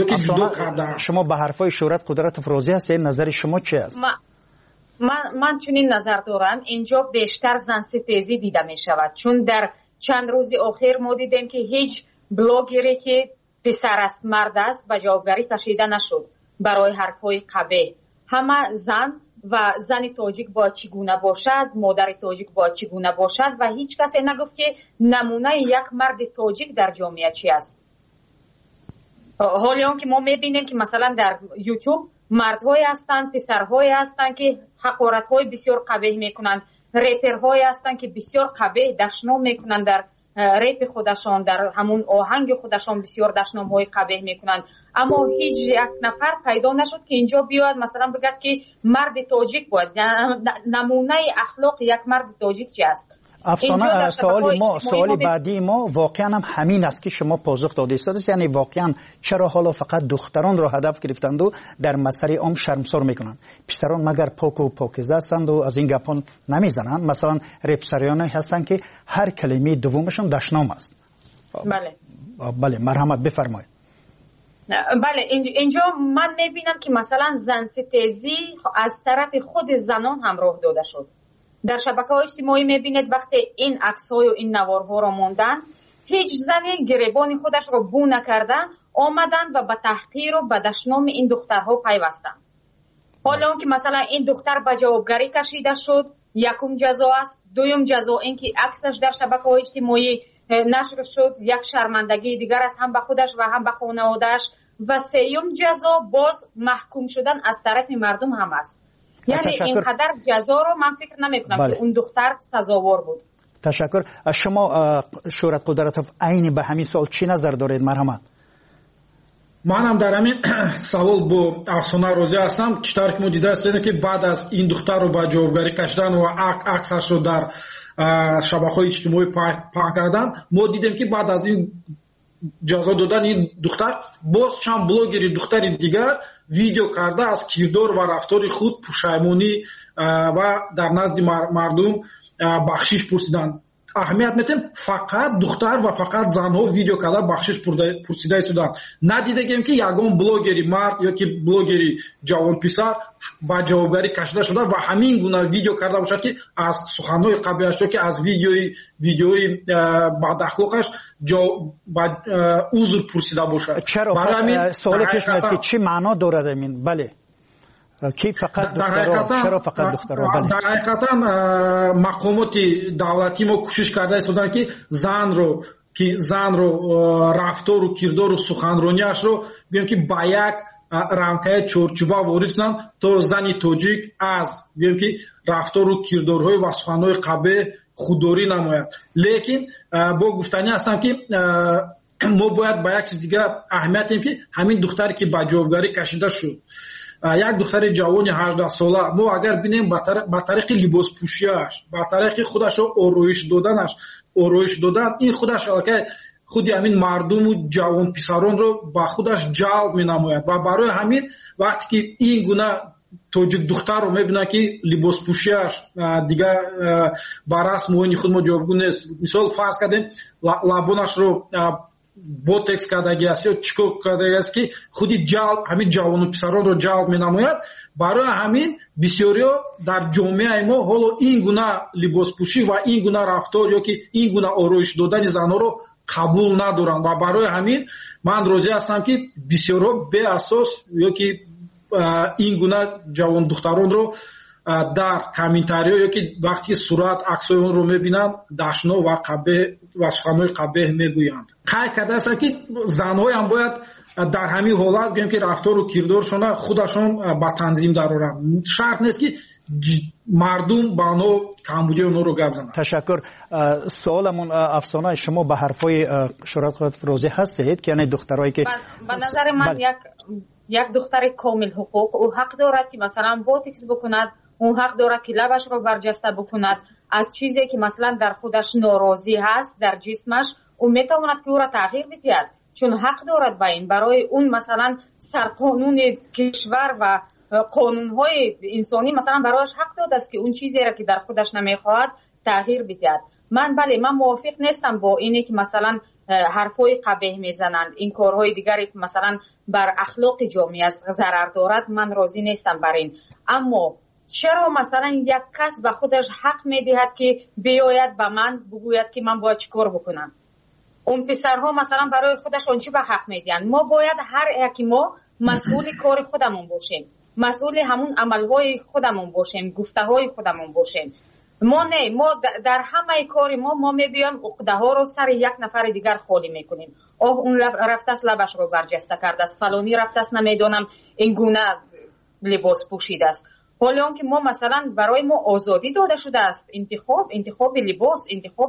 شما به حرفای شهرت قدرت افرازی هستید، نظر شما چی است؟ من من, من چنین نظر دارم. اینجا بیشتر زن ستیزی دیده می شود، چون در چند روز اخیر ما دیدیم که هیچ بلاگری که پسر است مرد است به جوابگاری کشیده نشد برای حرفای قبیح. همه زن و زن تاجیک با چگونه باشد، مادر تاجیک با چگونه باشد و هیچ کسی نگفت که نمونه یک مرد تاجیک در جامعه چی است. حالا هم که ما میبینیم که مثلا در یوتیوب мардҳое ҳастанд, писарҳое ҳастанд ки ҳақоратҳои бисёр қабеҳ мекунанд, реперҳое ҳастанд ки бисёр қабеҳ дашном мекунанд, дар репи худашон, дар ҳамун оҳанги худашон бисёр дашномҳои қабеҳ мекунанд. аммо ҳеҷ як нафар пайдо нашуд ки инҷо биёяд масалан бигӯяд ки марди тоҷик бояд. намунаи ахлоқи як марди тоҷик чӣ аст? افسانه سوال ما سوال بعدی ما واقعا هم همین است که شما پاسخ داده اید، یعنی واقعا چرا حالا فقط دختران را هدف گرفتند و در مسئله عام شرمسار میکنند؟ پسران مگر پاک و پاکیزه هستند و از این گپان نمیزنند؟ مثلا رپسریانی هستند که هر کلمه دومشون دشنام است. بله بله مرحمت بفرمایید. بله اینجا من میبینم که مثلا زن ستیزی از طرف خود زنان هم راه داده شد. در شبکه‌های اجتماعی می‌بینید وقتی این عکس‌های و این نوارها را موندن، هیچ زنی گریبان خودش را بو نکردن، آمدن و به تحقیر و به دشنام این دخترها پیوستند. حالا اون که مثلا این دختر به جوابگری کشیده شد، یکم جزا است، دوم جزا این که عکسش در شبکه‌های اجتماعی نشر شد، یک شرمندگی دیگر است هم به خودش و هم به خانواده‌اش، و سوم جزا باز محکوم شدن از طرف مردم هم است. یعنی اینقدر جزا رو من فکر نمیکنم بله. که اون دختر سزاوار بود. تشکر. شما شورت قدرتوف عین به همین سوال چی نظر دارید مرحمت؟ من هم در همین سوال با افسانه راضی هستم. چطور که ما دیده هستیم که بعد از این دختر رو به جوابگری کشیدن و عکسش رو در شبکه‌های اجتماعی پخش کردن، ما دیدیم که بعد از این جزا دادن این دختر باز شام بلاگری دختر دیگر ویدیو کرده از کردار و رفتار خود پشیمانی و در نزد مردم بخشش پرسیدن. اهمیت میتیم فقط دختر و فقط زنها ویدیو کرده بخشش پرسیده شدن. ندیدیم که یگان بلاگری مرد یا که بلاگری جوان پسر با جوابگری کشیده شده و همین گونه ویدیو کرده باشد که از سخنهای قبیحش که از ویدیوی ویدیوی بد اخلاقش با عذر پرسیده باشد. چرا سوال پیش میاد که چی معنا دارد این؟ بله کی فقط دخترها؟ چرا فقط دخترها؟ در حقیقتا مقامات دولتی ما کوشش کرده ایستادن که زن رو که زن رو رفتار و کردار و سخنرانیش رو بگیم که با یک رامکای چورچوبا وارد کنن تا زنی توجیک از بگیم که رفتار و کردارهای و سخنهای قبیح خودداری نماید. لیکن با گفتنی هستم که ما باید با یک چیز دیگه اهمیت دهیم که همین دختری که با جوابگری کشیده شد، یک دختر جوان هجده ساله، ما اگر بینیم با طریق لباس پوشیش، با طریق خودش رو آرایش دادنش، آرایش دادن این خودش که خودی همین مردم و جوان پسران رو با خودش جلب می نماید و برای همین وقتی که این گونه توجیک دختر رو میبینه که لباس پوشیش دیگه با رسم خود ما جوابگو نیست، مثال فرض کردیم لبانش رو بوتکس کردگی است یا چیکو کردگی است که خودی جلب همین جوان و پسران رو جلب می نماید. برای همین بسیاری در جامعه ما حالا این گونه لباس پوشی و این گونه رفتار یا که این گونه آرایش دادن زنها رو قبول ندارند و برای همین من راضی هستم که بسیاری به اساس یا که این گونه جوان دختران رو در کامنتاری یا که وقتی صورت عکسای اون رو میبینن دشنا و قبیح و سخنهای قبیح میگویند. خیلی کرده است که زنهای هم باید در همین حالت بگیم که رفتار و کردارشون خودشون با تنظیم دارن. شرط نیست که مردم با اونو کمبودی اونو رو گپ بزنن. تشکر. سوالمون افسانه شما به حرفای شورت قدرتوف راضی هستید که یعنی دخترایی که به نظر من یک یک دختر کامل حقوق او حق دارد که مثلا بوتکس بکند، اون حق دارد که لبش رو برجسته بکند، از چیزی که مثلا در خودش ناراضی هست در جسمش اون میتواند که او را تغییر بدهد، چون حق دارد با این. برای اون مثلا سرقانون کشور و قانونهای انسانی مثلا برایش حق داده است که اون چیزی را که در خودش نمیخواهد تغییر بدهد. من بله من موافق نیستم با اینه که مثلا حرفای قبیح میزنند، این کارهای دیگری که مثلا بر اخلاق جامعه ضرر دارد، من راضی نیستم بر این. اما چرا مثلا یک کس به خودش حق میدهد که بیاید به من بگوید که من باید چیکار بکنم؟ اون پسرها مثلا برای خودشون چی به حق میدهند؟ ما باید هر یکی ما مسئول کار خودمون باشیم، مسئول همون عملهای خودمون باشیم، گفته‌های خودمون باشیم. ما نه، ما در همه کار ما ما میبیایم عقده ها رو سر یک نفر دیگر خالی میکنیم. اوه اون رفته است لبش رو برجسته کرده است، فلانی رفته است نمیدونم این گونه لباس پوشیده است. حالا که ما مثلا برای ما آزادی داده شده است، انتخاب انتخاب لباس، انتخاب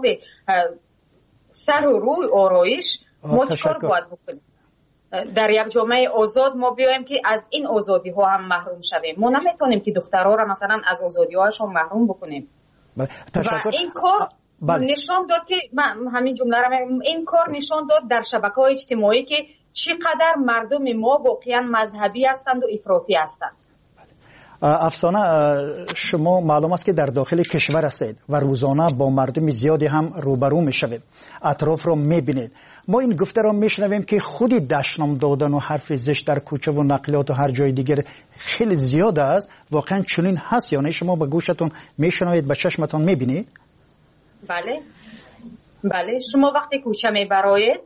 سر و روی آرایش، ما چیکار باید بکنیم؟ در یک جامعه آزاد ما بیایم که از این آزادی ها هم محروم شویم؟ ما نمیتونیم که دخترها را مثلا از آزادی هاشون محروم بکنیم. و این کار بله. نشان داد که من همین جمله را این کار نشان داد در شبکه‌های اجتماعی که چقدر مردم ما واقعا مذهبی هستند و افراطی هستند. افسانه، شما معلوم است که در داخل کشور هستید و روزانه با مردم زیادی هم روبرو میشوید، اطراف را میبینید. ما این گفته را میشنویم که خودی دشنام دادن و حرف زشت در کوچه و نقلیات و هر جای دیگر خیلی زیاد است. واقعا چنین هست یا نه؟ شما به گوشتون میشنوید، به چشمتون میبینید؟ بله بله، شما وقتی کوچه میبرید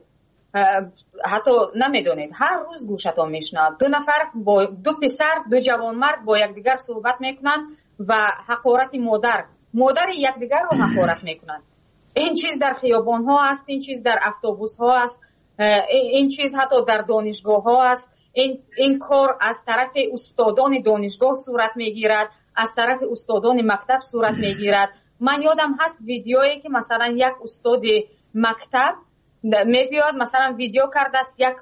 حتی نمیدونید، هر روز گوشتون میشنوید دو نفر با دو پسر، دو جوان مرد با یکدیگر صحبت میکنن و حقارت مادر مادر یکدیگر رو حقارت میکنن. این چیز در خیابان ها است، این چیز در اتوبوس ها است، این چیز حتی در دانشگاه ها است. این این کار از طرف استادان دانشگاه صورت میگیرد، از طرف استادان مکتب صورت میگیرد. من یادم هست ویدیویی که مثلا یک استاد مکتب میبیاد مثلا ویدیو کرده است، یک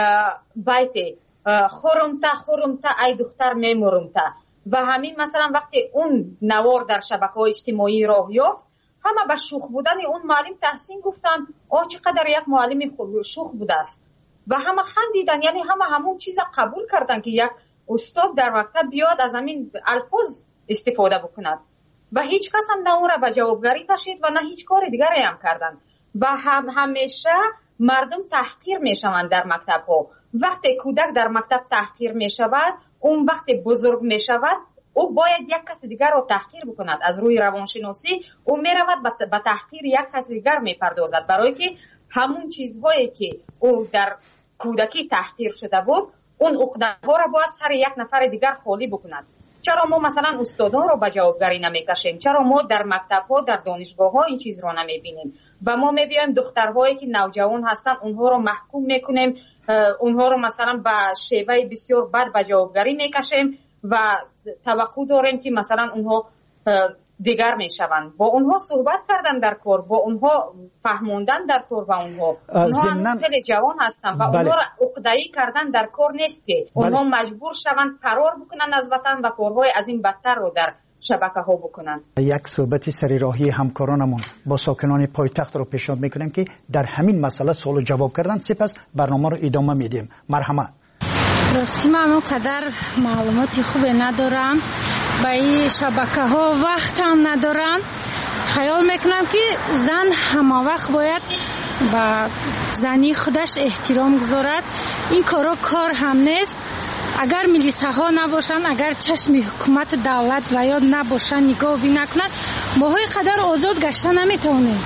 بیت خورمتا خورمتا ای دختر میمورمتا، و همین مثلا وقتی اون نوار در شبکه‌های اجتماعی راه یافت، همه به شوخ بودن اون معلم تحسین گفتن آه چقدر یک معلم شوخ بوده است و همه خندیدن. یعنی همه همون چیز قبول کردن که یک استاد در مکتب بیاد از همین الفاظ استفاده بکند و هیچ کس هم نه اون را به جوابگری کشید و نه هیچ کار دیگری هم کردن. و هم همیشه مردم تحقیر می شوند در مکتب ها. وقتی کودک در مکتب تحقیر می شود، اون وقتی بزرگ می شود او باید یک کس دیگر رو تحقیر بکند. از روی روانشناسی او می رود به تحقیر یک کس دیگر می پردازد، برای که همون چیزهایی که او در کودکی تحقیر شده بود اون عقده ها را باید سر یک نفر دیگر خالی بکند. چرا ما مثلا استادان رو به جوابگری نمیکشیم؟ چرا ما در مکتب ها در دانشگاه ها این چیز رو نمیبینیم و ما میبینیم دخترهایی که نوجوان هستن اونها رو محکوم میکنیم، اونها رو مثلا به شیوه بسیار بد به جوابگری میکشیم و توقع داریم که مثلا اونها دیگر میشوند. با اونها صحبت کردن در کار، با اونها فهموندن در کار و اونها اونها هنوز خیلی جوان هستن و بله. اونها را عقده‌ای کردن در کار نیست که اونها بله. مجبور شوند فرار بکنن از وطن و کارهای از این بدتر رو در شبکه ها بکنن. یک صحبت سریراهی همکارانمون با ساکنان پایتخت رو پیشنهاد میکنیم که در همین مسئله سوال و جواب کردن، سپس برنامه رو ادامه میدیم. مرحمت. راستی من اونقدر معلوماتی خوبی ندارم، با این شبکه ها وقت هم ندارم. خیال میکنم که زن همه وقت باید با زنی خودش احترام گذارد. این کارا کار هم نیست. اگر ملیسه ها نباشن، اگر چشم حکومت دولت و یا نباشن نگاه بی نکنن، ما های قدر آزاد گشتن نمیتونیم.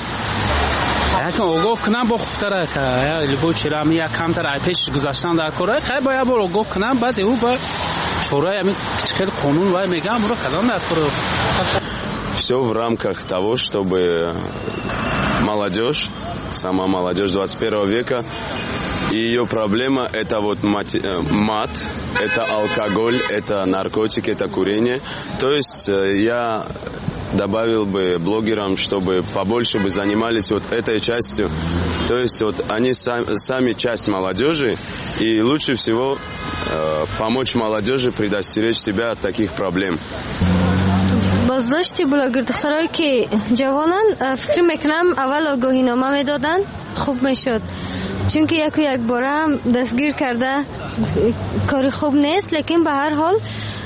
یکم اوگاه کنم با خوبتره که لبو چرامی یک کمتر عیپش گذاشتن در کاره خیلی باید با اوگاه کنم، بعد او با شورای همین خیلی قانون باید میگم رو کدام در کاره. Все в рамках того, чтобы молодежь, сама молодежь двадцать первого века, ее проблема это вот мат, это алкоголь, это наркотики, это курение. То есть я добавил бы блогерам, чтобы побольше бы занимались вот этой частью. То есть вот они сами, сами часть молодежи, и лучше всего э, помочь молодежи предостеречь себя от таких проблем. بازداشت بلاگر دخترایی که جوانن فکر میکنم اول آگاهی نامه میدادن خوب میشد، چون که یک و یک باره هم دستگیر کرده کاری خوب نیست. لیکن به هر حال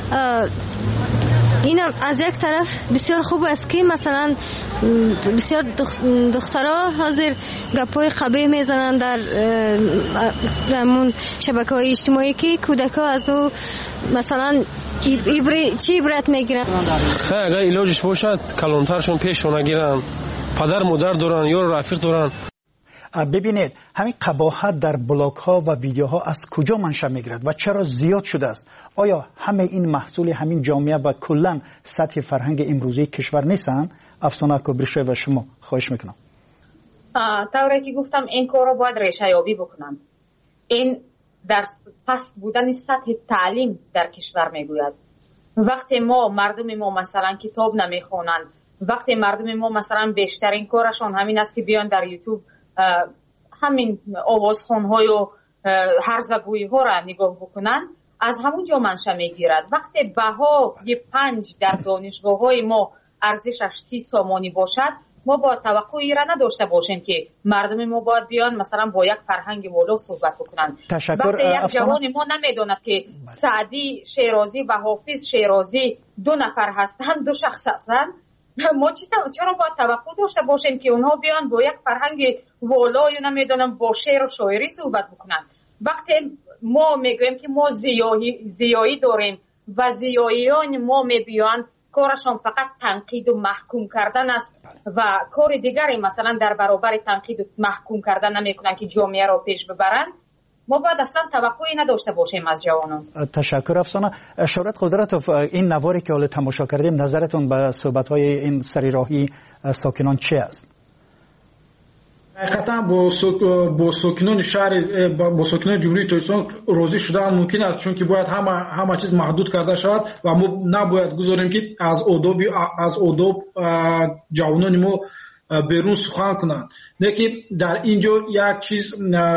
اینم از یک طرف بسیار خوب است که مثلا بسیار دخترها حاضر گپای قبیح میزنن در شبکه‌های اجتماعی که کودک‌ها از او مثلا ایبری چی عبرت میگیرن. خیلی اگر علاجش باشد کلانترشون پیش رو نگیرن، پدر مادر دارن یا رفیق دارن. ببینید همین قباحت در بلاگ ها و ویدیوها از کجا منشأ میگیرد و چرا زیاد شده است؟ آیا همه این محصول همین جامعه و کلا سطح فرهنگ امروزی کشور نیستند؟ افسانه کبریشوی و شما خواهش میکنم. طوری که گفتم این کار رو باید ریشه یابی بکنن. این در پست بودن سطح تعلیم در کشور میگوید. وقتی ما مردم ما مثلا کتاب نمیخونند، وقتی مردم ما مثلا بیشترین کارشان همین است که بیان در یوتیوب همین آوازخوان‌های و هرزگویی‌ها را نگاه بکنند، از همونجا منشأ میگیرد. وقتی بها یه پنج در دانشگاه‌های ما ارزشش سی سامانی باشد، ما با توقعی را نداشته باشیم که مردم ما باید بیان مثلا با یک فرهنگ والا صحبت بکنند. وقتی یک جوان ما نمیداند که سعدی شیرازی و حافظ شیرازی دو نفر هستند، دو شخص هستند، ما چرا باید توقع داشته باشیم که اونها بیان با یک فرهنگ والا یا نمیدونم با شعر و شاعری صحبت بکنند؟ وقتی ما میگویم که ما زیایی زیایی داریم و زیاییان ما میبیان کارشان فقط تنقید و محکوم کردن است و کار دیگری مثلا در برابر تنقید و محکوم کردن نمیکنن که جامعه را پیش ببرن، ما باید اصلا توقعی نداشته باشیم از جوانان. تشکر افسانه. شورت قدرتوف، این نواری که حالا تماشا کردیم، نظرتون به صحبت‌های این سریراهی ساکنان چی است؟ حقیقتا با با ساکنان شهر با ساکنان جمهوری تاجیکستان راضی شدن ممکن است، چون که باید همه همه چیز محدود کرده شود و ما نباید گذاریم که از آداب از آداب جوانان ما بیرون سخن کنند. نه که در اینجا یک چیز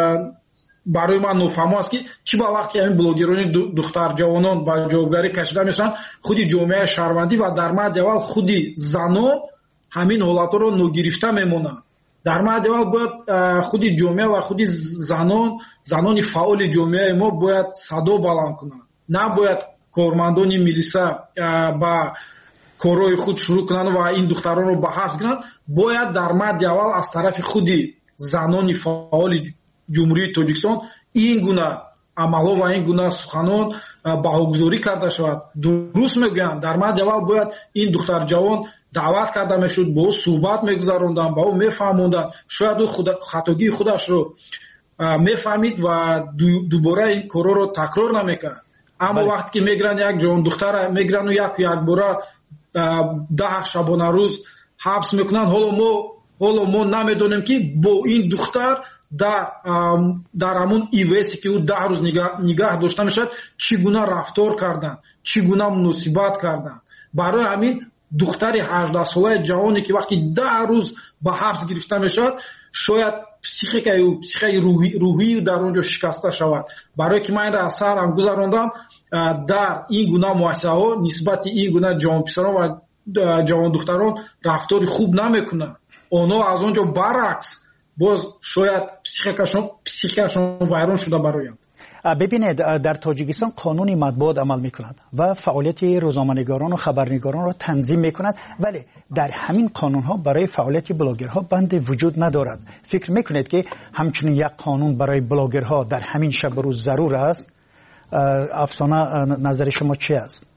برای من نفهم است که چی با وقتی این بلوگران دختر جوانان با جوابگری کشیده میشن، خودی جامعه شهروندی و در مد اول خودی زنان همین حالتها رو نگرفته میمونند. در مد اول باید خودی جامعه و خودی زنان زنان فعال جامعه ما باید صدا بلند کنند، نباید کارمندان میلیسا با کارهای خود شروع کنند و این دختران رو به حبس گیرند. باید در مد اول از طرف خودی زنان فعال جمهوری تاجیکستان این گونه عملها و این گونه سخنان بهاگذاری کرده شود. درست میگویند، در مد اول باید این دختر جوان دعوت کرده میشد، با او صحبت میگذراندن، با او میفهموندن، شاید او خود خطاگی خودش رو میفهمید و دوباره این کارا رو تکرار نمیکرد. اما بله. وقتی که میگیرن یک جوان دختر میگیرن و یک یک باره ده شبانه روز حبس میکنن، حالا ما حالا ما نمیدونیم که با این دختر در در همون ایویسی که او ده روز نگاه, نگاه داشته میشد چگونه رفتار کردن، چگونه مناسبت کردن. برای همین دختر هجده ساله جوانی که وقتی ده روز به حبس گرفته میشد، شاید پسیخیک او پسیخی روحی روحی در اونجا شکسته شود. برای که من را اثر هم گذراندم در این گونه مؤسسه ها نسبت این گونه جوان پسران و جوان دختران رفتار خوب نمیکنن. اونا از اونجا برعکس باز شاید پسیخیکشون پسیخیکشون ویران شده برایم. ببینید، در تاجیکستان قانون مطبوعات عمل میکند و فعالیت روزنامه‌نگاران و خبرنگاران را تنظیم میکند، ولی در همین قانون ها برای فعالیت بلاگرها بند وجود ندارد. فکر میکنید که همچنین یک قانون برای بلاگرها در همین شب و روز ضرور است؟ افسانه، نظر شما چی است؟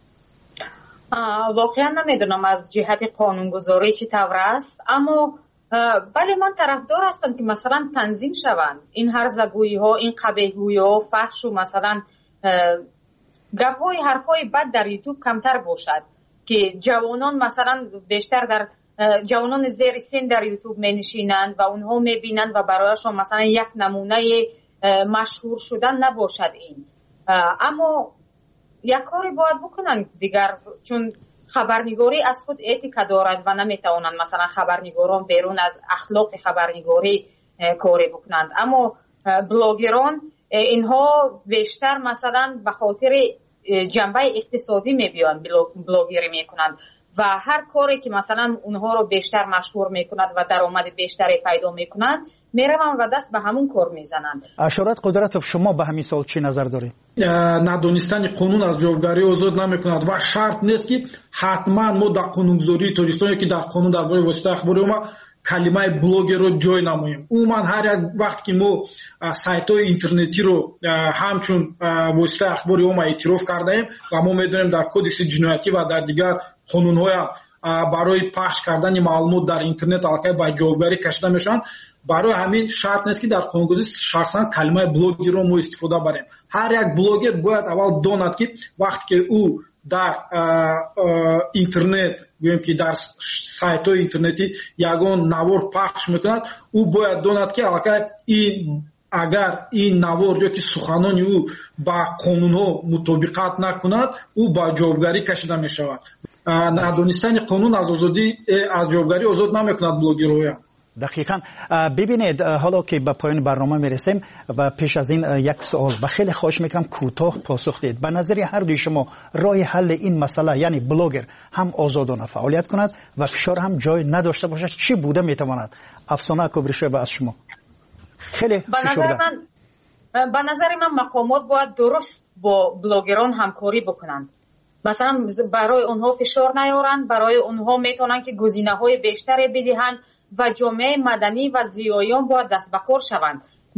واقعا نمیدونم از جهت قانونگذاری چی طور است، اما بله من طرفدار هستم که مثلا تنظیم شوند این هرزگویی ها، این قبیحگویی ها، فحش و مثلا گپ های حرف های بد در یوتیوب کمتر باشد، که جوانان مثلا بیشتر در جوانان زیر سن در یوتیوب می نشینند و اونها می بینند و برایشان مثلا یک نمونه مشهور شدن نباشد این. اما یک کاری باید بکنن دیگر، چون خبرنگاری از خود اتیکا دارد و نمیتوانند مثلا خبرنگاران بیرون از اخلاق خبرنگاری کاری بکنند. اما بلاگران اینها بیشتر مثلا به خاطر جنبه اقتصادی میبیان بلاگری میکنند و هر کاری که مثلا اونها رو بیشتر مشهور میکند و درآمد بیشتری پیدا میکنند میروند و دست به همون کار میزنند. اشارت قدرتوف، شما به همین سوال چی نظر دارید؟ ندانستن قانون از جوابگری آزاد نمیکند و شرط نیست که حتما ما در قانونگذاری تاجیکستان که در قانون درباره واسطه اخباری ما کلمه بلاگر رو جای نماییم. عموما هر یک وقت که ما سایت های اینترنتی رو همچون واسطه اخباری ما اعتراف کرده ایم و ما میدونیم در کودکس جنایتی و در دیگر قانون های برای پخش کردن معلومات در اینترنت الکی با جوابگری کشیده میشن، برای همین شرط نیست که در قانونگذاری شخصا کلمه بلاگر رو ما استفاده بریم. هر یک بلاگر باید اول داند که وقتی که او در اینترنت گویم که در سایت های اینترنتی یگان نوار پخش میکند، او باید داند که الکی این агар ин навор ёки суханони ӯ ба қонунҳо мутобиқат накунад ӯ ба ҷавобгарӣ кашида мешавад. надонистани қонун аз озодӣ аз ҷавобгарӣ озод намекунад блогероям. دقیقاً ببینید حالا که به پایان برنامه میرسیم و پیش از این یک سوال و خیلی خواهش میکنم کوتاه پاسخ دهید. به نظر هر دوی شما راه حل این مسئله یعنی بلاگر هم آزادانه فعالیت کند و فشار هم جای نداشته باشد چی بوده میتواند؟ افسانه کبریشوی از شما خیلی فشرده. به نظر من مقامات باید درست با بلاگران همکاری بکنند. مثلا برای اونها فشار نیارند، برای اونها میتونن که گزینه‌های بیشتری بدهند و جامعه مدنی و ضیاییان باید دست به کار شوند.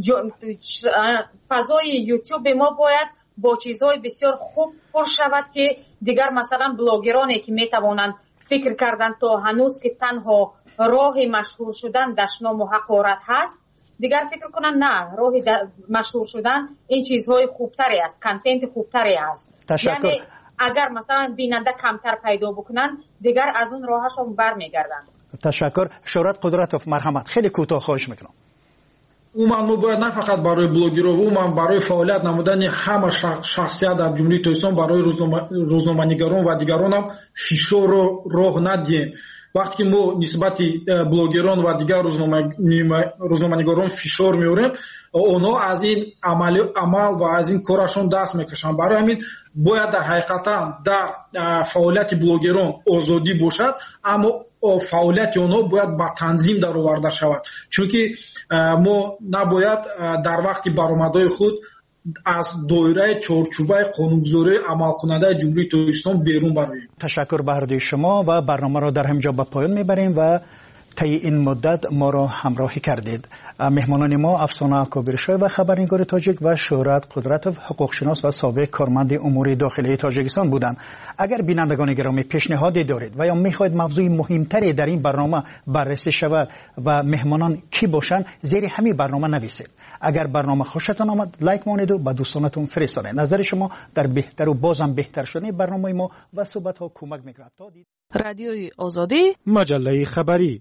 فضای یوتیوب ما باید با چیزهای بسیار خوب پر شود که دیگر مثلا بلاگرانی که میتوانند فکر کردن تا هنوز که تنها راه مشهور شدن دشنام و حقارت هست، دیگر فکر کنن نه، راه مشهور شدن این چیزهای خوبتری است، کانتنت خوبتری است. تشکر. یعنی اگر مثلا بیننده کمتر پیدا بکنن دیگر از اون راهشون برمیگردن. تشکر. شهرت قدرتوف مرحمت. خیلی کوتاه خواهش میکنم. عموما ما باید نه فقط برای بلاگرها، عموما برای فعالیت نمودن همه شخصیت در جمهوری تاجیکستان برای روزنامه‌نگاران و دیگران هم فشار رو راه ندیم. وقتی که ما نسبت بلاگران و دیگر روزنامه‌نگاران فشار میاریم، اونها از این عمل عمل و از این کارشون دست میکشن. برای همین باید در حقیقت در فعالیت بلاگران آزادی باشد، اما فعالیت اونها باید با تنظیم در آورده شود، چون که ما نباید در وقت برآمدهای خود از دایره چارچوبه قانونگذاری عمل کننده جمهوری تاجیکستان بیرون برویم. تشکر به هر دوی شما و برنامه را در همینجا به پایان میبریم و طی این مدت ما را همراهی کردید. مهمانان ما افسانه کبریشوی و خبرنگار تاجیک و شهرت قدرتوف حقوقشناس و سابق کارمند امور داخلی تاجیکستان بودند. اگر بینندگان گرامی پیشنهادی دارید و یا میخواهید موضوع مهمتری در این برنامه بررسی شود و مهمانان کی باشند، زیر همین برنامه نویسید. اگر برنامه خوشتان آمد لایک مانید و به دوستانتون فرستانید. نظر شما در بهتر و بازم بهتر شدن برنامه ما و صحبت ها کمک میکند. رادیوی آزادی، مجله خبری.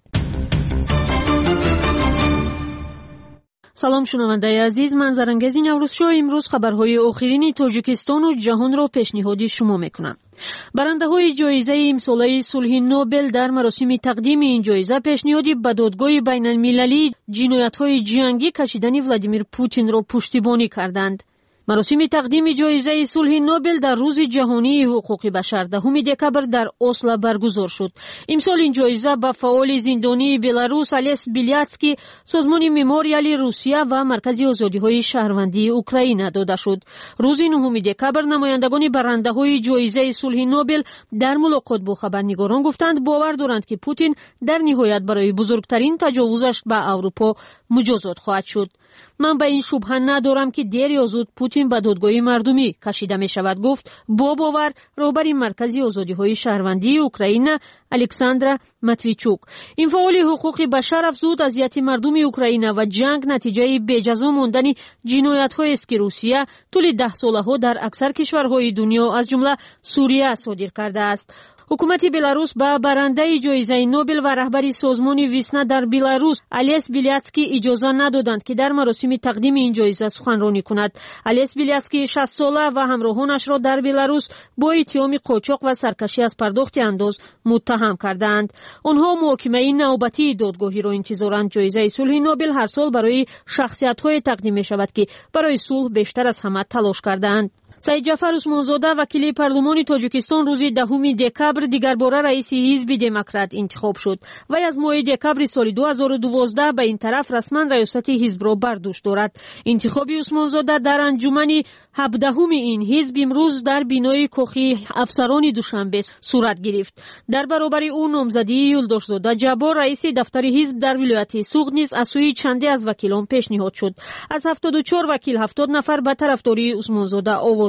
سلام شنوندگان عزیز، من زرنگزی نوروزشو امروز خبرهای آخرین تاجیکستان و جهان را پیشنهاد شما میکنم. برنده‌های جایزه امساله صلح نوبل در مراسم تقدیم این جایزه پیشنهادی به دادگاه بین‌المللی جنایت‌های جنگی کشیدن ولادیمیر پوتین را پشتیبانی کردند. مراسم تقدیم جایزه صلح نوبل در روز جهانی حقوق بشر دهم دکبر در اسلو برگزار شد. امسال این جایزه به فعال زندانی بلاروس الیس بیلیاتسکی، سازمان مموریال روسیه و مرکز آزادی‌های شهروندی اوکراین داده شد. روز نهم دکبر نمایندگان برنده‌های جایزه صلح نوبل در ملاقات با خبرنگاران گفتند باور دارند که پوتین در نهایت برای بزرگترین تجاوزش به اروپا مجازات خواهد شد. من به این شبهه ندارم که دیر یا زود پوتین به دادگاه مردمی کشیده می شود، گفت با باور رهبر مرکز آزادی‌های شهروندی اوکراین الکساندر ماتویچوک. این فعال حقوق بشر افزود اذیت مردم اوکراین و جنگ نتیجه بی‌جزا ماندن جنایت‌هایی است که روسیه طول ده ساله‌ها در اکثر کشورهای دنیا از جمله سوریه صادر کرده است. حکومت بلاروس با برنده جایزه نوبل و رهبر سازمان ویسنا در بلاروس الیس بیلیاتسکی اجازه ندادند که در مراسم تقدیم این جایزه سخنرانی کند. الیس بیلیاتسکی شصت ساله و همراهانش را در بلاروس با اتهام قاچاق و سرکشی از پرداخت انداز متهم کردند. آنها محاکمه نوبتی دادگاهی را انتظارند. جایزه صلح نوبل هر سال برای شخصیت‌های تقدیم می‌شود که برای صلح بیشتر از همه تلاش کردند. سید جعفر عثمانزاده وکیل پارلمان تاجیکستان روز دهم دکبر دیگر باره رئیس حزب دموکرات انتخاب شد. وی از ماه دکبر سال دو هزار و دوازده به این طرف رسما ریاست حزب را بر دوش دارد. انتخاب عثمانزاده در انجمن هفدهم این حزب امروز در بینای کاخی افسران دوشنبه صورت گرفت. در برابر او نامزدی یلداشزاده جبار رئیس دفتر حزب در ولایت سوغد نیز از سوی چندی از وکیلان پیشنهاد شد. از هفتاد و چهار وکیل هفتاد نفر به طرفداری عثمانزاده آواز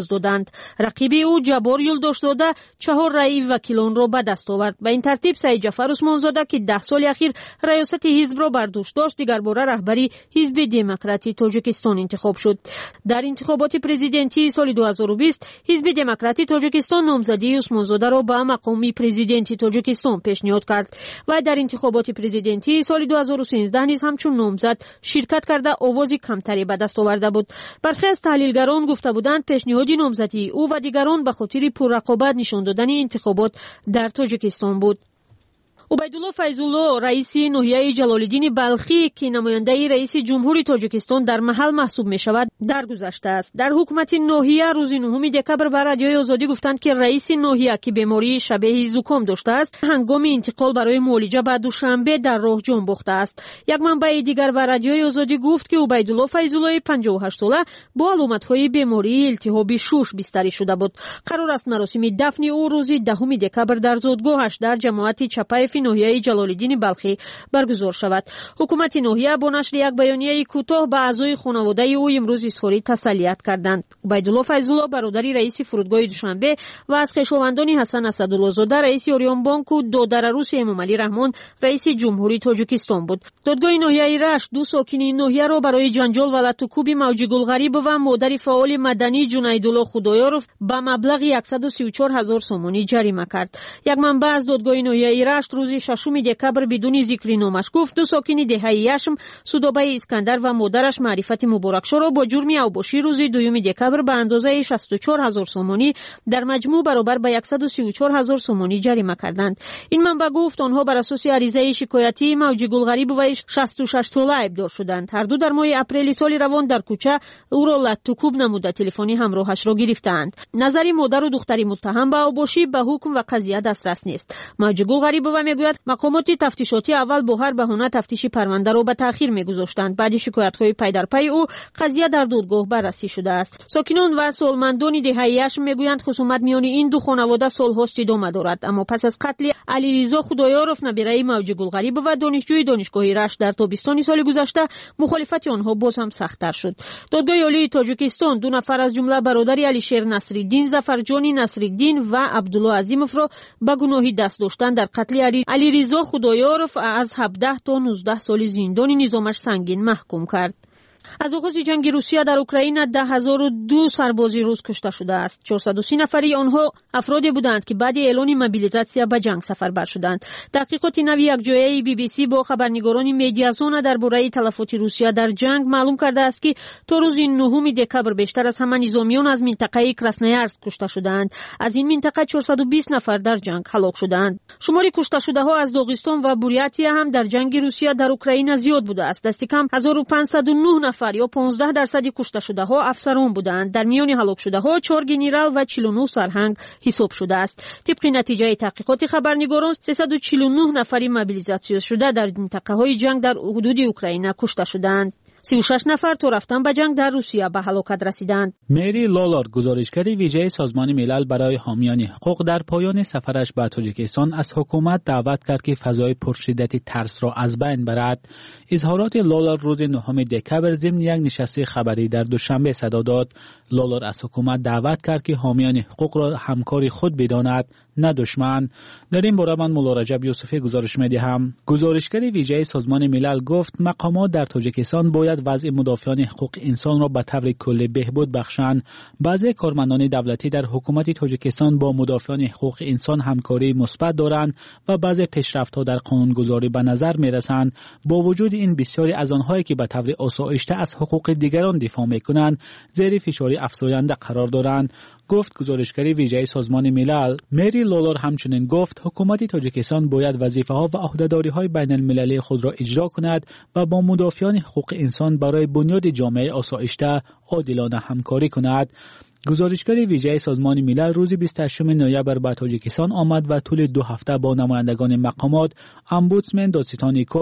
آواز دادند. رقیب او جبار یلداشزاده چهار رأی وکیلان را به دست آورد. به این ترتیب سعید جعفر عثمانزاده که ده سال اخیر ریاست حزب را بر دوش داشت دیگر باره رهبری حزب دموکراتی تاجیکستان انتخاب شد. در انتخابات پرزیدنتی سال دو هزار و بیست حزب دموکراتی تاجیکستان نامزدی عثمانزاده را به مقام پرزیدنتی تاجیکستان پیشنهاد کرد و در انتخابات پرزیدنتی سال دو هزار و سیزده نیز همچون نامزد شرکت کرده آواز کمتری به دست آورده بود. برخی از تحلیلگران گفته بودند پیشنهاد نامزدی او و دیگران به خاطر پررقابت نشان دادن انتخابات در تاجیکستان بود. عبیدالله فیض‌الله رئیس ناحیه جلال‌الدین بلخی که نماینده رئیس جمهوری تاجیکستان در محل محسوب می شود درگذشته است. در حکومت ناحیه روز نهم دکبر به رادیوی آزادی گفتند که رئیس ناحیه که بیماری شبیه زکام داشته است هنگام انتقال برای معالجه به دوشنبه در راه جان باخته است. یک منبع دیگر به رادیوی آزادی گفت که عبیدالله فیض‌الله پنجاه و هشت ساله با علامت‌های بیماری التهاب شوش بستری شده بود. قرار است مراسم دفن او روز دهم دکبر در زادگاهش در جماعت چپای ناحیه جلال‌الدین بلخی برگزار شود. حکومت ناحیه با نشر یک بیانیه کوتاه به اعضای خانواده او امروز اظهار تسلیت کردند. عبیدالله فیض‌الله برادری رئیس فرودگاه دوشنبه و از خویشاوندان حسن اسدالله زاده رئیس اوریان بانک و دادر عروس امام علی رحمان رئیس جمهوری تاجیکستان بود. دادگاه ناحیه رشت دو ساکن ناحیه را برای جنجال و لطوکوب موجی گلغریب و مادر فعال مدنی جنیدالله خدایارف به مبلغ صد و سی و چهار هزار سومانی جریمه کرد. یک منبع از دادگاه ناحیه رشت روز ششم دکبر بدون ذکر نامش گفت دو ساکن دهه یشم سودابه اسکندر و مادرش معرفت مبارکشاه را با جرم اوباشی روز دوم دکبر به اندازه شصت و چهار هزار سومانی در مجموع برابر به صد و سی و چهار هزار سومانی جریمه کردند. این منبع گفت آنها بر اساس عریضه شکایتی موجی گلغریب و شصت و شش ساله ایبدار شدند. هر دو در ماه اپریل سال روان در کوچه او را لطوکوب نموده تلفنی همراهش را گرفتند. نظر مادر و دختری متهم به اوباشی به حکم و قضیه دسترس نیست. موجی گلغریب و میگوید مقامات تفتیشاتی اول با هر بهانه تفتیش پرونده را به تأخیر می‌گذاشتند. بعد شکایت‌های پی در پی او قضیه در دادگاه بررسی شده است. ساکنان و سالمندان دهه هشتم میگویند خصومت میان این دو خانواده سال‌هاست ادامه دارد، اما پس از قتل علیرضا خدایارف نبیره موجی گلغریب و دانشجوی دانشگاه رشت در تابستان سال گذشته مخالفت آنها باز هم سخت‌تر شد. دادگاه عالی تاجیکستان دو نفر از جمله برادر علیشیر نصرالدین، ظفرجان نصرالدین و عبدالله عظیموف را به گناه دست داشتن در قتل علی علیرضا خدایارف از هفده تا نوزده سال زندان نظامش سنگین محکوم کرد. از آغاز جنگ روسیه در اوکراین ده هزار و دو سرباز روس کشته شده است. چهارصد و سی نفری آنها افرادی بودند که بعد اعلان موبیلیزاسیون به جنگ سفربر شدند. تحقیقات نوی یک جایه بی بی سی با خبرنگاران مدیازون درباره تلفات روسیه در جنگ معلوم کرده است که تا روز نهم دکبر بیشتر از همه نظامیان از منطقه کراسنویارسک کشته شدند. از این منطقه چهارصد و بیست نفر در جنگ هلاک شدند. شمار کشته شده ها از داغستان و بوریاتیا هم در جنگ روسیه در اوکراین زیاد بوده است. دست کم هزار و پانصد و نه نفر یا پانزده درصد کشته شده ها افسران بودند. در میان هلاک شده ها چهار گنرال و چهل و نه سرهنگ حساب شده است. طبق نتیجه تحقیقات خبرنگاران سیصد و چهل و نه نفری موبیلیزاسیون شده در منطقه های جنگ در حدود اوکراین کشته شدند. سی و شش نفر تو رفتن به جنگ در روسیه به هلاکت رسیدند. مری لولارد گزارشگر ویژه سازمان ملل برای حامیان حقوق در پایان سفرش به تاجیکستان از حکومت دعوت کرد که فضای پرشدت ترس را از بین برد. اظهارات لولارد روز نهم دکبر ضمن یک نشست خبری در دوشنبه صدا داد. لولارد از حکومت دعوت کرد که حامیان حقوق را همکار خود بداند نه دشمن. در این باره من مولا رجب یوسفی گزارش می‌دهم. گزارشگر ویژه سازمان ملل گفت مقامات در تاجیکستان باید وضع مدافعان حقوق انسان را به طور کلی بهبود بخشند. بعضی کارمندان دولتی در حکومت تاجیکستان با مدافعان حقوق انسان همکاری مثبت دارند و بعضی پیشرفت‌ها در قانونگذاری به نظر می‌رسند. با وجود این بسیاری از آنهایی که به طور آسایشته از حقوق دیگران دفاع می‌کنند زیر فشار افزاینده قرار دارند. گفت گزارشگر ویژه سازمان ملل. مری لولار همچنین گفت حکومت تاجیکستان باید وظیفه‌ها و عهده‌داری‌های بین المللی خود را اجرا کند و با مدافعان حقوق انسان برای بنیاد جامعه آسایشته عادلانه همکاری کند. گزارشگر ویژه سازمان ملل روز بیست و هشتم نوامبر به تاجیکستان آمد و طول دو هفته با نمایندگان مقامات، امبودسمن دادستان کل،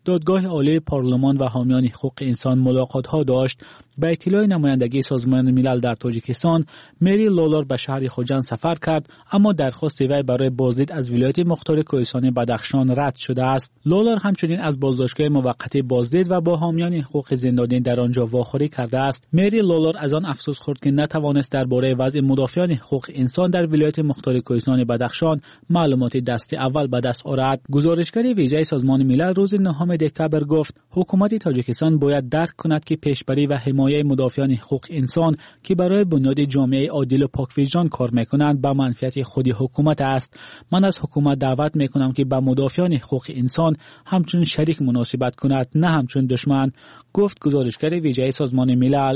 دادگاه عالی پارلمان و حامیان حقوق انسان ملاقات‌ها داشت. به اطلاع نمایندگی سازمان ملل در تاجیکستان، مری لولار به شهر خوجند سفر کرد، اما درخواست وی برای بازدید از ولایت مختار کوهستان بدخشان رد شده است. لولار همچنین از بازداشتگاه موقتی بازدید و با حامیان حقوق زندانیان در آنجا واخوری کرده است. مری لولار از آن افسوس خورد که نتوانست درباره وضع مدافعان حقوق انسان در ولایت مختار کوهستان بدخشان معلومات دست اول به دست آورد. گزارشگر ویژه سازمان ملل روز نهم دکتبر گفت حکومت تاجیکستان باید درک کند که پیشبری و حمایت مدافعان حقوق انسان که برای بنیاد جامعه عادل و پاکوجدان کار میکنند به منفعت خود حکومت است. من از حکومت دعوت میکنم که با مدافعان حقوق انسان همچون شریک مناسبت کند، نه همچون دشمن، گفت گزارشگر ویژه سازمان ملل.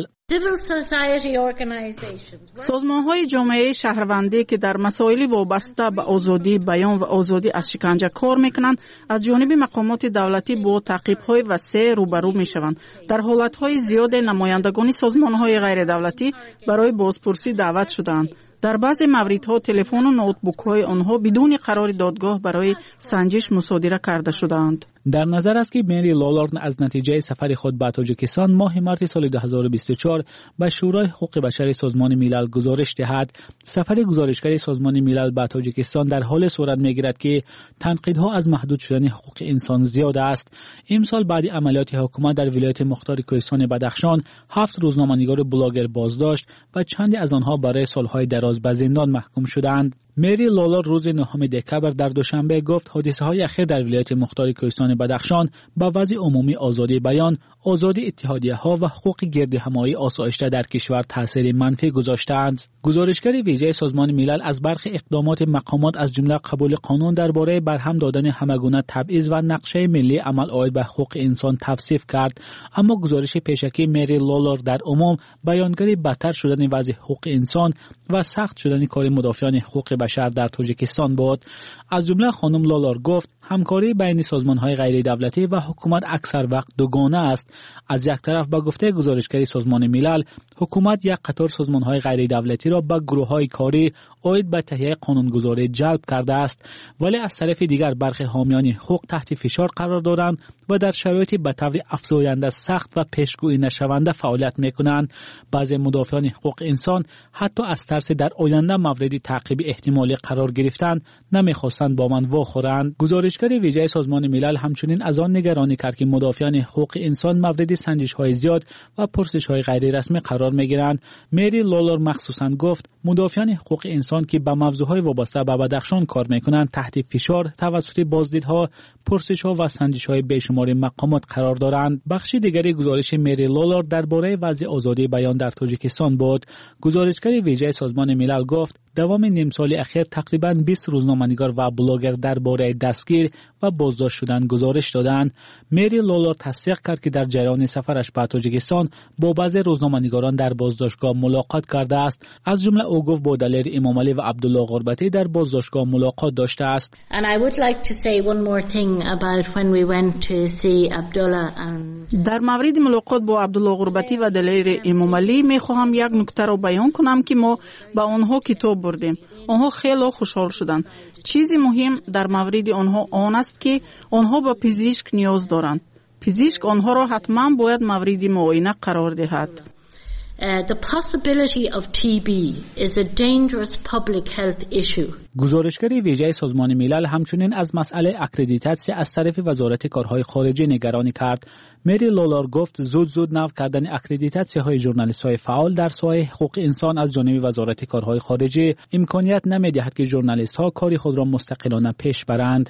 سازمان‌های جامعه شهروندی که در مسائل وابسته به آزادی بیان و آزادی از شکنجه کار میکنند از جانب مقامات دولتی با تعقیب‌های وسیع روبرو میشوند. در حالت‌های زیاد نمایندگان سازمان‌های غیر دولتی برای بازپرسی دعوت شدند. در بعضی موردها تلفن و نوتبوک‌های آنها بدون قرار دادگاه برای سنجش مصادره کرده شدند. در نظر است که مری لولار از نتیجه سفر خود به تاجیکستان ماه مارس سال دو هزار و بیست و چهار به شورای حقوق بشر سازمان ملل گزارش دهد. سفر گزارشگر سازمان ملل به تاجیکستان در حال صورت میگیرد که تنقیدها از محدود شدن حقوق انسان زیاد است. امسال بعد عملیات حکومت در ولایت مختار کوهستان بدخشان هفت روزنامه‌نگار بلاگر بازداشت و چند از آنها برای سالهای دراز به زندان محکوم شدند. مری لولار روز نهم دکتبر در دوشنبه گفت حادثه‌های اخیر در ولایت مختار کوهستان بدخشان با وضع عمومی آزادی بیان، آزادی اتحادیه‌ها و حقوق گردهمایی آسایشته در کشور تاثیر منفی گذاشتند. گزارشگر ویژه سازمان ملل از برخی اقدامات مقامات از جمله قبول قانون درباره برهم دادن همگونه تبعیض و نقشه ملی عمل عاید به حقوق انسان توصیف کرد، اما گزارش پیشکی مری لولار در عموم بیانگر بدتر شدن وضع حقوق انسان و سخت شدن کار مدافعان حقوق بشر در تاجیکستان بود. از جمله خانم لولار گفت همکاری بین سازمان‌های غیر دولتی و حکومت اکثر وقت دوگانه است. از یک طرف به گفته گزارشگر سازمان ملل، حکومت یک قطار سازمان‌های غیر دولتی را به گروه‌های کاری عاید به تهیه قانونگذاری جلب کرده است، ولی از طرف دیگر برخی حامیان حقوق تحت فشار قرار دارند و در شرایط به طور افزاینده سخت و پیشگویی نشونده فعالیت می‌کنند. بعضی مدافعان حقوق انسان حتی از ترس در آینده مورد تعقیب احتمالی قرار گرفتن نمی‌خواستند با من واخورند. گزارشگر ویژه سازمان ملل همچنین از آن نگرانی کرد که مدافعان حقوق انسان مورد سنجش‌های زیاد و پرسش‌های غیر رسمی قرار می‌گیرند. مری لولار مخصوصاً گفت مدافعان حقوق انسان که به موضوعهای وابسته به بدخشان کار می‌کنند تحت فشار توسط بازدیدها، پرسش‌ها و سنجش‌های بیشمار مقامات قرار دارند. بخش دیگری گزارش مری لولار درباره وضع آزادی بیان در تاجیکستان بود. گزارشگر ویژه سازمان ملل گفت دوام نیم سال اخیر تقریباً بیست روزنامه‌نگار و بلاگر درباره دستگیر و بازداشت شدن گزارش دادند. مری لولار تصدیق کرد که در جریان سفرش به تاجیکستان با بعضی روزنامه‌نگاران در بازداشتگاه ملاقات کرده است. از جمله او گفت با دلیر امام علی و عبدالله غربتی در بازداشتگاه ملاقات داشته است. And I would like to say one more thing about when we went to see Abdullah and در مورد ملاقات با عبدالله غربتی و دلیر امام علی می‌خواهم یک نکته را بیان کنم که ما با آنها کتاب بردیم. آنها خیلی خوشحال شدند. چیزی مهم در مورد آنها آن است که آنها به پزشک نیاز دارند. پزشک آنها را حتما باید مورد معاینه قرار دهد. Uh, the possibility of T B is a dangerous public health issue. گزارشگر ویژه سازمان ملل همچنین از مسئله اکریدیتاسیون از طرف وزارت کارهای خارجه نگرانی کرد. مری لولار گفت زود زود نو کردن اکریدیتاسیون‌های ژورنالیست‌های فعال در ساحه حقوق انسان از جانب وزارت کارهای خارجه امکانیت نمی‌دهد که ژورنالیست‌ها کار خود را مستقلانه پیش برند.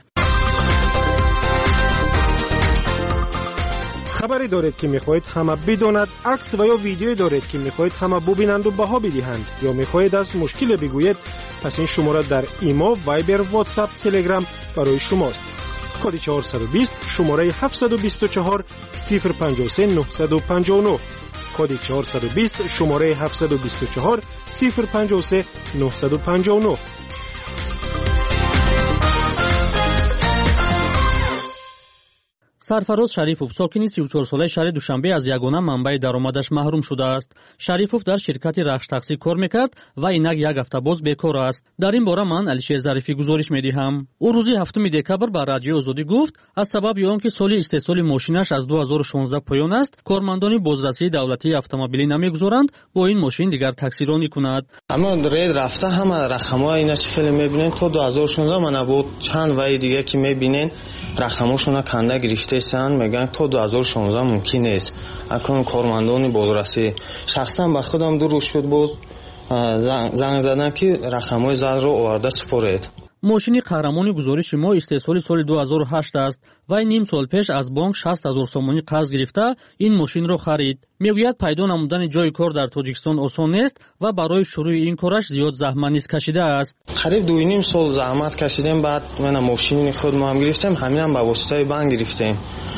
خبری دارید که میخواهید همه بداند، عکس و یا ویدیویی دارید که میخواهید همه ببینند و بها بدهند، یا میخواهید از مشکل بگویید، پس این شماره در ایما، وایبر، واتساپ، تلگرام برای شماست. کد چهارصد و بیست شماره هفتصد و بیست و چهار صفر پنجاه و سه نهصد و پنجاه و نه. کد چهارصد و بیست شماره هفتصد و بیست و چهار صفر پنجاه و سه نهصد و پنجاه و نه. сарфароз шарифов сокини سی و چهار ساله шаҳри душанбе аз ягона манбаи даромадаш маҳрум шудааст. шарифов дар ширкати рахштақсӣ кор мекард ва инак як ҳафта боз бекор аст. дар ин бора ман алишер зарифӣ гузориш медиҳам. ӯ рӯзи ҳафтуми декабр ба радиои озодӣ гуфт аз сабаби он ки соли истеҳсоли мошинаш аз ду ҳазору шонздаҳ поён аст, кормандони бозрасии давлатии автомобилӣ намегузоранд бо ин мошин дигар таксиронӣ кунад. аммо ред рафта ҳама рақамҳои инач хеле мебинен. то ду ҳазору шонздаҳ мана бо чанд ваи дига ки мебинен рақамҳошона канда гирифтаистанд, мегӯянд то ду ҳазору шонздаҳ мумкин нест. акун кормандони бозрасӣ шахсан ба худам ду рӯз шуд боз занг задан ки рақамҳои залро оварда супоред. мошини қаҳрамони гузориши мо истеҳсоли соли ду ҳазору ҳашт аст. вай ним сол пеш аз бонк шаст ҳазор сомонӣ қарз гирифта ин мошинро харид. мегӯяд пайдо намудани ҷойи кор дар тоҷикистон осон нест ва барои шурӯи ин кораш зиёд заҳмат низ кашидааст. қариб ду ним сол заҳмат кашидем. баъд мана мошини худ мо ҳам гирифтем, ҳаминам ба воситаи банк гирифтем.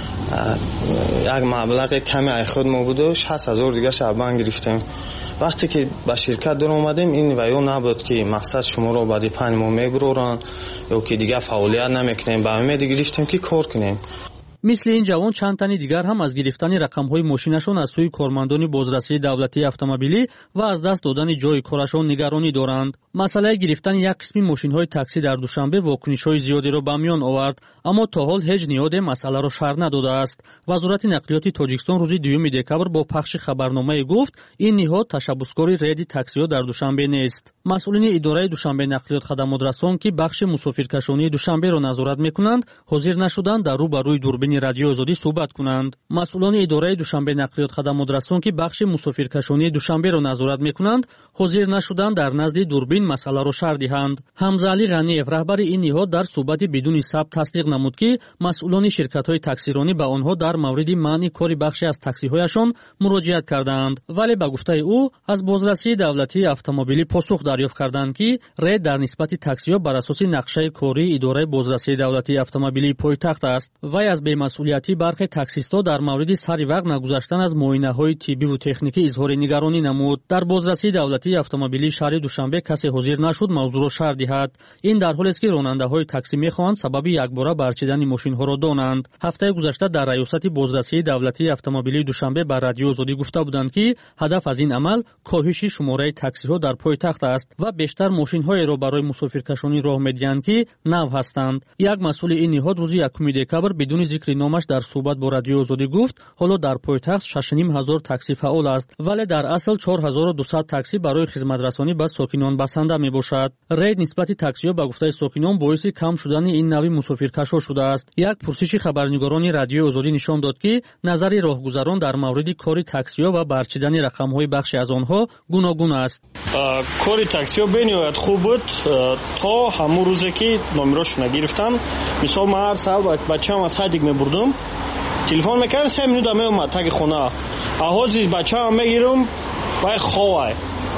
як маблағи каме ай худ мо буду шаст ҳазор дигаш аз банк гирифтем. вақте ки ба ширкат дар омадем ин ваё набуд ки мақсад шуморо баъди панҷ моҳ мебуроранд ё ки дигар фаъолият намекунем. ба умеди гирифтем ки кор кунем. мисли ин ҷавон чанд тани дигар ҳам аз гирифтани рақамҳои мошинашон аз сӯи кормандони бозрасии давлатии автомобилӣ ва аз даст додани ҷойи корашон нигаронӣ доранд. масъалаи гирифтани як қисми мошинҳои таксӣ дар душанбе вокунишҳои зиёдеро ба миён овард, аммо то ҳол ҳеҷ ниҳоде масъаларо шарҳ надодааст. вазорати нақлиёти тоҷикистон рӯзи дуюми декабр бо пахши хабарномае гуфт ин ниҳод ташаббускори рейди таксиҳо дар душанбе нест. масъулини идораи душанбе нақлиёт хадамотрасон ки бахши мусофиркашонии душанберо назорат мекунанд ҳозир нашуданд дар рӯ ба рӯи дурбини радиои озодӣ суҳбат кунанд. масъулони идораи душанбе нақлиёт хадамотрасон ки бахши мусофиркашонии душанберо назорат мекунанд ҳозир нашуданд дар назди дурбин масъаларо шарҳ диҳанд. ҳамзаали ғаниев раҳбари ин ниҳод дар суҳбати бидуни сабт тасдиқ намуд ки масъулони ширкатҳои таксиронӣ ба онҳо дар мавриди маъни кори бахше аз таксиҳояшон муроҷиат кардаанд, вале ба гуфтаи ӯ аз бозрасии давлатии автомобилӣ посух дарёфт карданд ки рейд дар нисбати таксиҳо бар асоси нақшаи кории идораи бозрасии давлатии автомобилии пойтахт аст. вай аз бемасъулиятии бархе таксистҳо дар мавриди сари вақт нагузаштан аз муоинаҳои тиббиву техникӣ изҳори нигаронӣ намуд. дар бозрасии давлатии автомобилии шаҳри душанбе касе ҳозир нашуд мавзӯъро шарҳ диҳад. ин дар ҳолест ки ронандаҳои таксӣ мехоҳанд сабаби якбора барчидани мошинҳоро донанд. ҳафтаи гузашта дар раёсати бозрасии давлатии автомобилии душанбе ба радиои озодӣ гуфта буданд ки ҳадаф аз ин амал коҳиши шумораи таксиҳо дар пойтахт аст ва бештар мошинҳоеро барои мусофиркашонӣ роҳ медиҳанд ки нав ҳастанд. як масъули ин ниҳод рӯзи якуми декабр бидуни зикри номаш дар суҳбат бо радиои озодӣ гуфт ҳоло дар пойтахт шаш ним ҳазор таксӣ фаъол аст, вале дар асл чор ҳазору дусад таксӣ барои хизматрасонӣ ба сокинон басанда мебошад. рейд нисбати таксиҳо ба гуфтаи сокинон боиси кам шудани ин нави мусофиркашо шудааст. як пурсиши хабарнигорони радиои озодӣ нишон дод ки назари роҳгузарон дар мавриди кори таксиҳо ва барчидани рақамҳои бахши аз онҳо гуногун аст. кори таксиҳо бениҳоят хуб буд то ҳамон рӯзе ки номерошона гирифтам. мисол ман ҳар сабат бачаам аз садик мебурдум, телефон мекардам, се минута меомад таги хона. аҳози бачаам мегирам вай ховай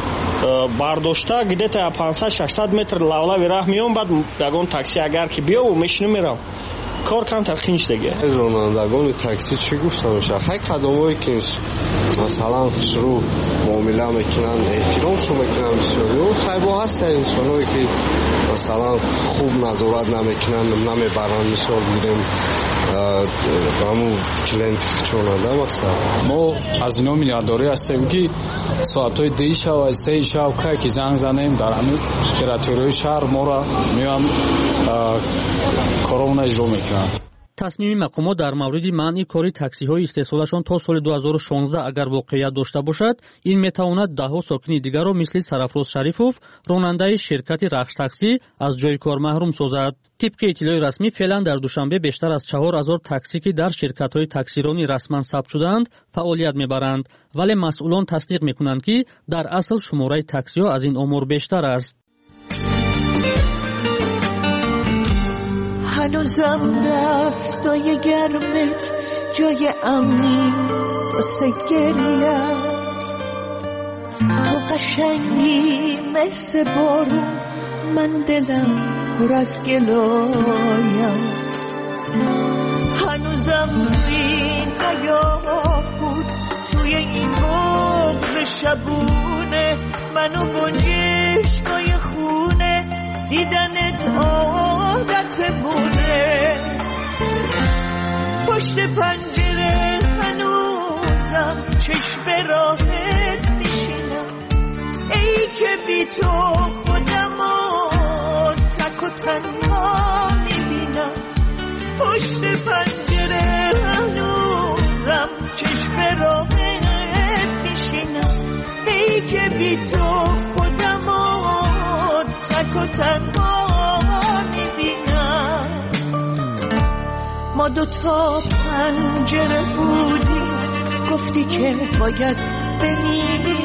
бардошта где-то панҷсад шашсад метр лавлави раҳ меом. баъд ягон такси агар ки биёву мешинам мерам кор камтар хинч дега. ронандагони такси чӣ гуфтам шах ҳай қадамое ки масалан хушрӯ муомила мекунанд, эҳтиромшо мекунанд бисёриё. хайбо ҳаста инсоное ки масалан хуб назорат намекунанд, намебаранд. мисол гирем ҳаму клиенти чонанда мақсад мо аз ино миннатдорӣ ҳастем ки соатҳои дуи шав аз сеи шав кай ки занг занем дар ҳамин територияи шаҳр моро меоянд коромона иҷро мекунанд. тасмими мақомот дар мавриди маъни кори таксиҳои истеҳсолашон то соли ду ҳазору шонздаҳ агар воқеият дошта бошад, ин метавонад даҳҳо сокини дигарро мисли Сарафроз Шарифов, ронандаи ширкати рахштақсӣ, аз ҷойи кор маҳрум созад. тибқи иттилои расмӣ феълан дар душанбе бештар аз чаҳор ҳазор таксӣ ки дар ширкатҳои таксиронӣ расман сабт шудаанд фаъолият мебаранд, вале масъулон тасдиқ мекунанд ки дар асл шумораи таксиҳо аз ин омор бештар аст. هنوزم دستای گرمت جای امنی واسه گریه است. تو قشنگی مثل بارون، من دلم پر از گلای است. هنوزم این هیاهون توی این بغض شبونه، منو با چشمای خونه دیدنت عادت مونه. با پشت پنجره هنوزم چشم راحت میشینم، ای که بی تو خودمو تک و تنها میبینم. پشت پنجره هنوزم چشم راحت میشینم، ای که بی تو خودمو تک و تنها میبینم. ما دوتا پنجره بودیم، گفتی که باید بمیری،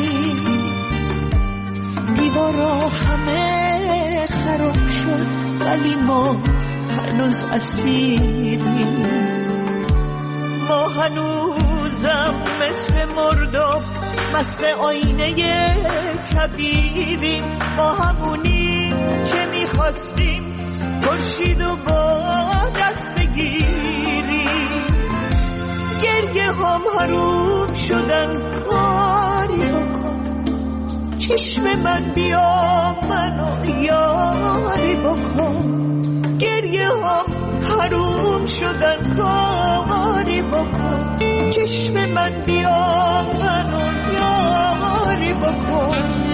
دیوارا همه خراب شد ولی ما هنوز اسیریم. ما هنوزم مثل مرداب مست آینه کبیریم. ما همونیم که میخواستیم خورشید و با دست بگیریم. گریه هم حروم شدن، کاری بکن چشم من بیا منو یاری بکن. گریه هم حروم شدن، کاری بکن چشم من بیا منو یاری بکن.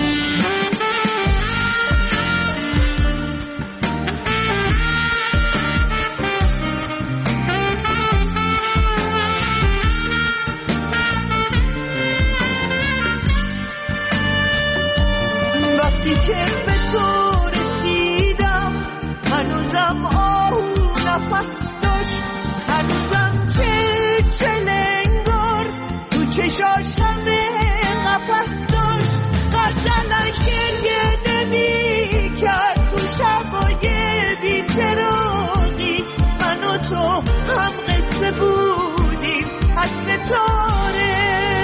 وقتی که به تو رسیدم هنوزم آهو نفس داشت، هنوزم چه چلنگار تو چشاش همه قفس داشت. غزلش گریه نمی کرد تو شبای بی‌چراغی. من و تو هم قصه بودیم از ستاره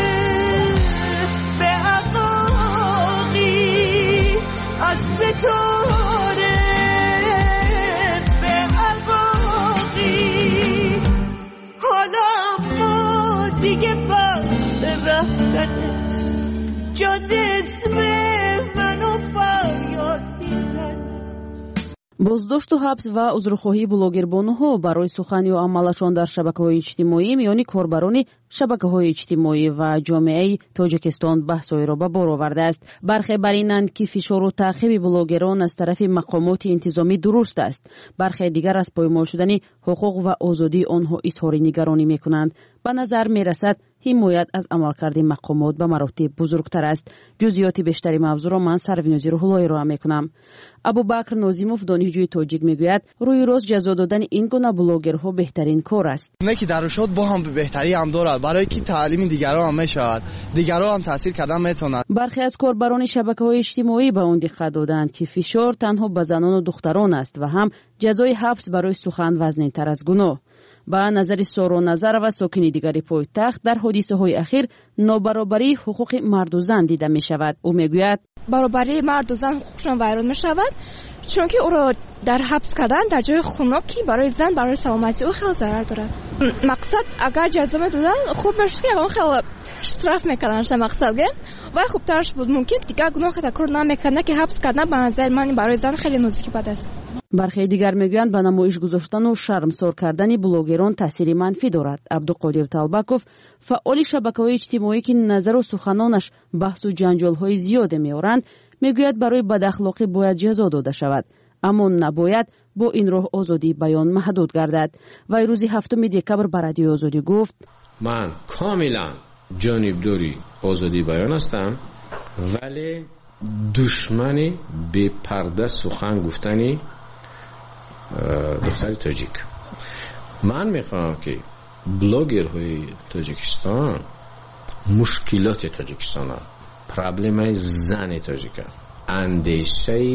به عقاقی، از ستاره به عقاقی. حالا ما دیگه بس رفتنه، جاده اسم منو فریاد میزنه. боздошту ҳабс ва узрухоҳии блогербонуҳо барои сухани ва амалашон дар шабакаҳои иҷтимоӣ миёни корбарони шабакаҳои иҷтимоӣ ва ҷомеаи тоҷикистон баҳсҳоеро ба бор овардааст. бархе бар инанд ки фишору таъқиби блогерон аз тарафи мақомоти интизомӣ дуруст аст, бархе дигар аз поймол шудани ҳуқуқ ва озодии онҳо изҳори нигаронӣ мекунанд. ба назар мерасад ҳимоят аз амалкарди мақомот ба маротиб бузургтар аст. ҷузъиёти бештари мавзӯъро ман сарвинози рӯҳуллоҳиро ҳам мекунам. абубакр нозимов донишҷӯи тоҷик мегӯяд рӯи рост ҷазо додани ин гуна блогерҳо беҳтарин кор аст. не ки дарушот бо ҳам беҳтарӣ ҳам дорад, барое ки таълими дигарон ҳам мешавад, дигарон ҳам таъсир кардан метавонад. бархе аз корбарони шабакаҳои иҷтимоӣ ба он диққат доданд ки фишор танҳо ба занону духтарон аст ва ҳам ҷазои ҳабс барои сухан вазнинтар аз гуноҳ. ба назари Соро Назарова, сокини дигари пойтахт, дар ҳодисаҳои ахир нобаробарии ҳуқуқи марду зан дида мешавад. ӯ мегӯяд баробарии марду зан ҳуқуқшон вайрон мешавад, чунки ӯро дар ҳабс кардан дар ҷои хунок ки барои зан барои саломатии ӯ хеле зарар дорад. мақсад агар ҷазо медоданд хуб мешуд ки ягон хеле штраф мекарданд мақсадге ва хубтараш буд. мумкин дигар гуноҳи такрор намекарданд ки ҳабс кардан ба назари ман барои зан хеле нозуки бад аст. бархе дигар мегӯянд ба намоиш гузоштану шармсор кардани блогерон таъсири манфӣ дорад. абдуқодир талбаков, фаъоли шабакаҳои иҷтимоӣ ки назару суханонаш баҳсу ҷанҷолҳои зиёде меоранд, мегӯяд барои бадахлоқӣ бояд ҷазо дода шавад, аммо набояд бо ин роҳ озодии баён маҳдуд гардад. вай рӯзи ҳафтуми декабр ба радиои озодӣ гуфт: ман комилан ҷонибдори озодии баён ҳастам, вале душмани бепарда сухан гуфтани духтари тоҷик. ман мехоҳам ки блогерҳои тоҷикистон мушкилоти тоҷикистон аст, проблемаи зани тоҷик аст, андешаи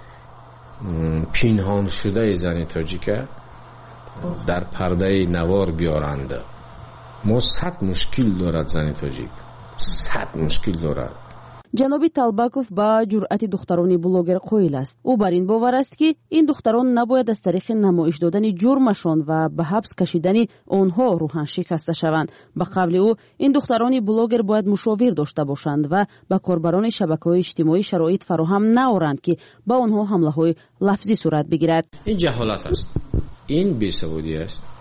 пинҳоншудаи зани тоҷика дар пардаи навор биёранд. мо сад мушкил дорад зани тоҷик, сад мушкил дорад. ҷаноби Талбаков ба ҷуръати духтарони блогер қоил аст. ӯ бар ин бовар аст ки ин духтарон набояд аз тариқи намоиш додани ҷурмашон ва ба ҳабс кашидани онҳо рӯҳан шикаста шаванд. ба қавли ӯ, ин духтарони блогер бояд мушовир дошта бошанд ва ба корбарони шабакаҳои иҷтимоӣ шароит фароҳам наоранд ки ба онҳо ҳамлаҳои лафзӣ сурат бигирад. ин ҷаҳолат аст, ин бесаводӣ аст.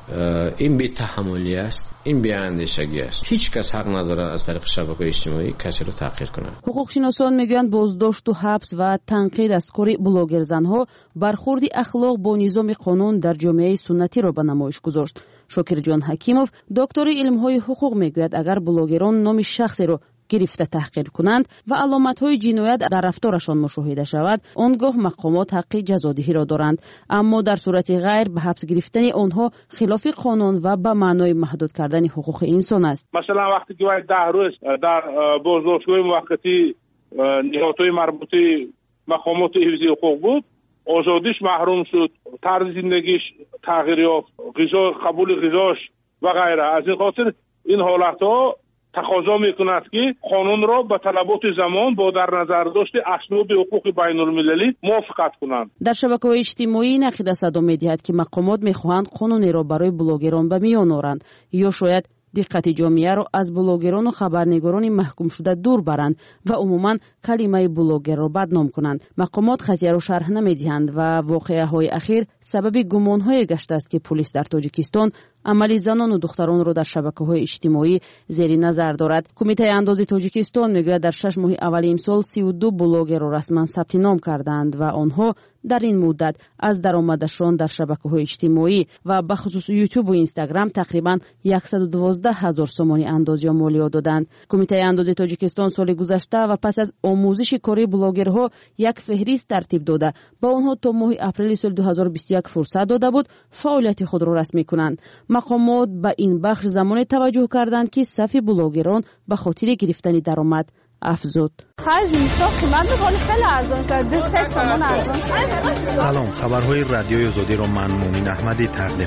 این بی تحملی است، این بی اندیشگی است. هیچ کس حق نداره از طریق شبکه‌های اجتماعی کسی رو تحقیر کنه. حقوق شناسان میگویند بازداشت و حبس و تنقید از کار بلاگر زنها برخوردی اخلاق با نظام قانون در جامعه سنتی را به نمایش گذاشت. شاکر جان حکیمов دکتر علم‌های حقوق میگوید اگر بلاگران نام شخصی را گرفته تحقیر کنند و علامت‌های جنایت در رفتارشان مشاهده شود، آنگاه مقامات حق جزادهی را دارند، اما در صورت غیر به حبس گرفتن آنها خلاف قانون و به معنای محدود کردن حقوق انسان است. مثلا وقتی که ده روز در بازداشتگاه موقتی نهادهای مربوطه مقامات حفظی حقوق بود، آزادیش محروم شد، طرز زندگیش تغییر یافت، غذا قبول غذاش و غیره. از این خاطر این حالت‌ها تقاضا میکند که قانون را به طلبات زمان با در نظر داشت اسباب حقوق بین المللی موافقت کنند. در شبکه‌های اجتماعی نقد صدا می‌دهد که مقامات می‌خواهند قانونی را برای بلاگران به میان آورند یا شاید دقت جامعه را از بلاگران و خبرنگاران محکوم شده دور برند و عموماً کلمه بلاگر را بدنام کنند. مقامات قضیه را شرح نمی‌دهند و واقعه‌های اخیر سبب گمان‌های گشته است که پلیس در تاجیکستان عمل زنان و دختران را در شبکه‌های اجتماعی زیر نظر دارد. کمیته اندازی تاجیکستان میگوید در شش ماه اول امسال سی و دو بلاگر را رسما ثبت نام کردند و آنها در این مدت از درآمدشان در شبکه‌های اجتماعی و به خصوص یوتیوب و اینستاگرام تقریباً صد و دوازده هزار سومانی اندازی مالیات دادند. کمیته اندازی تاجیکستان سال گذشته و پس از آموزش کاری بلاگرها یک فهرست ترتیب داده با آنها تا ماه اپریل سال دو هزار و بیست و یک فرصت داده بود فعالیت خود را رسمی کنند. مقامات به این بخش زمان توجه کردند که صف بلاگران به خاطر گرفتن درآمد افزود. سلام، خبرهای رادیوی آزادی را من مومن احمدی تقدیم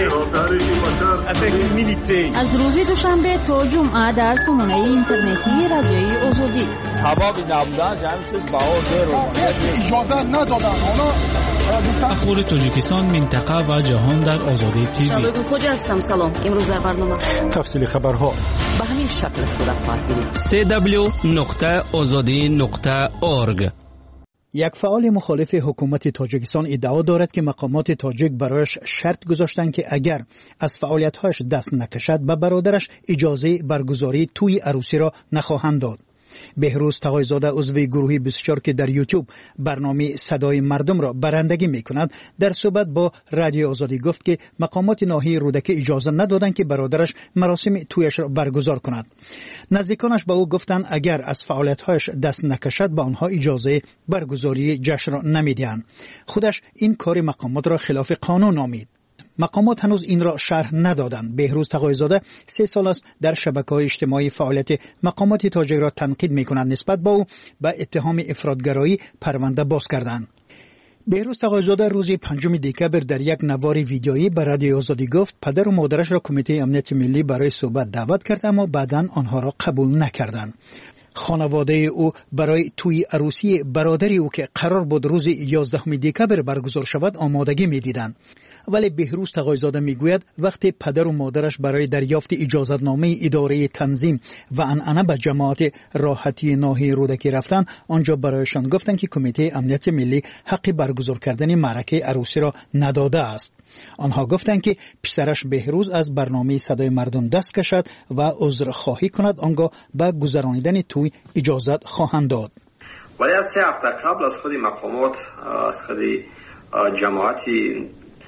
می‌کنم. از روز دوشنبه تا جمعه در سامانه اینترنتی رادیوی آزادی. سبب نبودن جمعیت بهار اجازه ندادن. اخبار تاجیکستان، منطقه و جهان در آزادی تیوی. شباب خوش هستم. سلام. امروز در برنامه تفصیل خبرها به همین شکل صورت خواهد گرفت. سی دبلیو نقطه آزادی نقطه اورگ. یک فعال مخالف حکومت تاجیکستان ادعا دارد که مقامات تاجیک برایش شرط گذاشتند که اگر از فعالیت‌هایش دست نکشد به برادرش اجازه برگزاری توی عروسی را نخواهند داد. بهروز تقایزاده عضو گروه بیست و چهار که در یوتیوب برنامه صدای مردم را برندگی می‌کند در صحبت با رادیو آزادی گفت که مقامات ناحیه رودکی اجازه ندادند که برادرش مراسم تویش را برگزار کند. نزدیکانش به او گفتند اگر از فعالیت‌هایش دست نکشد به آنها اجازه برگزاری جشن را نمی‌دهند. خودش این کار مقامات را خلاف قانون نامید. مقامات هنوز این را شرح ندادند. بهروز تقایزاده سه سال است در شبکه‌های اجتماعی فعالیت مقامات تاجیک را تنقید می‌کنند. نسبت به او به اتهام افراطگرایی پرونده باز کردند. بهروز تقایزاده روز پنجم دکبر در یک نوار ویدیویی به رادیو آزادی گفت پدر و مادرش را کمیته امنیت ملی برای صحبت دعوت کرد اما بعداً آنها را قبول نکردند. خانواده او برای توی عروسی برادری او که قرار بود روز یازدهم دکبر برگزار شود آمادگی می‌دیدند. ولی بهروز تقایزاده میگوید وقتی پدر و مادرش برای دریافت اجازتنامه اداره تنظیم و عنعنه به جماعت راحتی ناحیه رودکی رفتن، آنجا برایشان گفتند که کمیته امنیت ملی حق برگزار کردن معرکه عروسی را نداده است. آنها گفتند که پسرش بهروز از برنامه صدای مردم دست کشد و عذر خواهی کند، آنگاه به گذرانیدن توی اجازت خواهند داد. ولی از سه هفته قبل از خود مقامات، از خود جماعتی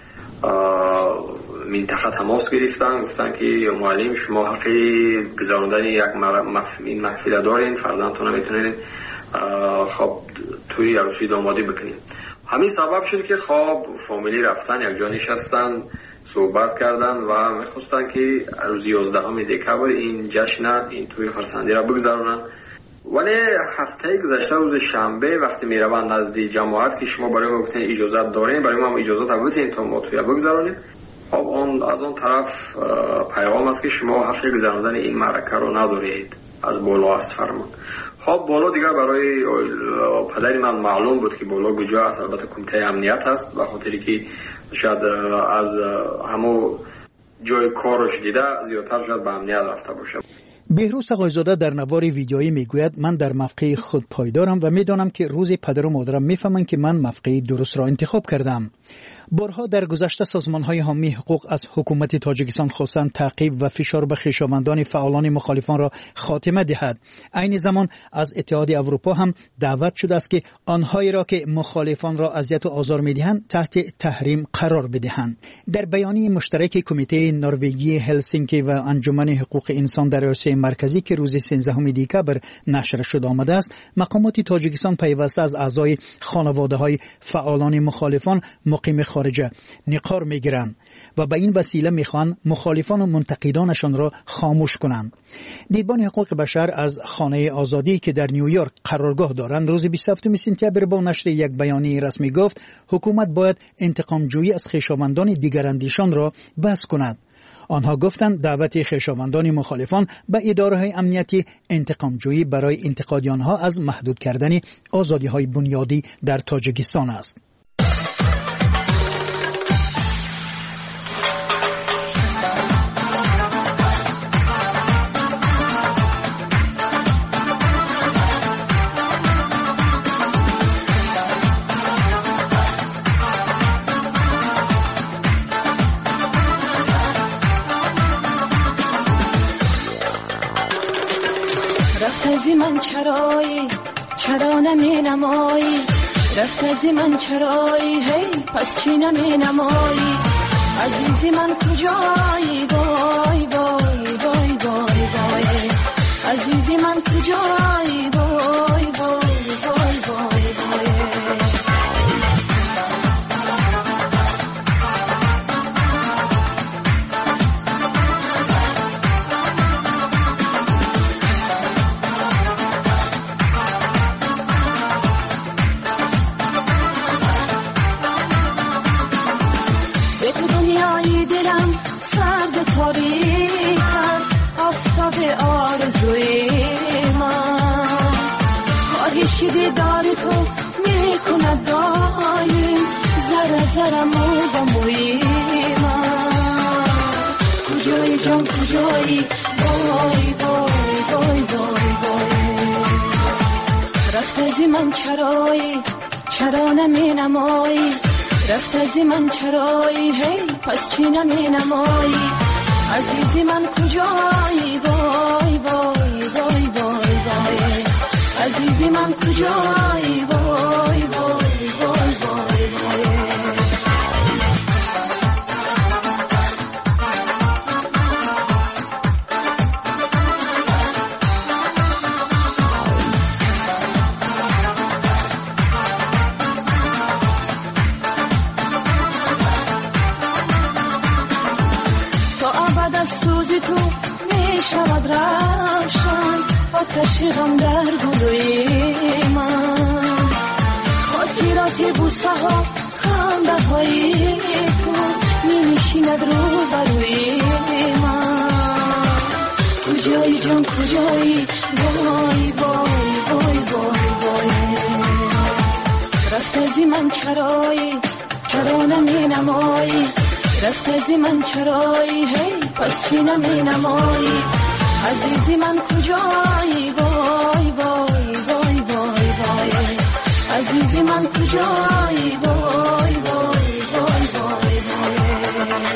منطقه تماس گرفتن، گفتن که معلم شما حقی گذراندن یک این محفل دارین، فرزندتون میتونین خب توی عروسی دامادی بکنین. همین سبب شد که خب فامیلی رفتن یک جا نشستن صحبت کردن و میخواستن که روز یازدهم دکبر این جشن این توی خرسندی را بگذرونن. ولی هفته گذشته روز شنبه وقتی میروند نزد جماعت که شما برای ما گفتین اجازت دارین، برای ما هم اجازت بدین تا ما توی بگذرونیم. خب اون از اون طرف پیغام است که شما حق گذراندن این معرکه رو ندارید، از بالا است فرمان. خب بالا دیگه برای پدری من معلوم بود که بالا کجا است، البته کمیته امنیت است، به خاطری که شاید از همو جای کارش دیده زیادتر شاید به امنیت رفته باشه. بهروز سقایزاده در نوار ویدیویی میگوید من در موقع خود پایدارم و میدانم که روز پدر و مادرم میفهمند که من موقع درست را انتخاب کردم. بارها در گذشته سازمان‌های حامی حقوق از حکومت تاجیکستان خواستند تعقیب و فشار به خویشاوندان فعالان مخالفان را خاتمه دهد. عین زمان از اتحاد اروپا هم دعوت شده است که آنهایی را که مخالفان را اذیت و آزار می‌دهند تحت تحریم قرار بدهند. در بیانیه مشترک کمیته نروژی هلسینکی و انجمن حقوق انسان در آسیای مرکزی که روز سیزدهم دکبر نشر شده آمده است، مقامات تاجیکستان پیوسته از اعضای خانواده‌های فعالان مخالفان مقیم خارجه نقار میگیرند و به این وسیله میخوان مخالفان و منتقدانشان را خاموش کنند. دیدبان حقوق بشر از خانه آزادی که در نیویورک قرارگاه دارند روز بیست و هفتم سپتامبر با نشر یک بیانیه رسمی گفت حکومت باید انتقام جویی از خویشاوندان دیگراندیشان را بس کند. آنها گفتند دعوت خویشاوندان مخالفان به اداره‌های امنیتی انتقام جویی برای انتقاد آنها از محدود کردن آزادی‌های بنیادی در تاجیکستان است. رفت من چرایی چرا نمی نمایی رفت از من چرایی هی پس چی نمی نمایی عزیزی من کجایی وای وای وای وای وای عزیزی من کجایی وای وای وای وای وای دیدار تو میکند دایم زره زره مو و موی من کجایی جان کجایی وای وای وای وای وای رفت از من چرایی چرا نمی نمایی رفت از من چرایی هی پس چی نمی نمایی عزیزی من کجایی وای وای وای وای وای عزیزی من کجایی وای وای وای وای وای تا ابد از سوزی تو می شود روشن آتش غم در گلوی من خاطرات بوسه ها خنده های تو می نشیند رو بروی من کجایی جان کجایی وای وای وای وای وای رفت از من چرایی چرا نمی نمایی رفت از من چرایی هی پس چی نمی نمایی عزیزی من کجایی وای وای وای وای وای عزیزی من کجایی وای وای وای وای وای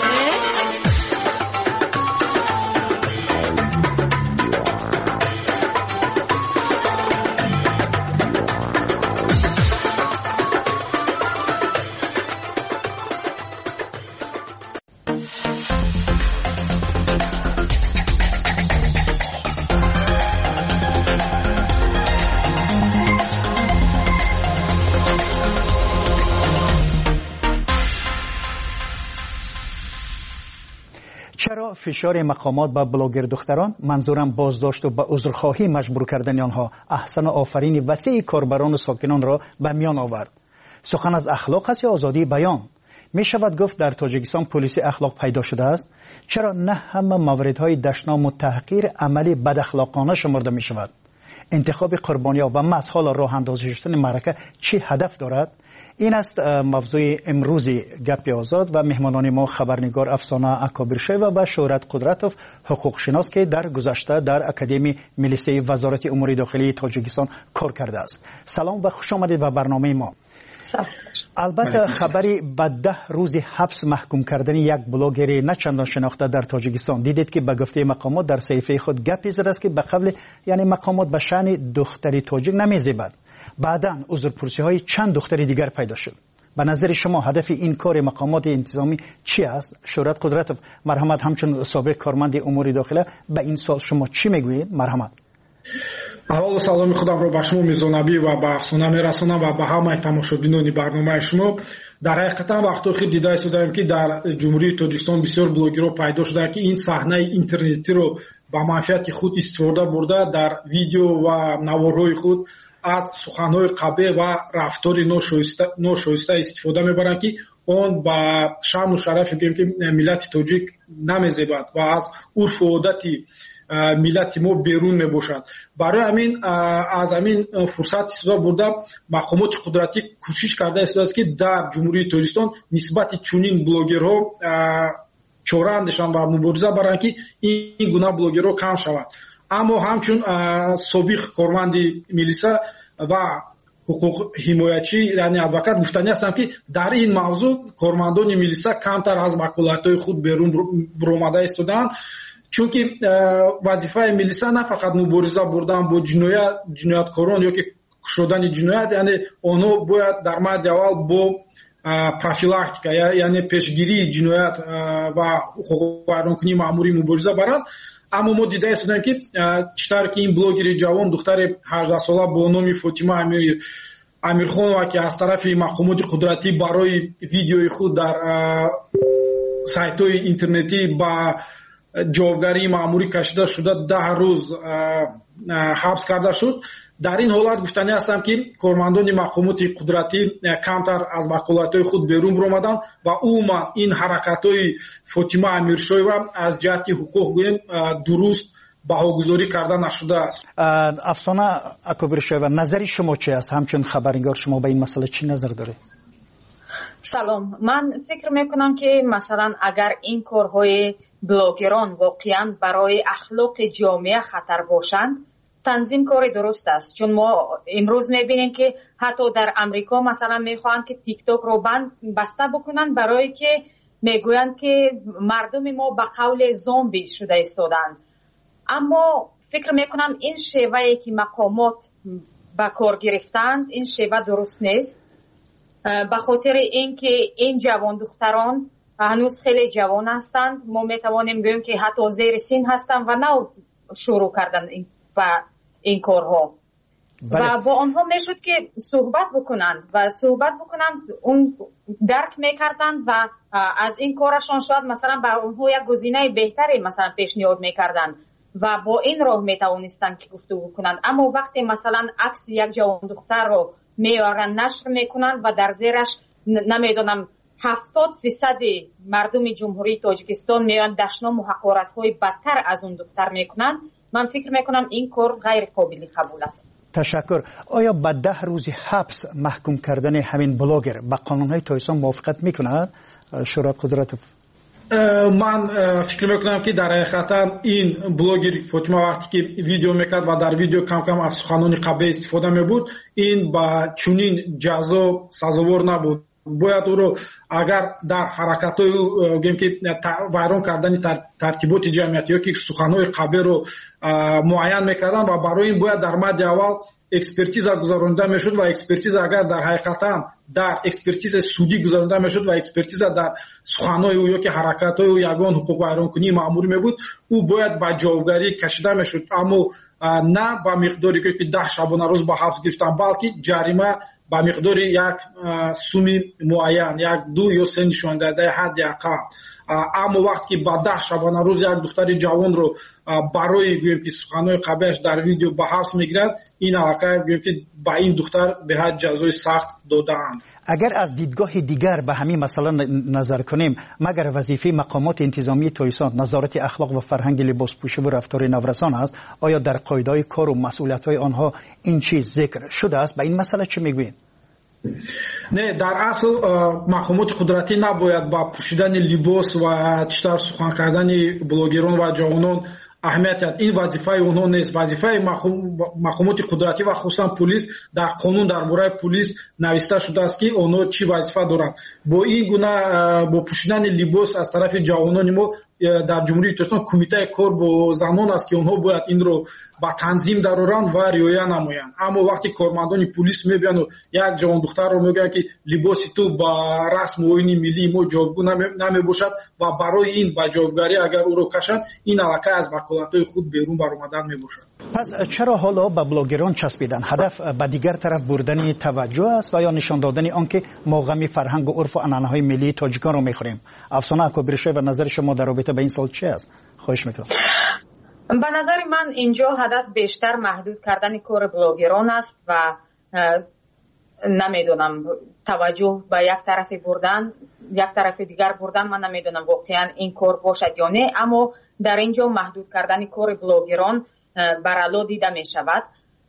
چرا فشار مقامات به بلاگر دختران، منظورم بازداشت و به عذرخواهی مجبور کردن آنها، احسن آفرین وسیع کاربران و ساکنان را به میان آورد؟ سخن از اخلاق است یا آزادی بیان؟ می شود گفت در تاجیکستان پلیس اخلاق پیدا شده است؟ چرا نه همه موردهای دشنام و تحقیر عملی بد اخلاقانه شمرده می شود؟ انتخاب قربانی‌ها و مسحال راه اندازی شدن معرکه چه هدف دارد؟ این است موضوع امروز گپ آزاد و مهمانان ما خبرنگار افسانه اکابرشیوا و شهرت قدرتوف حقوق شناس که در گذشته در اکادمی ملیسه وزارت امور داخلی تاجیکستان کار کرده است. سلام و خوش آمدید به برنامه ما. البته خبری به ده روز حبس محکوم کردن یک بلاگر نه چندان شناخته در تاجیکستان دیدید که به گفته مقامات در صحیفه خود گپی زده است که به قبل یعنی مقامات به شأن دختری تاجیک نمیزیبد. بعداً عذرپرسی های چند دختر دیگر پیدا شد. به نظر شما هدف این کار مقامات انتظامی چی است؟ شهرت قدرتوف مرحمت همچون سابق کارمند امور داخله به این سال شما چی میگویید؟ مرحمت. اول سلام خودم رو به شما میزنابی و به افسانه میرسونم و به همه تماشابینان برنامه شما. در حقیقت وقتی خود دیده شدیم که در جمهوری تاجیکستان بسیار بلاگرها پیدا شده که این صحنه اینترنتی رو به منفعت خود استفاده برده در ویدیو و نوارهای خود از سخنهای قبیح و رفتار ناشایسته استفاده میبرند که اون با شأن و شرف ملت تاجیک نمیزیبد و از عرف و عادت ملت ما بیرون میباشد. برای همین از همین فرصت استفاده برده مقامات قدرتی کوشش کرده است که در جمهوری تاجیکستان نسبت چنین بلاگرها چاره اندیشان و مبارزه برند که این گونه بلاگرها کم شود. اما همچون سابق کارمند ملیسه و حقوق حمایتچی یعنی ادوکات گفتنی هستم که در این موضوع کارمندان ملیسه کمتر از وکالت‌های خود بیرون برآمده ایستادند، چون که وظیفه ملیسه نه فقط مبارزه بردن با جنایت جنایتکاران یا که شدن جنایت، یعنی آنها باید در مورد اول با پروفیلاکتیکا یعنی پیشگیری جنایت و حقوق ویرانکنی مأموری مبارزه برند. اما ما دیده ایستادیم که چطور که این بلاگر جوان دختر هجده ساله با نام فاطمه امیر امیرخانова که از طرف مقامات قدرتی برای ویدیوی خود در سایت‌های اینترنتی با جاوگری مأموری کشیده شده ده روز حبس کرده شد. در این حالت گفتنی هستم که کارمندان مقامات قدرتی کمتر از وکالت‌های خود بیرون برآمدند و عموما این حرکت‌های فاطمه امیرشایوا از جهت حقوق گویم درست بهاگذاری کرده نشده است. افسانه اکابرشیوا نظر شما چی است؟ همچون خبرنگار شما به این مسئله چی نظر دارید؟ سلام، من فکر میکنم که مثلا اگر این کارهای بلاگران واقعا برای اخلاق جامعه خطر باشند، تنظیم کار درست است. چون ما امروز میبینیم که حتی در امریکا مثلا میخواهند که تیک تاک رو بند بسته بکنن برای که میگویند که مردم ما به قول زامبی شده ایستادند. اما فکر میکنم این شیوهی که مقامات به کار گرفتند این شیوه درست نیست، به خاطر اینکه این جوان دختران هنوز خیلی جوان هستند. ما میتوانیم بگوییم که حتی زیر سن هستند و نه شروع کردن این و این کارها بله. و با آنها میشد که صحبت بکنند و صحبت بکنند اون درک میکردند و از این کارشان شاید مثلا با اونها یک گزینه بهتری مثلا پیشنهاد میکردند و با این راه میتوانستند که گفتگو کنند. اما وقتی مثلا عکس یک جوان دختر رو میارن نشر میکنند و در زیرش نمیدونم هفتاد فیصد مردم جمهوری تاجیکستان میان دشنام و حقارت های بدتر از اون دختر میکنند، من فکر میکنم این کار غیر قابل قبول است. تشکر. آیا به ده روز حبس محکوم کردن همین بلاگر با قانون های تاجیکستان موافقت میکند؟ شهرت قدرتوف. من فکر میکنم که در حقیقت این بلاگر فاطمه وقتی که ویدیو میکرد و در ویدیو کم کم از سخنان قبیح استفاده میبود، این با چنین جزا سزاوار نبود. باید او رو اگر در حرکت‌های گیم که ویران کردن ترتیبات جمعیتی یا که سخنان قبیح رو معین میکردن و برای این باید در مورد اول اکسپرتیز گذرانده میشد و اکسپرتیز اگر در حقیقتا در اکسپرتیز سودی گذرانده میشد و اکسپرتیز در سخنان او یا که حرکت‌های او یگان حقوق ویرانکنی مأموری میبود، او باید با جاوگری کشیده میشد، اما نه با مقداری که ده شبانه روز با حبس گرفتن، بلکه جریمه با مقدار یک سومی معین، یک دو یا سه نشان داده حد اقل. اما وقتی که با ده شبانه روز یک دختر جوان رو برای گویم که سخنان قبیحش در ویدیو به حبس میگیرد، این علاقه گویم که با این دختر به حد جزای سخت دادند. اگر از دیدگاه دیگر به همین مسئله نظر کنیم، مگر وظیفه مقامات انتظامی تاجیکستان نظارت اخلاق و فرهنگ لباسپوشی و رفتار نورسان است؟ آیا در قاعده‌های کار و مسئولیت‌های آنها این چیز ذکر شده است؟ به این مسئله چه میگویید؟ не дар асл мақомоти қудратӣ набояд ба пӯшидани либос ва читар сухан кардани блогерон ва ҷавонон аҳамият диҳад. ин вазифаи онҳо нест. вазифаи мақомоти қудратӣ ва хусусан полис дар қонун дар бораи полис нависта шудааст ки онҳо чӣ вазифа доранд. бо ин гуна бо пӯшидани либос аз тарафи ҷавонони мо дар ҷумҳурии Tojikiston кумитаи кор бо занон аст ки онҳо бояд инро ба танзим дароранд ва риоя намоянд. аммо вақте кормандони полис мебияну як ҷавон духтарро мегӯянд ки либоси ту ба расму оини миллии мо ҷавобгӯ намебошад ва барои ин ба ҷавобгарӣ агар ӯро кашанд, ин аллакай аз ваколатҳои худ берун баромадан мебошад. пас чаро ҳоло ба блогерон часпидан ҳадаф ба дигар тараф бурдани таваҷҷӯҳ аст ва ё нишон додани он ки мо ғами фарҳангу урфу анъанаҳои миллии тоҷиконро мехӯрем? афсона акобиршоев ва назари шумо дар робита ба ин сол чӣ аст? хоҳиш мекунам. ба назари ман инҷо ҳадаф бештар маҳдуд кардани кори блогерон аст ва намедонам таваҷҷӯҳ ба як тарафи бурдан як тарафи дигар бурдан ман намедонам воқеан ин кор бошад ё не, аммо дар инҷо маҳдуд кардани кори блогерон барало дида мешавад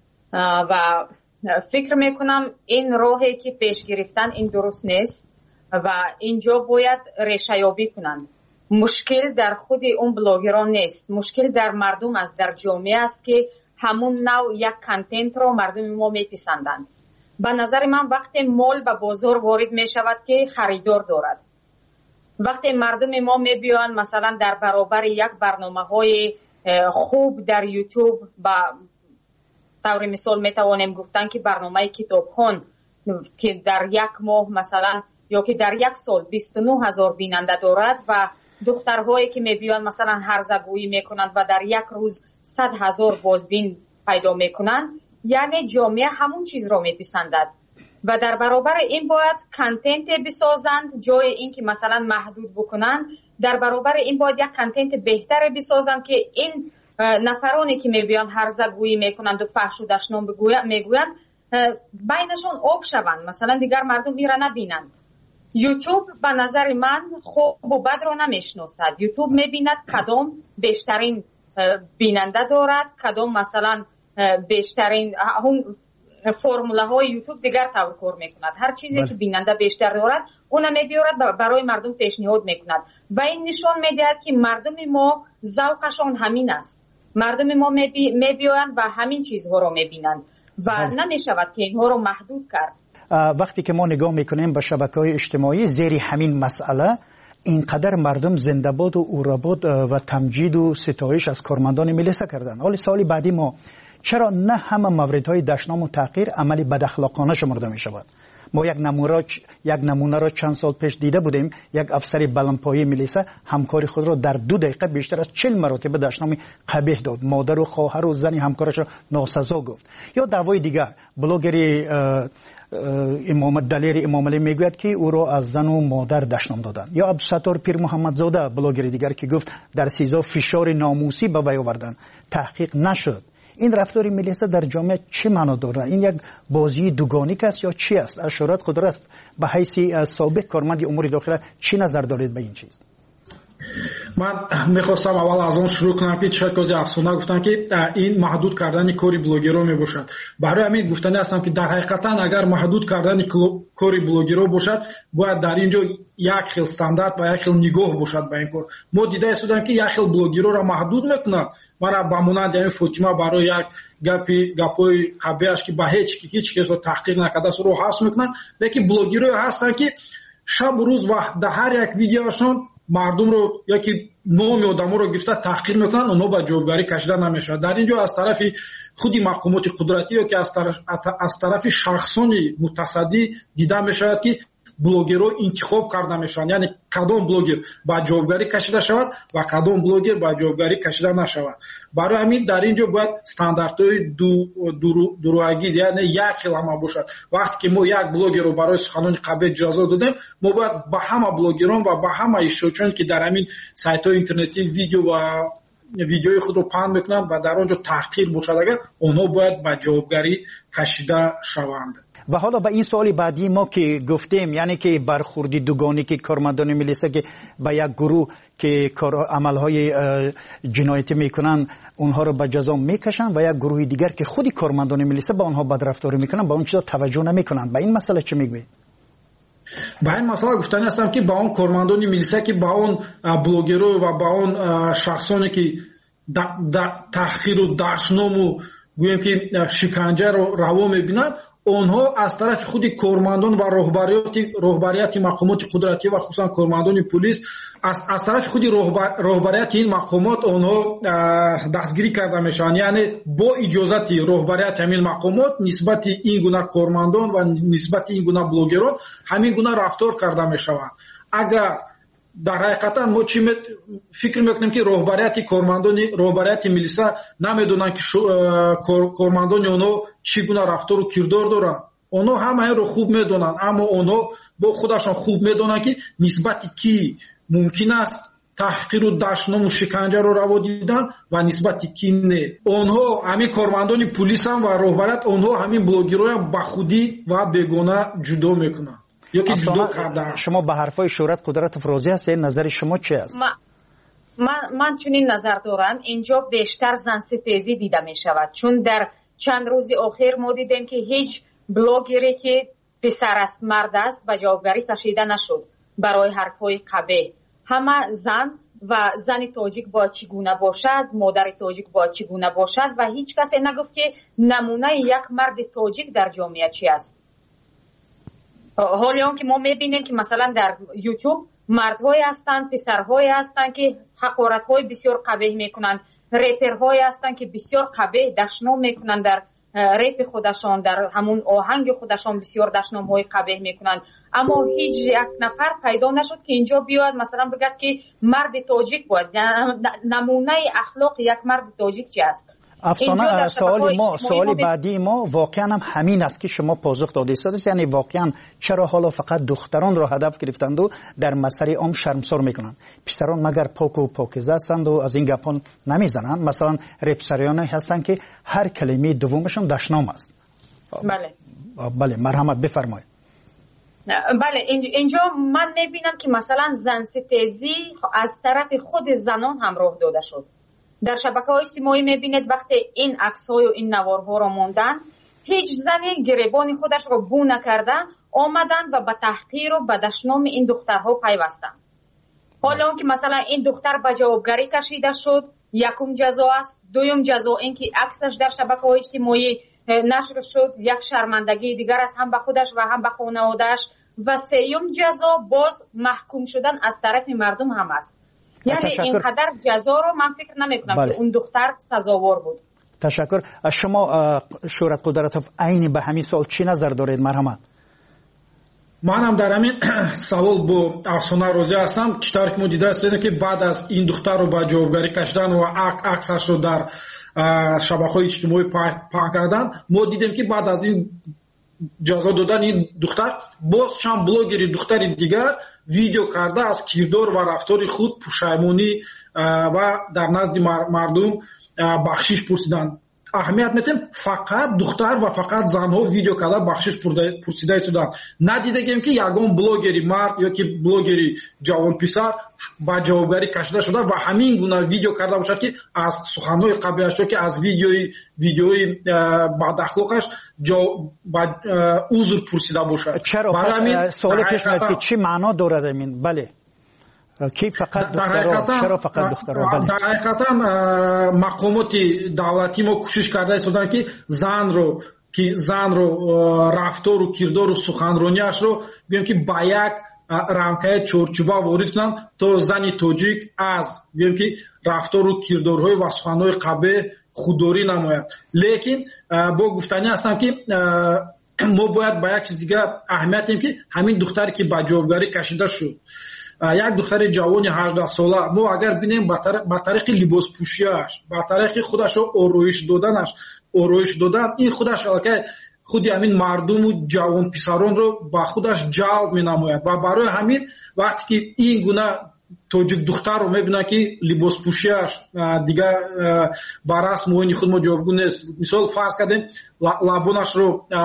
ва фикр мекунам ин роҳе ки пеш гирифтан ин дуруст нест ва инҷо бояд решаёбӣ кунанд. мушкил дар худи он блогерон нест, мушкил дар мардум аст, дар ҷомеа аст ки ҳамун нав як контентро мардуми мо меписанданд. ба назари ман вақте мол ба бозор ворид мешавад ки харидор дорад, вақте мардуми мо мебиёянд масалан дар баробари як барномаҳои хуб дар ютуб, ба таври мисол метавонем гуфтан ки барномаи китобхон ки дар як моҳ масалан ё ки дар як сол бисту нӯҳ ҳазор бинанда дорад ва духтарҳое ки мебиёянд масалан ҳарзагӯӣ мекунанд ва дар як рӯз сад ҳазор бозбин пайдо мекунанд, яъне ҷомеа ҳамун чизро меписандад ва дар баробари ин бояд контенте бисозанд, ҷои ин ки масалан маҳдуд букунанд, дар баробари ин бояд як контенти беҳтаре бисозанд ки ин нафароне ки мебиёянд ҳарзагӯӣ мекунанду фаҳшу дашном мегӯянд байнашон об шаванд, масалан дигар мардум ира набинанд. ютуб ба назари ман хубу бадро намешносад. ютуб мебинад кадом бештарин бинанда дорад, кадом масалан бештарин формулаҳои ютуб дигар тавр кор мекунад. ҳар чизе ки бинанда бештар дорад уна мебиёрад барои мардум пешниҳод мекунад ва ин нишон медиҳад ки мардуми мо завқашон ҳамин аст. мардуми мо мебиёянд ва ҳамин чизҳоро мебинанд ва намешавад ки инҳоро маҳдуд кард. вақте ки мо нигоҳ мекунем ба шабакаҳои иҷтимоӣ, зери ҳамин масъала инқадар мардум зиндабоду урабод ва тамҷиду ситоиш аз кормандони милиса карданд. ҳоли соли баъди мо чаро на ҳама мавридҳои дашному таҳқир амали бадахлоқона шумурда мешавад? мо як намунаро чанд сол пеш дида будем. як афсари баландпоии милиса ҳамкори худро дар ду дақиқа бештар аз чил маротиба дашноми қабеҳ дод, модару хоҳару зани ҳамкорашро носазо гуфт. ё даъвои дигар, блогери далери имомалӣ мегӯяд ки ӯро аз зану модар дашном доданд. ё абдусаттор пирмуҳаммадзода, блогери дигар ки гуфт дар сизо фишори номусӣ ба вай оварданд, таҳқиқ нашуд. ин рафтори милиса дар ҷомеа чӣ маъно дорад? ин як бозии дугоник аст ё чӣ аст? аз шӯрат қудрат ба ҳайси собиқ корманди умури дохила чӣ назар доред ба ин чиз? ман мехостам аввал аз он шурӯъ кунам ки чаковзи афсона гуфтам ки ин маҳдуд кардани кори блогерон мебошад. барои ҳамин гуфтани ҳастам ки дар ҳақиқатан агар маҳдуд кардани кори блогерон бошад, бояд дар ин ҷо як хел стандарт ва як хел нигоҳ бошад ба ин кор. мо дида истодем ки як хел блогеронро маҳдуд мекунанд. мана ба монанди ҳамин Фотима барои як гапи гапои қабеҳаш ки ба ҳеҷ ҳеҷ кесро таҳқиқ накардааст ӯро ҳабс мекунанд. лекин блогерое ҳастанд ки шабу рӯз ва дар ҳар як видеошон мардумро яки номи одаморо гирифта таҳқиқ мекунанд, онҳо ба ҷавобгарӣ кашида намешаванд. дар ин ҷо аз тарафи худи мақомоти қудратӣ ё ки аз тарафи шахсони мутасаддӣ дида мешавад ки блогерҳо интихоб карда мешаванд, яъне кадом блогер ба ҷавобгарӣ кашида шавад ва кадом блогер ба ҷавобгарӣ кашида нашавад. барои ҳамин дар ин ҷо бояд стандартҳои дуруагӣ, яъне як хел ҳама бошад. вақте ки мо як блогерро барои суханони қабеҳ ҷазо додем, мо бояд ба ҳама блогерон ва ба ҳама иштирокчиёне ки дар ҳамин сайтҳои интернетӣ видео ва видеои худро паҳн мекунанд ва дар он ҷо таҳқир бошад, агар онҳо бояд ба ҷавобгарӣ кашида шаванд. و حالا به این سوال بعدی ما که گفتیم، یعنی که برخوردی دوگانی که کارمندان ملیسا که به یک گروه که عملهای جنایتی میکنن اونها رو به جزا میکشن و یک گروه دیگر که خودی کارمندان ملیسا با اونها بدرفتاری میکنن، با اون چیزا توجه نمیکنن. به این مسئله چه میگوید؟ با این مسئله گفتنی هستم که با اون کارمندان ملیسا که با اون بلوگرو و با اون شخصانی که تحقیر و دشنام و گویم که شکنجه رو روا میبینن، اونها از طرف خود کارمندان و رهبریات رهبریت مقامات قدرتی و خصوصا کارمندان پلیس از از طرف خود رهبریت این مقامات اونها دستگیری کرده میشن. یعنی با اجازت رهبریت همین مقامات نسبت این گونه کارمندان و نسبت این گونه بلوگران همین گونه رفتار کرده میشوند. اگر در حقیقت ما چی فکر میکنیم که رهبریت کارمندان رهبریت ملیسا نمیدونن که کارمندان اونها چگونه رفتار و کردار دارن، اونها همه رو خوب میدونن، اما اونها با خودشان خوب میدونن که نسبت کی ممکن است تحقیر و دشنام و شکنجه رو روا دیدن و نسبت کی نه. اونها همین کارمندان پلیس هم و رهبریت اونها همین بلوگرها با خودی و بیگانه جدا میکنن. شما به حرفای شورت قدرت افرازی هستید، نظر شما چی است؟ من من چنین نظر دارم اینجا بیشتر زن ستیزی دیده می شود، چون در چند روز اخیر ما دیدیم که هیچ بلاگری که پسر است مرد است به جوابگری کشیده نشد برای حرفهای قبیح. همه زن و زن تاجیک با چگونه باشد، مادر تاجیک با چگونه باشد و هیچ کسی نگفت که نمونه یک مرد تاجیک در جامعه چی است. حالی هم که ما میبینیم که مثلا در یوتیوب مردهایی هستند، پسرهایی هستند که حقارت‌های بسیار قبیح میکنند، ریپرهایی هستند که بسیار قبیح دشنام میکنند، در ریپ خودشان در همون آهنگ خودشان بسیار دشنام‌های قبیح میکنند، اما هیچ یک نفر پیدا نشد که اینجا بیاد مثلا بگه که مرد تاجیک باید، نمونه اخلاق یک مرد تاجیک چی است. افسانه سوال ما سوال بعدی ما واقعا هم همین است که شما پاسخ داده اید، یعنی واقعا چرا حالا فقط دختران را هدف گرفتند و در مسیر عام شرمسار میکنند؟ پسران مگر پاک و پاکیزه هستند و از این گپان نمیزنند؟ مثلا رپسریانی هستند که هر کلمه دومشون دشنام است. بله بله مرحمت بفرمایید. بله اینجا من میبینم که مثلا زن ستیزی از طرف خود زنان هم راه داده شد. در شبکه‌های اجتماعی می‌بینید وقتی این عکس‌های و این نوارها رو موندن، هیچ زنی گریبان خودش رو بو نکردن، آمدن و به تحقیر و به دشنام این دخترها پیوستن. حالا اون که مثلا این دختر به جوابگری کشیده شد، یکم جزا است، دوم جزا این که عکسش در شبکه‌های اجتماعی نشر شد، یک شرمندگی دیگر است هم به خودش و هم به خانواده‌اش، و سوم جزا باز محکوم شدن از طرف مردم هم است. یعنی اینقدر جزا رو من فکر نمی کنم بله. که اون دختر سزاوار بود. تشکر. از شما شورت قدرت عین به همین سوال چی نظر دارید مرحمت؟ منم در همین سوال با افسانه راضی هستم. چطور که ما دیده هستیم که بعد از این دختر رو به جوابگری کشیدن و عکسش رو در شبکه‌های اجتماعی پخش کردن، ما دیدیم که بعد از این جزا دادن این دختر باز شام بلوگری دختر دیگر ویدیو کرده از کردار و رفتار خود پشیمانی و در نزد مردم بخشش پرسیدن. اهمیت میتیم فقط دختر و فقط زنها ویدیو کرده بخشش پرسیده شدن. ندیدیم که یگان بلوگری مرد یا که بلوگری جوان پسر با جوابگری کشیده شده و همین گونه ویدیو کرده باشد که از سخنهای قبیحش که از ویدیوی ویدیوی بد اخلاقش با عذر پرسیده باشد. چرا پس سوال پیش میاد که چی معنا دارد این؟ بله کی فقط دخترها؟ چرا فقط دخترها؟ در حقیقتا مقامات دولتی ما کوشش کرده هستند که زن رو که زن رو رفتار و کردار و سخنرانیش رو بگیم که با یک رامکای چورچوبه وارد کنن تا زن تاجیک از بگیم که رفتار و کردارهای و سخنهای قبیح خودداری نماید. لیکن با گفتنی هستم که ما باید با یک چیز دیگه اهمیت دهیم که همین دختری که با جوابگری کشیده شد، یک دختر جوان هجده ساله، ما اگر ببینیم با طریق لباس پوشیش، با طریق خودش رو آرایش دادنش آرایش دادن، این خودش که خودی همین مردم و جوان پسران رو با خودش جلب می نماید و برای همین وقتی که این گونه تاجیک دختر رو میبینه که لباس پوشیش دیگه بر رسم و خود ما جوابگو نیست، مثال فرض کردیم لبانش رو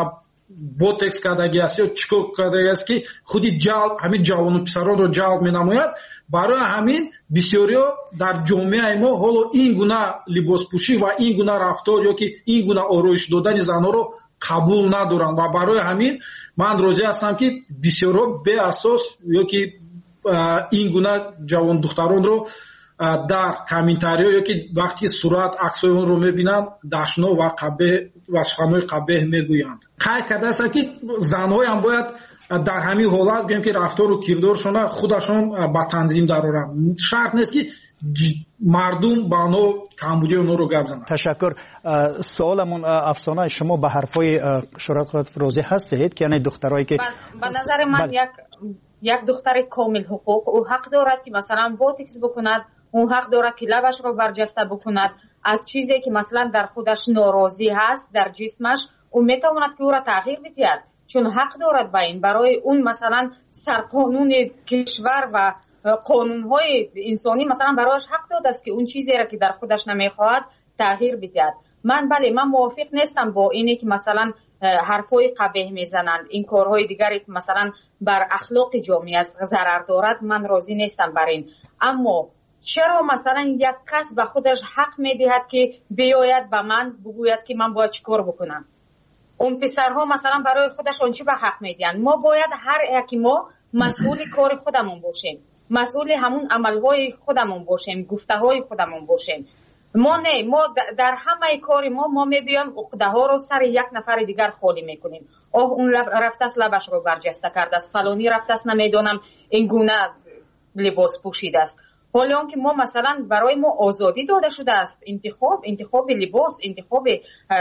ботекс кардагӣ аст ё чикор кардагӣ аст ки худи ҷалб ҳамин ҷавону писаронро ҷалб менамояд. барои ҳамин бисёриҳо дар ҷомеаи мо ҳоло ин гуна либоспӯшӣ ва ин гуна рафтор ёки ин гуна ороиш додани занҳоро қабул надоранд ва барои ҳамин ман розӣ ҳастам ки бисёрҳо беасос ёки ин гуна ҷавондухтаронро дар комментариҳо ёки вақте сурат аксҳои онро мебинанд дашно ва қабеҳ ва суханҳои қабеҳ мегӯянд. қайд кардаастам ки занҳоям бояд дар ҳамин ҳолат гӯем ки рафтору кирдоршона худашон ба танзим дароранд. шарт нест ки мардум ба онҳо камбудии онҳоро гап зананд. ташаккур. суоламон Афсона, шумо ба ҳарфҳои Шӯрат розӣ ҳастед ки яъне духтарое ки ба назари ман як як духтари комил ҳуқуқ ӯ ҳақ дорад ки масалан ботекс бикунад, ӯ ҳақ дорад ки лабашро барҷаста бикунад. аз чизе ки масалан дар худаш норозӣ ҳаст дар ҷисмаш ӯ метавонад ки ӯро тағйир бидиҳад, чун ҳақ дорад ба ин. барои он масалан сарқонуни кишвар ва қонунҳои инсонӣ масалан барояш ҳақ додааст ки он чизеро ки дар худаш намехоҳад тағйир бидиҳад. ман бале ман мувофиқ нестам бо ине ки масалан ҳарфҳои қабеҳ мезананд, ин корҳои дигаре ки масалан бар ахлоқи ҷомеа зарар дорад, ман розӣ нестам бар ин. аммо чаро масалан як кас ба худаш ҳақ медиҳад ки биёяд ба ман бигӯяд ки ман бояд чӣ кор бикунам? он писарҳо масалан барои худашон чӣ ба ҳақ медиҳанд? мо бояд ҳар яки мо масъули кори худамон бошем, масъули ҳамун амалҳои худамон бошем, гуфтаҳои худамон бошем. мо не мо дар ҳамаи кори мо мо мебиём уқдаҳоро сари як нафари дигар холӣ мекунем. оҳ он рафтааст лабашро барҷаста кардааст, фалонӣ рафтааст намедонам ин гуна либос пӯшидааст. ҳоле он ки мо масалан барои мо озодӣ дода шудааст, интихоб интихоби либос, интихоби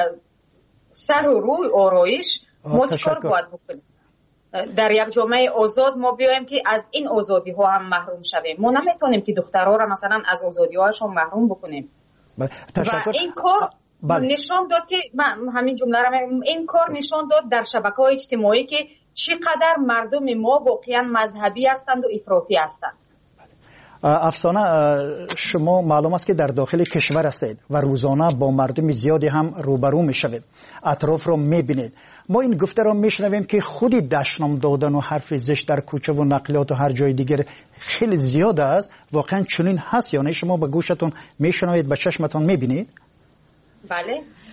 сару рӯй, ороиш. мо чӣ кор бояд бикунем? дар як ҷомеаи озод мо биёем ки аз ин озодиҳо ҳам маҳрум шавем. мо наметавонем ки духтарҳоро масалан аз озодиҳояшон маҳрум бикунем. ва ин кор нишон дод ки ҳамин ҷумларо ин кор нишон дод дар шабакаҳои иҷтимоӣ ки чӣ қадар мардуми мо воқеан мазҳабӣ ҳастанду ифротӣ ҳастанд. Афсона, шумо маълум аст ки дар дохили кишвар ҳастед ва рӯзона бо мардуми зиёде ҳам рӯбарӯ мешавед, атрофро мебинед. мо ин гуфтаро мешунавем ки худи дашном додану ҳарфи зишт дар кӯчаву нақлиёту ҳар ҷои дигар хеле зиёд аст. воқеан чунин ҳаст ё не? шумо ба гӯшатон мешунавед, ба чашматон мебинед? бале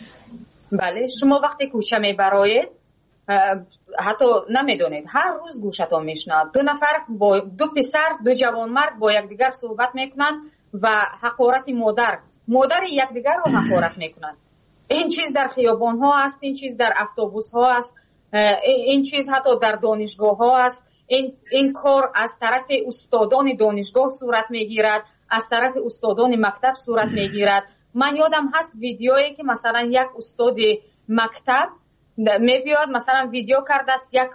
бале шумо вақте кӯча мебароед ҳатто намедонед, ҳар рӯз гӯшатон мешунавад. ду нафар бо ду писар, ду ҷавонмард бо якдигар суҳбат мекунанд ва ҳақорати модар модари якдигарро ҳақорат мекунанд. ин чиз дар хиёбонҳо аст, ин чиз дар автобусҳо аст, ин чиз ҳатто дар донишгоҳҳо аст. ин кор аз тарафи устодони донишгоҳ сурат мегирад, аз тарафи устодони мактаб сурат мегирад. ман ёдам ҳаст видеое ки масалан як устоди мактаб мебиёд масалан видео кардааст як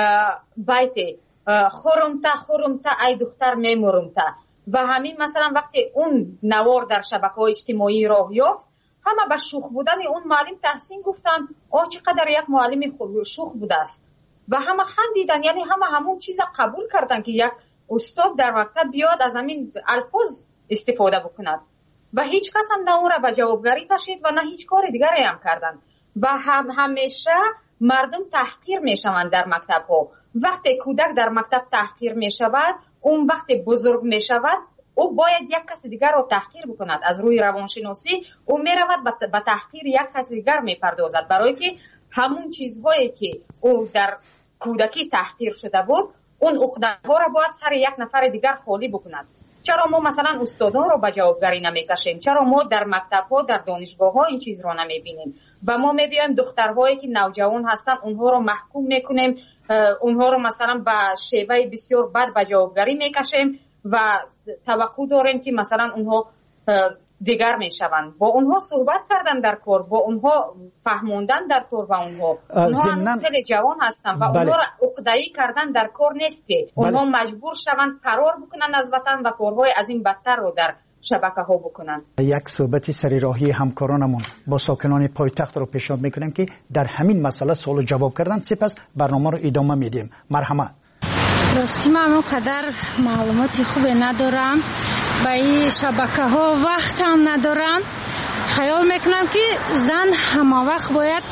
байте хурумта хурумта ай духтар мемурумта. ва ҳамин масалан вақте он навор дар шабакаҳои иҷтимоӣ роҳ ёфт, ҳама ба шух будани он муаллим таҳсин гуфтанд, о чӣ қадар як муаллими шух будааст. ва ҳама хандиданд, яъне ҳама ҳамун чиза қабул карданд ки як устод дар мактаб биёд аз ҳамин алфоз истифода бикунад. ва ҳеҷ кас ҳам на онро ба ҷавобгарӣ кашид ва на ҳеҷ кори дигаре ҳам карданд. ва ҳамеша мардум таҳқир мешаванд дар мактабҳо. вақте кӯдак дар мактаб таҳқир мешавад, он вақте бузург мешавад, ӯ бояд як каси дигарро таҳқир бикунад. аз рӯи равоншиносӣ ӯ меравад ба таҳқир як каси дигар мепардозад, барое ки ҳамун чизҳое ки ӯ дар кӯдакӣ таҳқир шуда буд, он уқдаҳоро бояд сари як нафари дигар холӣ бикунад. чаро мо масалан устодонро ба ҷавобгарӣ намекашем? чаро мо дар мактабҳо, дар донишгоҳҳо ин чизро намебинем? ва мо мебиёем духтарҳое ки навҷавон ҳастанд, онҳоро маҳкум мекунем, онҳоро масалан ба шеваи бисёр бад ба ҷавобгарӣ мекашем ва таваққӯъ дорем ки масалан онҳо дигар мешаванд. бо онҳо суҳбат кардан дар кор, бо онҳо фаҳмондан дар кор ва онҳо онҳо ҳанӯз хеле ҷавон ҳастанд ва онҳоро уқдаӣ кардан дар кор нест ки онҳо маҷбур шаванд фарор бикунанд аз ватан ва корҳои аз ин бадтарро дар шабакаҳо бикунанд. як суҳбати сарироҳии ҳамкоронамон бо сокинони пойтахтро пешниҳод мекунем ки дар ҳамин масъала суолу ҷавоб карданд. сипас барномаро идома медиҳем. марҳамат. ростӣ ман он қадар маълумоти хубе надорам, ба ин шабакаҳо вақтам надорам. хаёл мекунам ки зан ҳамавақт бояд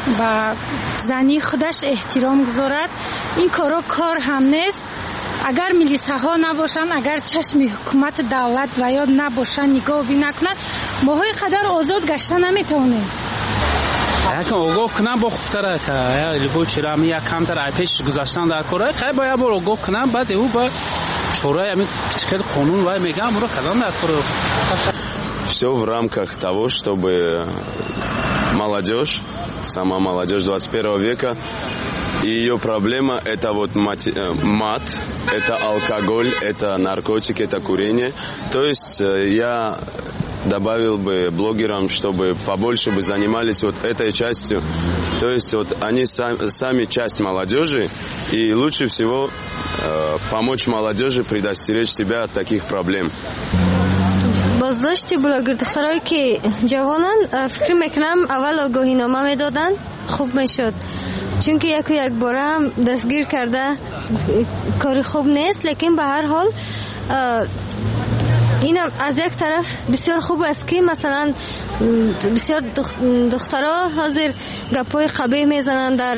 با زنی خودش احترام گذارد. این کارا کار هم نیست. اگر میلیسه ها نباشن، اگر چشم حکومت دولت و یا نباشن نگاه بی نکنن، ما های قدر آزاد گشتن نمیتونیم. یکم اوگاه کنم با خوبتره که یا لیگو چرامی یا کمتر پیش گذاشتن در کارهای خیلی باید با اوگاه کنم بعد او با شورای همین خیلی قانون باید میگم برو کدام در کار. Все в рамках того, чтобы молодежь, сама молодежь двадцать первого века, и ее проблема это вот мат, это алкоголь, это наркотики, это курение. То есть я добавил бы блогерам, чтобы побольше бы занимались вот этой частью. То есть вот они сами, сами часть молодежи, и лучше всего э, помочь молодежи предостеречь себя от таких проблем. بازداشت بلاگر دخترایی که جوانن فکر میکنم اول آگاهی نامه میدادن خوب میشد، چون که یک و یک باره هم دستگیر کرده کاری خوب نیست. لیکن به هر حال اینم از یک طرف بسیار خوب است که مثلا بسیار دخترها حاضر گپای قبیح میزنن در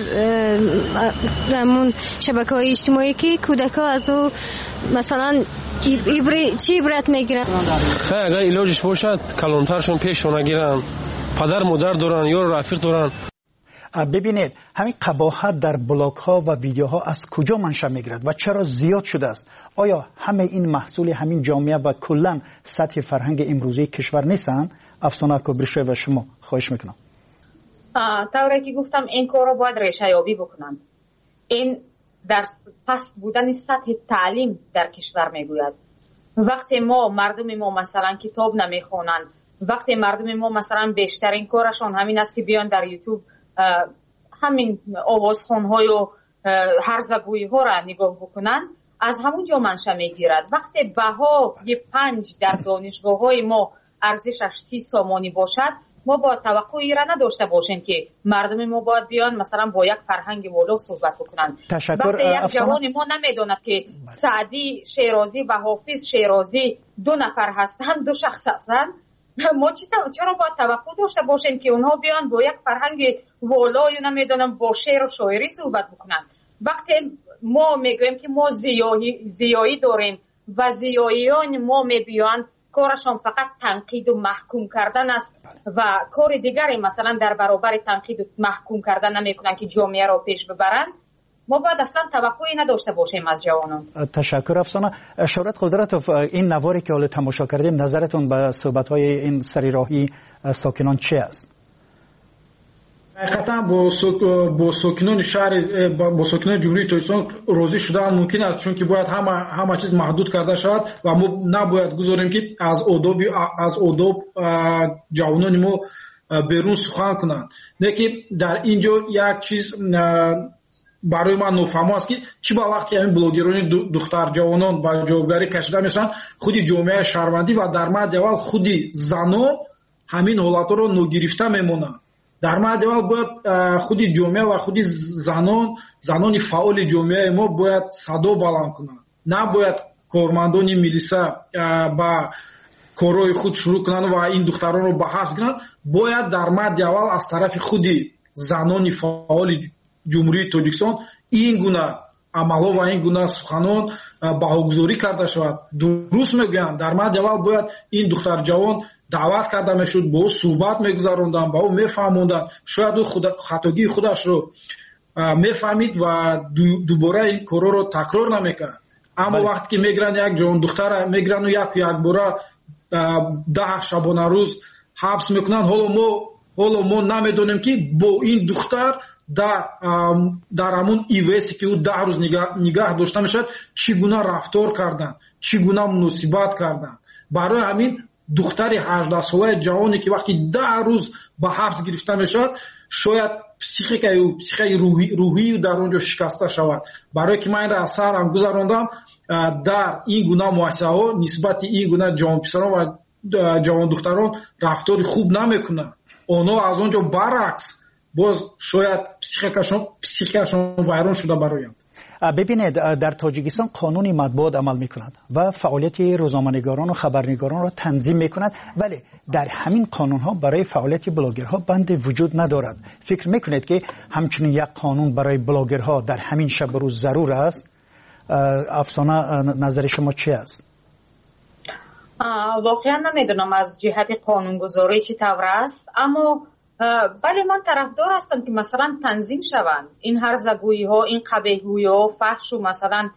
همون شبکه‌های اجتماعی که کودک‌ها از او مثلا ایبری چی عبرت میگیرن. خیلی اگر علاجش باشد کلانترشون پیشون نگیرن، پدر مادر دارن یا رفیق دارن. ببینید همین قباحت در بلاگ ها و ویدیوها از کجا منشأ میگیرد و چرا زیاد شده است؟ آیا همه این محصول همین جامعه و کلا سطح فرهنگ امروزی کشور نیستند؟ افسانه کبریشوی و شما خواهش میکنم. طوری که گفتم این کار رو باید ریشه یابی بکنن. این در پست بودن سطح تعلیم در کشور میگوید. وقتی ما مردم ما مثلا کتاب نمیخونن، وقتی مردم ما مثلا بیشترین کارشان همین است که بیان در یوتیوب همین آوازخوان‌های و هرزگویی ها را نگاه بکنن، از همون جا منشأ میگیرد. وقتی بها یه پنج در دانشگاه های ما ارزشش سی سامانی باشد، ما با توقعی را نداشته باشیم که مردم ما باید بیان مثلا با یک فرهنگ والا صحبت بکنن. وقتی یک جوان ما نمیداند که سعدی شیرازی و حافظ شیرازی دو نفر هستند، دو شخص هستند، ما چرا باید توقع داشته باشیم که اونها بیان با یک فرهنگ والا یا نمیدونم با شعر و شاعری صحبت بکنن؟ وقتی ما میگویم که ما زیایی, زیایی داریم و زیاییان ما میبیان کارشان فقط تنقید و محکوم کردن است و کار دیگری مثلا در برابر تنقید و محکوم کردن نمیکنن که جامعه را پیش ببرن، ما باید اصلا توقعی نداشته باشیم از جوانان. تشکر افسانه. شورت قدرتوف، این نواری که حالا تماشا کردیم نظرتون به صحبت‌های این سریراهی ساکنان چی است؟ حقیقتا با سوک با ساکنان شهر با ساکنان جمهوری تاجیکستان راضی شدن ممکن است، چون که باید همه همه چیز محدود کرده شود و ما نباید گذاریم که از آداب از آداب جوانان ما بیرون سخن کنند. لیکن در اینجا یک چیز برای من نفهم است که چی با وقتی همین بلاگران دختر جوانان با جوابگاری کشیده میشن، خودی جامعه شهروندی و در مورد اول خودی زنان همین حالت رو نگرفته میمونند. در مورد اول باید خودی جامعه و خودی زنان زنان فعال جامعه ما باید صدا بلند کنند، نباید کارمندان میلیسه با کارهای خود شروع کنند و این دختران رو به حبس گیرند. باید در مورد اول از طرف خودی زنان فعال جمهوری تاجیکستان این گونه عملها و این گونه سخنان بهاگذاری کرده شود. درست میگویند در مورد اول باید این دختر جوان دعوت کرده میشد، با او صحبت میگذراندن، با او میفهموندن، شاید او خود خطاگی خودش رو میفهمید و دوباره این کارا رو تکرار نمیکرد. اما بله. وقتی که میگیرن یک جوان دختر میگیرن و یک یک بار ده شبانه روز حبس میکنن، حالا ما حالا ما نمیدونیم که با این دختر در در همون ایویسی که او ده روز نگاه, نگاه داشته میشد چگونه رفتار کردن، چگونه مناسبت کردن. برای همین دختر هجده ساله جوانی که وقتی ده روز به حبس گرفته میشد، شاید پسیخیک او پسیخی روحی روحی در اونجا شکسته شود. برای که من را اثر هم گذراندم در این گونه مؤسسه ها نسبت این گونه جوان پسران و جوان دختران رفتار خوب نمیکنن. اونا از اونجا برعکس باز شاید پسیخیکشون پسیخیکشون ویران شده برایم. ببینید در تاجیکستان قانون مطبوعات عمل میکند و فعالیت روزنامه‌نگاران و خبرنگاران را تنظیم میکند، ولی در همین قانون ها برای فعالیت بلاگرها بند وجود ندارد. فکر میکنید که همچنین یک قانون برای بلاگرها در همین شب و روز ضرور است؟ افسانه نظر شما چی است؟ واقعا نمیدونم از جهت قانونگذاری چی طور است، اما بله من طرفدار هستم که مثلا تنظیم شوند این هرزگویی ها، این قبیحگویی ها، فحش و مثلا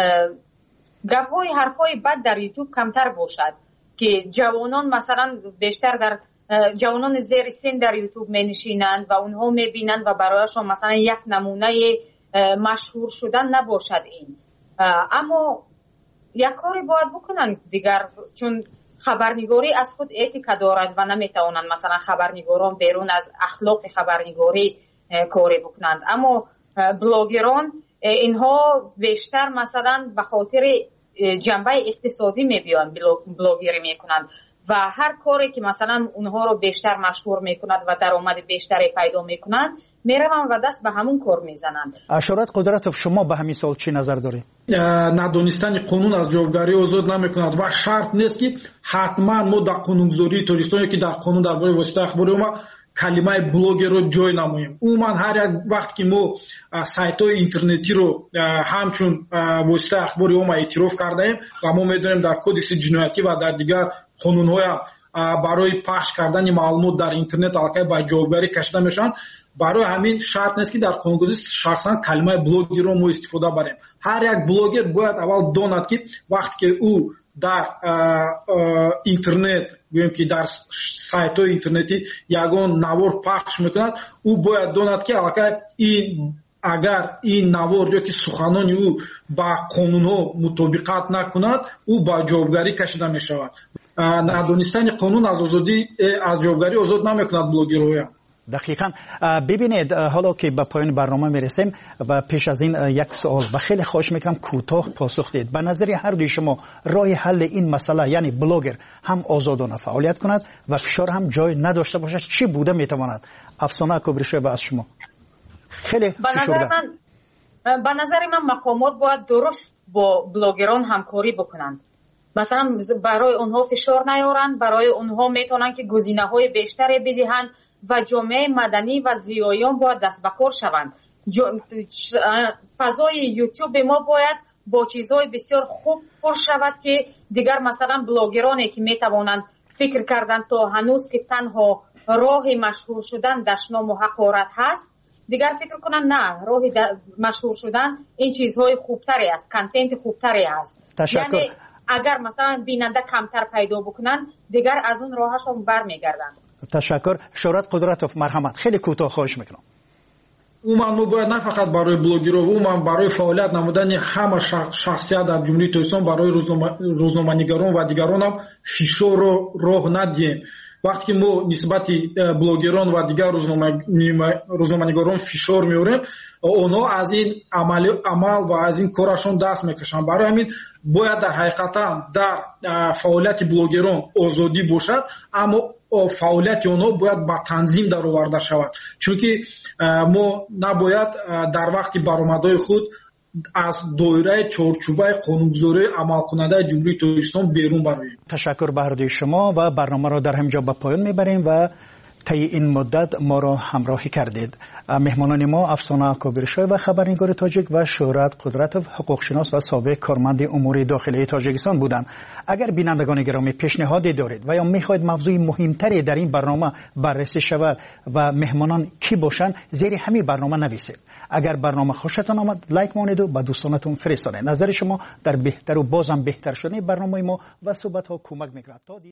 گپ های حرف های بد در یوتیوب کمتر باشد که جوانان مثلا بیشتر در جوانان زیر سن در یوتیوب می نشینند و اونها می بینند و برایشان مثلا یک نمونه مشهور شدن نباشد این. اما یک کاری باید بکنن دیگر، چون خبرنگاری از خود اتیکا دارد و نمیتوانند مثلا خبرنگاران بیرون از اخلاق خبرنگاری کاری بکنند. اما بلاگران اینها بیشتر مثلا به خاطر جنبه اقتصادی میبیان بلاگری میکنند و هر کاری که مثلا اونها رو بیشتر مشهور میکند و درآمد بیشتری پیدا میکنند میروند و دست به همون کار میزنند. اشارت قدرتوف، شما به همین سوال چی نظر دارید؟ ندانستن قانون از جوابگری آزاد نمیکند و شرط نیست که حتما ما در قانونگذاری تاجیکستان که در قانون درباره واسطه اخباری ما کلمه بلاگر رو جای نماییم. عموما هر یک وقت که ما سایت های اینترنتی رو همچون واسطه اخباری ما اعتراف کردیم و ما میدونیم در کدکس جنایتی و در دیگر قانون های برای پخش کردن معلومات در اینترنت علاقه به جوابگری کشیده میشن، برای همین شرط نیست که در قانونگذاری شخصا کلمه بلاگر رو ما استفاده بریم. هر یک بلاگر باید اول داند که وقتی که او در اینترنت گویم که در سایت های اینترنتی یگان نوار پخش میکند، او باید داند که این اگر این نوار یا که سخنان او با قانون ها مطابقت نکند او با جوابگری کشیده می شود. ندانستن قانون از آزادی از جوابگری آزاد نمیکند بلاگرها. دقیقاً. ببینید حالا که به پایان برنامه میرسیم و پیش از این یک سوال و خیلی خواهش میکنم کوتاه پاسخ دهید. به نظر هر دوی شما راه حل این مسئله، یعنی بلاگر هم آزادانه فعالیت کند و فشار هم جای نداشته باشد، چی بوده میتواند؟ افسانه کبریشوی از شما. خیلی فشرده. به نظر من مقامات باید درست با بلاگران همکاری بکنند. مثلا برای اونها فشار نیارند، برای اونها میتونن که گزینه‌های بیشتری بدهند و جامعه مدنی و زیایان باید دست به کار شوند. فضای یوتیوب ما باید با چیزهای بسیار خوب پر شود که دیگر مثلا بلاگرانی که میتوانند فکر کردن تا هنوز که تنها راه مشهور شدن دشنام و حقارت هست، دیگر فکر کنن نه، راه مشهور شدن این چیزهای خوبتری است، کانتنت خوبتری است. تشکر. یعنی اگر مثلا بیننده کمتر پیدا بکنن دیگر از اون راهشون برمیگردن. تشکر. شورت قدرتوف، مرحمت. خیلی کوتاه خواهش میکنم. عموما ما باید نه فقط برای بلاگرها، عموما برای فعالیت نمودن همه شخصیت در جمهوری تاجیکستان برای روزنامه‌نگاران و دیگران هم فشار رو راه ندیم. وقتی که ما نسبت بلاگران و دیگر روزنامه‌نگاران فشار میاریم، اونا از این عمل عمل و از این کارشون دست میکشن. برای همین باید در حقیقت در فعالیت بلاگران آزادی باشد، اما فعالیت اونا باید با تنظیم در آورده شود، چون که ما نباید در وقت برآمدهای خود از دایره چارچوبه قانونگذاری عمل کننده جمهوری تاجیکستان بیرون برویم. تشکر به هر دوی شما و برنامه را در همینجا به پایان میبریم و طی این مدت ما را همراهی کردید. مهمانان ما افسانه کبریشوی و خبرنگار تاجیک و شهرت قدرتوف، حقوقشناس و سابق کارمند امور داخلی تاجیکستان بودند. اگر بینندگان گرامی پیشنهادی دارید و یا میخواهید موضوع مهمتری در این برنامه بررسی شود و مهمانان کی باشند، زیر همین برنامه نویسید. اگر برنامه خوشتان آمد لایک مانید و به دوستانتون فرستانید. نظر شما در بهتر و بازم بهتر شدن برنامه ما و صحبت ها کمک میکند.